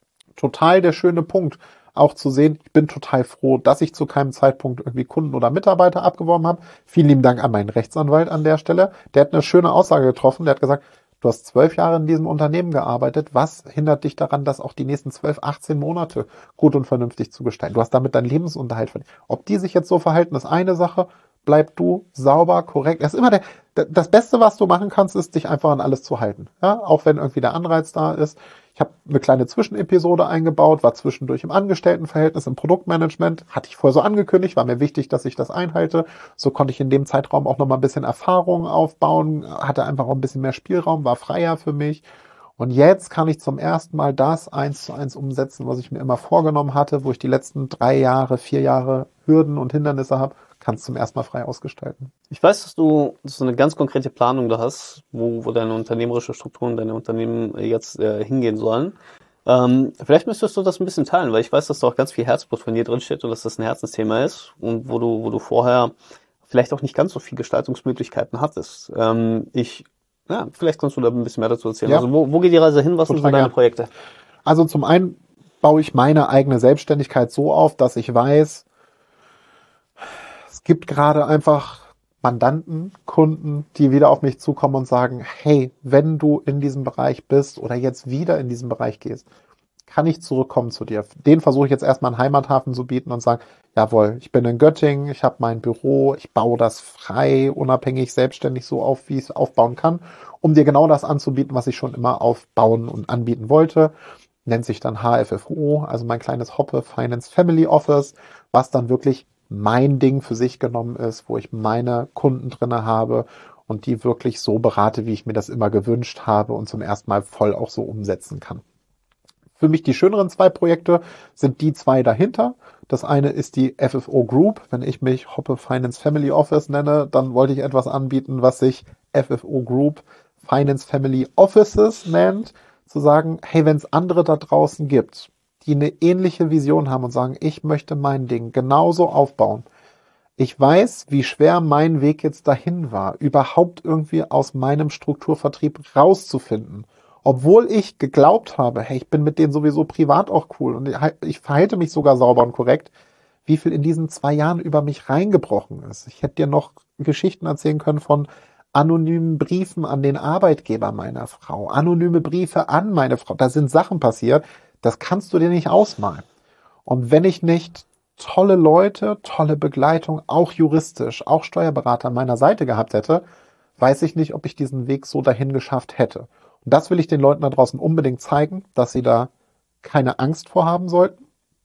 Total der schöne Punkt. Auch zu sehen, ich bin total froh, dass ich zu keinem Zeitpunkt irgendwie Kunden oder Mitarbeiter abgeworben habe. Vielen lieben Dank an meinen Rechtsanwalt an der Stelle. Der hat eine schöne Aussage getroffen. Der hat gesagt, du hast zwölf Jahre in diesem Unternehmen gearbeitet. Was hindert dich daran, das auch die nächsten zwölf, achtzehn Monate gut und vernünftig zu gestalten? Du hast damit deinen Lebensunterhalt verdient. Ob die sich jetzt so verhalten, ist eine Sache. Bleib du sauber, korrekt. Das ist immer der, das Beste, was du machen kannst, ist, dich einfach an alles zu halten. Ja, auch wenn irgendwie der Anreiz da ist. Ich habe eine kleine Zwischenepisode eingebaut, war zwischendurch im Angestelltenverhältnis, im Produktmanagement, hatte ich vorher so angekündigt, war mir wichtig, dass ich das einhalte. So konnte ich in dem Zeitraum auch nochmal ein bisschen Erfahrung aufbauen, hatte einfach auch ein bisschen mehr Spielraum, war freier für mich. Und jetzt kann ich zum ersten Mal das eins zu eins umsetzen, was ich mir immer vorgenommen hatte, wo ich die letzten drei Jahre, vier Jahre Hürden und Hindernisse habe, kann es zum ersten Mal frei ausgestalten. Ich weiß, dass du so eine ganz konkrete Planung da hast, wo, wo deine unternehmerische Strukturen, deine Unternehmen jetzt äh, hingehen sollen. Ähm, vielleicht müsstest du das ein bisschen teilen, weil ich weiß, dass da auch ganz viel Herzblut von dir drin steht und dass das ein Herzensthema ist und wo du, wo du vorher vielleicht auch nicht ganz so viele Gestaltungsmöglichkeiten hattest. Ähm, ich, ja, vielleicht kannst du da ein bisschen mehr dazu erzählen. Ja. Also wo, wo geht die Reise hin? Was Total sind so deine gern. Projekte? Also zum einen baue ich meine eigene Selbstständigkeit so auf, dass ich weiß, es gibt gerade einfach Mandanten, Kunden, die wieder auf mich zukommen und sagen, hey, wenn du in diesem Bereich bist oder jetzt wieder in diesen Bereich gehst, kann ich zurückkommen zu dir. Den versuche ich jetzt erstmal einen Heimathafen zu bieten und sagen, jawohl, ich bin in Göttingen, ich habe mein Büro, ich baue das frei, unabhängig, selbstständig so auf, wie ich es aufbauen kann, um dir genau das anzubieten, was ich schon immer aufbauen und anbieten wollte. Nennt sich dann H F F O, also mein kleines Hoppe Finance Family Office, was dann wirklich mein Ding für sich genommen ist, wo ich meine Kunden drinne habe und die wirklich so berate, wie ich mir das immer gewünscht habe und zum ersten Mal voll auch so umsetzen kann. Für mich die schöneren zwei Projekte sind die zwei dahinter. Das eine ist die F F O Group. Wenn ich mich Hoppe Finance Family Office nenne, dann wollte ich etwas anbieten, was sich F F O Group Finance Family Offices nennt. Zu sagen, hey, wenn es andere da draußen gibt, die eine ähnliche Vision haben und sagen, ich möchte mein Ding genauso aufbauen. Ich weiß, wie schwer mein Weg jetzt dahin war, überhaupt irgendwie aus meinem Strukturvertrieb rauszufinden. Obwohl ich geglaubt habe, hey, ich bin mit denen sowieso privat auch cool und ich verhalte mich sogar sauber und korrekt, wie viel in diesen zwei Jahren über mich reingebrochen ist. Ich hätte dir noch Geschichten erzählen können von anonymen Briefen an den Arbeitgeber meiner Frau, anonyme Briefe an meine Frau. Da sind Sachen passiert, das kannst du dir nicht ausmalen. Und wenn ich nicht tolle Leute, tolle Begleitung, auch juristisch, auch Steuerberater an meiner Seite gehabt hätte, weiß ich nicht, ob ich diesen Weg so dahin geschafft hätte. Und das will ich den Leuten da draußen unbedingt zeigen, dass sie da keine Angst vor haben sollten.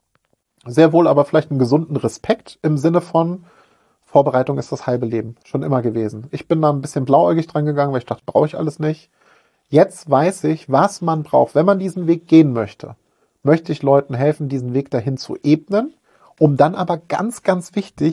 Sehr wohl aber vielleicht einen gesunden Respekt im Sinne von Vorbereitung ist das halbe Leben. Schon immer gewesen. Ich bin da ein bisschen blauäugig dran gegangen, weil ich dachte, brauche ich alles nicht. Jetzt weiß ich, was man braucht, wenn man diesen Weg gehen möchte. Möchte ich Leuten helfen, diesen Weg dahin zu ebnen, um dann aber ganz, ganz wichtig,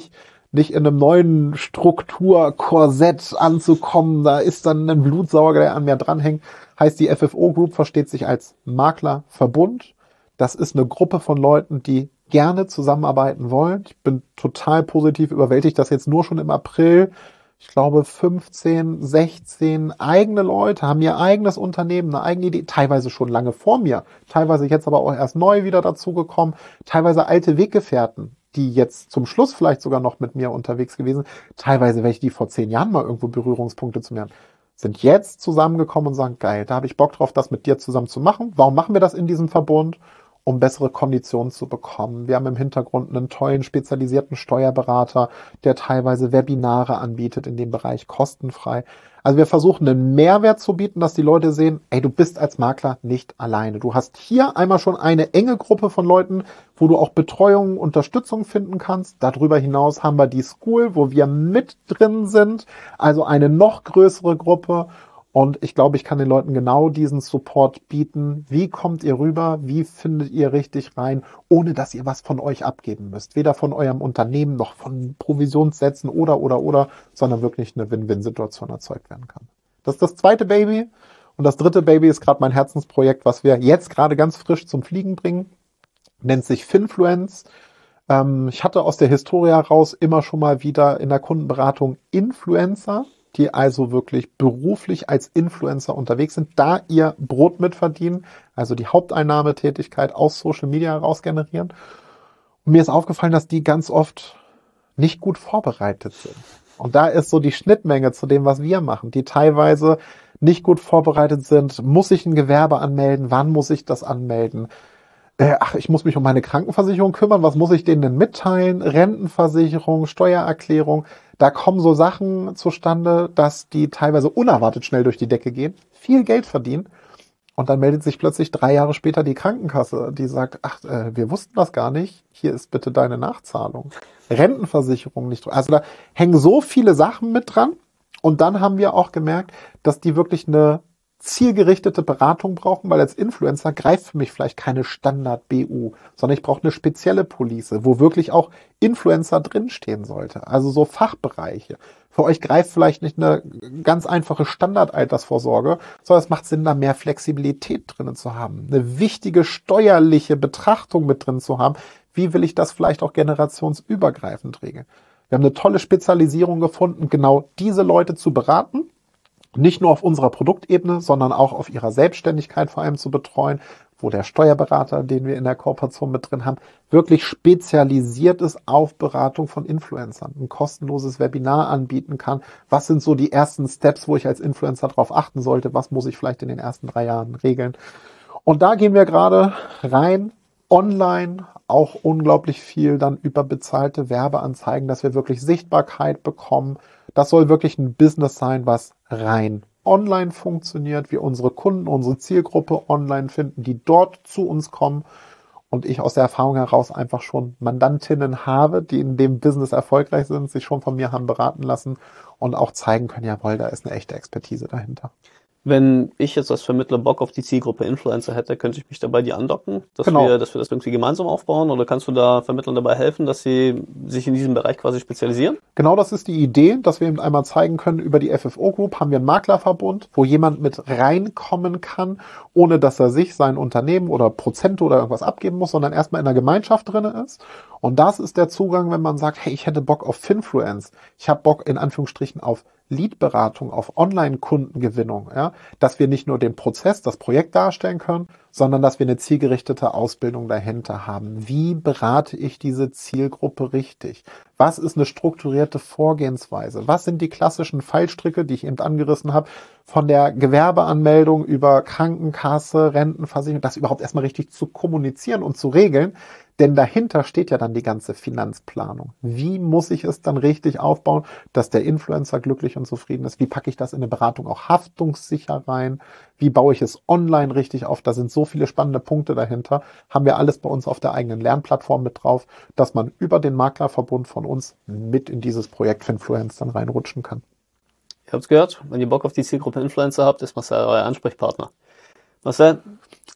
nicht in einem neuen Strukturkorsett anzukommen. Da ist dann ein Blutsauger, der an mir dranhängt. Heißt, die F F O Group versteht sich als Maklerverbund. Das ist eine Gruppe von Leuten, die gerne zusammenarbeiten wollen. Ich bin total positiv überwältigt, dass jetzt nur schon im April, ich glaube, fünfzehn, sechzehn eigene Leute haben ihr eigenes Unternehmen, eine eigene Idee, teilweise schon lange vor mir, teilweise jetzt aber auch erst neu wieder dazugekommen, teilweise alte Weggefährten, die jetzt zum Schluss vielleicht sogar noch mit mir unterwegs gewesen, teilweise welche, die vor zehn Jahren mal irgendwo Berührungspunkte zu mir haben, sind jetzt zusammengekommen und sagen, geil, da habe ich Bock drauf, das mit dir zusammen zu machen. Warum machen wir das in diesem Verbund? Um bessere Konditionen zu bekommen. Wir haben im Hintergrund einen tollen, spezialisierten Steuerberater, der teilweise Webinare anbietet in dem Bereich kostenfrei. Also wir versuchen einen Mehrwert zu bieten, dass die Leute sehen, ey, du bist als Makler nicht alleine. Du hast hier einmal schon eine enge Gruppe von Leuten, wo du auch Betreuung, Unterstützung finden kannst. Darüber hinaus haben wir die School, wo wir mit drin sind, also eine noch größere Gruppe. Und ich glaube, ich kann den Leuten genau diesen Support bieten. Wie kommt ihr rüber? Wie findet ihr richtig rein, ohne dass ihr was von euch abgeben müsst? Weder von eurem Unternehmen noch von Provisionssätzen oder, oder, oder, sondern wirklich eine Win-Win-Situation erzeugt werden kann. Das ist das zweite Baby. Und das dritte Baby ist gerade mein Herzensprojekt, was wir jetzt gerade ganz frisch zum Fliegen bringen. Nennt sich Finfluence. Ähm, ich hatte aus der Historie heraus immer schon mal wieder in der Kundenberatung Influencer, die also wirklich beruflich als Influencer unterwegs sind, da ihr Brot mitverdienen, also die Haupteinnahmetätigkeit aus Social Media heraus generieren. Und mir ist aufgefallen, dass die ganz oft nicht gut vorbereitet sind. Und da ist so die Schnittmenge zu dem, was wir machen, die teilweise nicht gut vorbereitet sind. Muss ich ein Gewerbe anmelden? Wann muss ich das anmelden? Ach, ich muss mich um meine Krankenversicherung kümmern. Was muss ich denen denn mitteilen? Rentenversicherung, Steuererklärung. Da kommen so Sachen zustande, dass die teilweise unerwartet schnell durch die Decke gehen, viel Geld verdienen. Und dann meldet sich plötzlich drei Jahre später die Krankenkasse, die sagt, ach, äh, wir wussten das gar nicht. Hier ist bitte deine Nachzahlung. Rentenversicherung nicht. Also da hängen so viele Sachen mit dran. Und dann haben wir auch gemerkt, dass die wirklich eine zielgerichtete Beratung brauchen, weil als Influencer greift für mich vielleicht keine Standard-B U, sondern ich brauche eine spezielle Police, wo wirklich auch Influencer drinstehen sollte. Also so Fachbereiche. Für euch greift vielleicht nicht eine ganz einfache Standardaltersvorsorge, sondern es macht Sinn, da mehr Flexibilität drinnen zu haben. Eine wichtige steuerliche Betrachtung mit drin zu haben. Wie will ich das vielleicht auch generationsübergreifend regeln? Wir haben eine tolle Spezialisierung gefunden, genau diese Leute zu beraten. Nicht nur auf unserer Produktebene, sondern auch auf ihrer Selbstständigkeit vor allem zu betreuen, wo der Steuerberater, den wir in der Kooperation mit drin haben, wirklich spezialisiert ist auf Beratung von Influencern, ein kostenloses Webinar anbieten kann. Was sind so die ersten Steps, wo ich als Influencer darauf achten sollte? Was muss ich vielleicht in den ersten drei Jahren regeln? Und da gehen wir gerade rein, online, auch unglaublich viel dann über bezahlte Werbeanzeigen, dass wir wirklich Sichtbarkeit bekommen. Das soll wirklich ein Business sein, was rein online funktioniert, wir unsere Kunden, unsere Zielgruppe online finden, die dort zu uns kommen und ich aus der Erfahrung heraus einfach schon Mandantinnen habe, die in dem Business erfolgreich sind, sich schon von mir haben beraten lassen und auch zeigen können, jawohl, da ist eine echte Expertise dahinter. Wenn ich jetzt als Vermittler Bock auf die Zielgruppe Influencer hätte, könnte ich mich dabei die andocken, dass Genau. wir, dass wir das irgendwie gemeinsam aufbauen, oder kannst du da Vermittlern dabei helfen, dass sie sich in diesem Bereich quasi spezialisieren? Genau, das ist die Idee, dass wir eben einmal zeigen können, über die F F O Group haben wir einen Maklerverbund, wo jemand mit reinkommen kann, ohne dass er sich, sein Unternehmen oder Prozente oder irgendwas abgeben muss, sondern erstmal in der Gemeinschaft drin ist. Und das ist der Zugang, wenn man sagt, hey, ich hätte Bock auf Finfluence, ich habe Bock in Anführungsstrichen auf Lead-Beratung, auf Online-Kundengewinnung, ja, dass wir nicht nur den Prozess, das Projekt darstellen können, sondern dass wir eine zielgerichtete Ausbildung dahinter haben. Wie berate ich diese Zielgruppe richtig? Was ist eine strukturierte Vorgehensweise? Was sind die klassischen Fallstricke, die ich eben angerissen habe, von der Gewerbeanmeldung über Krankenkasse, Rentenversicherung, das überhaupt erstmal richtig zu kommunizieren und zu regeln? Denn dahinter steht ja dann die ganze Finanzplanung. Wie muss ich es dann richtig aufbauen, dass der Influencer glücklich und zufrieden ist? Wie packe ich das in eine Beratung auch haftungssicher rein? Wie baue ich es online richtig auf? Da sind so viele spannende Punkte dahinter. Haben wir alles bei uns auf der eigenen Lernplattform mit drauf, dass man über den Maklerverbund von uns mit in dieses Projekt Finfluence dann reinrutschen kann. Ihr habt es gehört, wenn ihr Bock auf die Zielgruppe Influencer habt, ist Marcel euer Ansprechpartner. Marcel,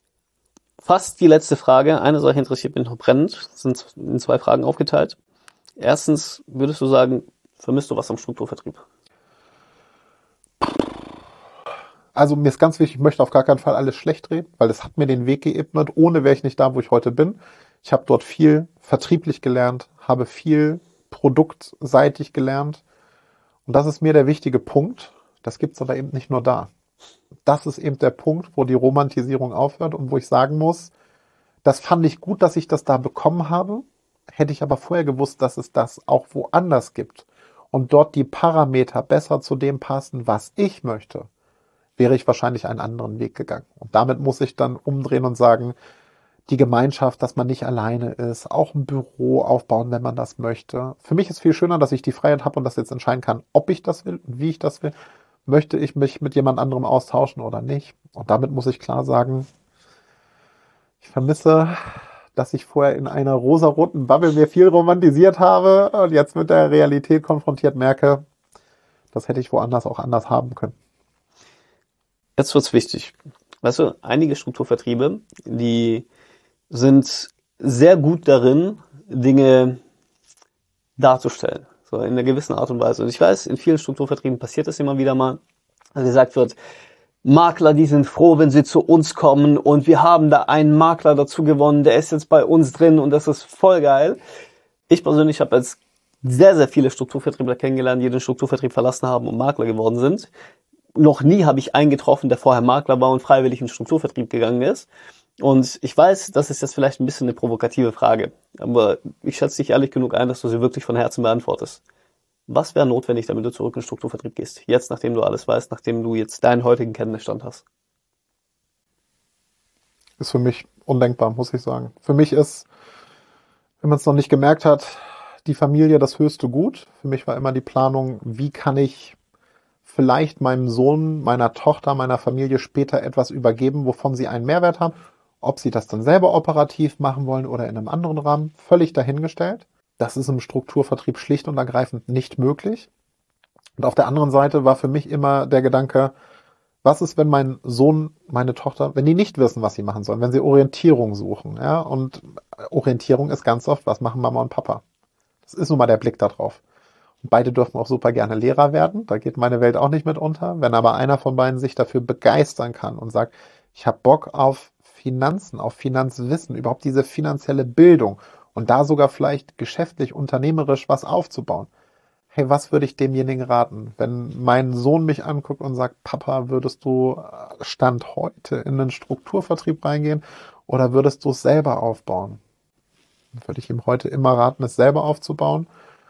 fast die letzte Frage. Eine Sache interessiert mich noch brennend. Das sind in zwei Fragen aufgeteilt. Erstens, würdest du sagen, vermisst du was am Strukturvertrieb? Also mir ist ganz wichtig, ich möchte auf gar keinen Fall alles schlecht reden, weil es hat mir den Weg geebnet. Ohne wäre ich nicht da, wo ich heute bin. Ich habe dort viel vertrieblich gelernt, habe viel produktseitig gelernt. Und das ist mir der wichtige Punkt. Das gibt's aber eben nicht nur da. Das ist eben der Punkt, wo die Romantisierung aufhört und wo ich sagen muss, das fand ich gut, dass ich das da bekommen habe. Hätte ich aber vorher gewusst, dass es das auch woanders gibt und dort die Parameter besser zu dem passen, was ich möchte, wäre ich wahrscheinlich einen anderen Weg gegangen. Und damit muss ich dann umdrehen und sagen, die Gemeinschaft, dass man nicht alleine ist, auch ein Büro aufbauen, wenn man das möchte. Für mich ist viel schöner, dass ich die Freiheit habe und das jetzt entscheiden kann, ob ich das will und wie ich das will. Möchte ich mich mit jemand anderem austauschen oder nicht? Und damit muss ich klar sagen, ich vermisse, dass ich vorher in einer rosaroten Bubble mir viel romantisiert habe und jetzt mit der Realität konfrontiert merke, das hätte ich woanders auch anders haben können. Jetzt wird's wichtig. Weißt du, einige Strukturvertriebe, die sind sehr gut darin, Dinge darzustellen. So in einer gewissen Art und Weise. Und ich weiß, in vielen Strukturvertrieben passiert das immer wieder mal, dass gesagt wird, Makler, die sind froh, wenn sie zu uns kommen und wir haben da einen Makler dazu gewonnen, der ist jetzt bei uns drin und das ist voll geil. Ich persönlich habe jetzt sehr, sehr viele Strukturvertriebler kennengelernt, die den Strukturvertrieb verlassen haben und Makler geworden sind. Noch nie habe ich einen getroffen, der vorher Makler war und freiwillig in den Strukturvertrieb gegangen ist. Und ich weiß, das ist jetzt vielleicht ein bisschen eine provokative Frage, aber ich schätze dich ehrlich genug ein, dass du sie wirklich von Herzen beantwortest. Was wäre notwendig, damit du zurück in den Strukturvertrieb gehst? Jetzt, nachdem du alles weißt, nachdem du jetzt deinen heutigen Kenntnisstand hast. Ist für mich undenkbar, muss ich sagen. Für mich ist, wenn man es noch nicht gemerkt hat, die Familie das höchste Gut. Für mich war immer die Planung, wie kann ich vielleicht meinem Sohn, meiner Tochter, meiner Familie später etwas übergeben, wovon sie einen Mehrwert haben. Ob sie das dann selber operativ machen wollen oder in einem anderen Rahmen, völlig dahingestellt. Das ist im Strukturvertrieb schlicht und ergreifend nicht möglich. Und auf der anderen Seite war für mich immer der Gedanke, was ist, wenn mein Sohn, meine Tochter, wenn die nicht wissen, was sie machen sollen, wenn sie Orientierung suchen, ja, und Orientierung ist ganz oft, was machen Mama und Papa? Das ist nun mal der Blick da drauf. Und beide dürfen auch super gerne Lehrer werden, da geht meine Welt auch nicht mit unter. Wenn aber einer von beiden sich dafür begeistern kann und sagt, ich habe Bock auf Finanzen, auf Finanzwissen, überhaupt diese finanzielle Bildung und da sogar vielleicht geschäftlich, unternehmerisch was aufzubauen. Hey, was würde ich demjenigen raten, wenn mein Sohn mich anguckt und sagt, Papa, würdest du Stand heute in den Strukturvertrieb reingehen oder würdest du es selber aufbauen? Dann würde ich ihm heute immer raten, es selber aufzubauen,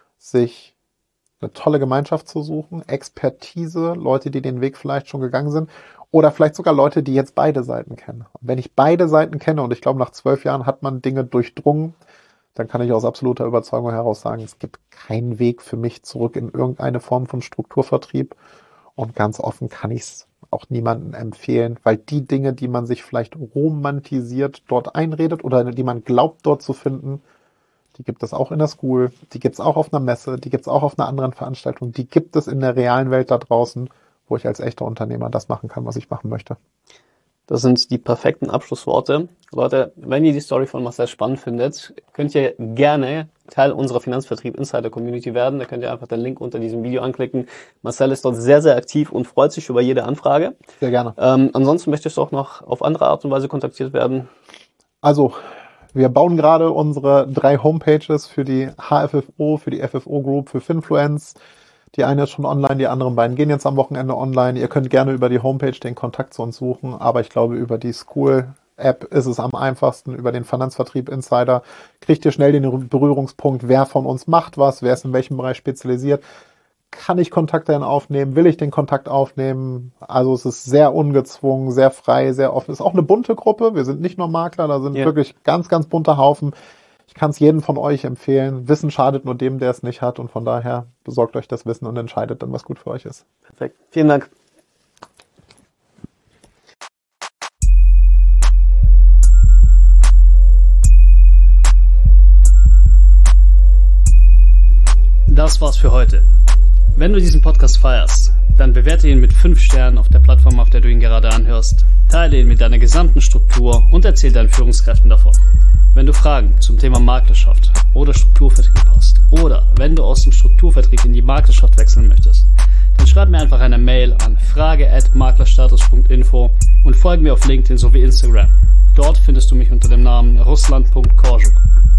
sich eine tolle Gemeinschaft zu suchen, Expertise, Leute, die den Weg vielleicht schon gegangen sind oder vielleicht sogar Leute, die jetzt beide Seiten kennen. Und wenn ich beide Seiten kenne und ich glaube, nach zwölf Jahren hat man Dinge durchdrungen, dann kann ich aus absoluter Überzeugung heraus sagen, es gibt keinen Weg für mich zurück in irgendeine Form von Strukturvertrieb. Und ganz offen kann ich es auch niemandem empfehlen, weil die Dinge, die man sich vielleicht romantisiert dort einredet oder die man glaubt dort zu finden, die gibt es auch in der School, die gibt es auch auf einer Messe, die gibt es auch auf einer anderen Veranstaltung, die gibt es in der realen Welt da draußen, wo ich als echter Unternehmer das machen kann, was ich machen möchte. Das sind die perfekten Abschlussworte. Leute, wenn ihr die Story von Marcel spannend findet, könnt ihr gerne Teil unserer Finanzvertrieb Insider Community werden. Da könnt ihr einfach den Link unter diesem Video anklicken. Marcel ist dort sehr, sehr aktiv und freut sich über jede Anfrage. Sehr gerne. Ähm, ansonsten möchtest du auch noch auf andere Art und Weise kontaktiert werden? Also, wir bauen gerade unsere drei Homepages für die H F F O, für die F F O Group, für Finfluence. Die eine ist schon online, die anderen beiden gehen jetzt am Wochenende online. Ihr könnt gerne über die Homepage den Kontakt zu uns suchen, aber ich glaube, über die School-App ist es am einfachsten. Über den Finanzvertrieb Insider kriegt ihr schnell den Berührungspunkt, wer von uns macht was, wer ist in welchem Bereich spezialisiert. Kann ich Kontakt dahin aufnehmen? Will ich den Kontakt aufnehmen? Also es ist sehr ungezwungen, sehr frei, sehr offen. Es ist auch eine bunte Gruppe. Wir sind nicht nur Makler, da sind ja wirklich ganz, ganz bunter Haufen. Ich kann es jedem von euch empfehlen. Wissen schadet nur dem, der es nicht hat. Und von daher besorgt euch das Wissen und entscheidet dann, was gut für euch ist. Perfekt. Vielen Dank. Das war's für heute. Wenn du diesen Podcast feierst, Dann bewerte ihn mit fünf Sternen auf der Plattform, auf der du ihn gerade anhörst. Teile ihn mit deiner gesamten Struktur und erzähl deinen Führungskräften davon. Wenn du Fragen zum Thema Maklerschaft oder Strukturvertrieb hast oder wenn du aus dem Strukturvertrieb in die Maklerschaft wechseln möchtest, dann schreib mir einfach eine Mail an frage at maklerstatus punkt info und folge mir auf LinkedIn sowie Instagram. Dort findest du mich unter dem Namen russland punkt korjuk.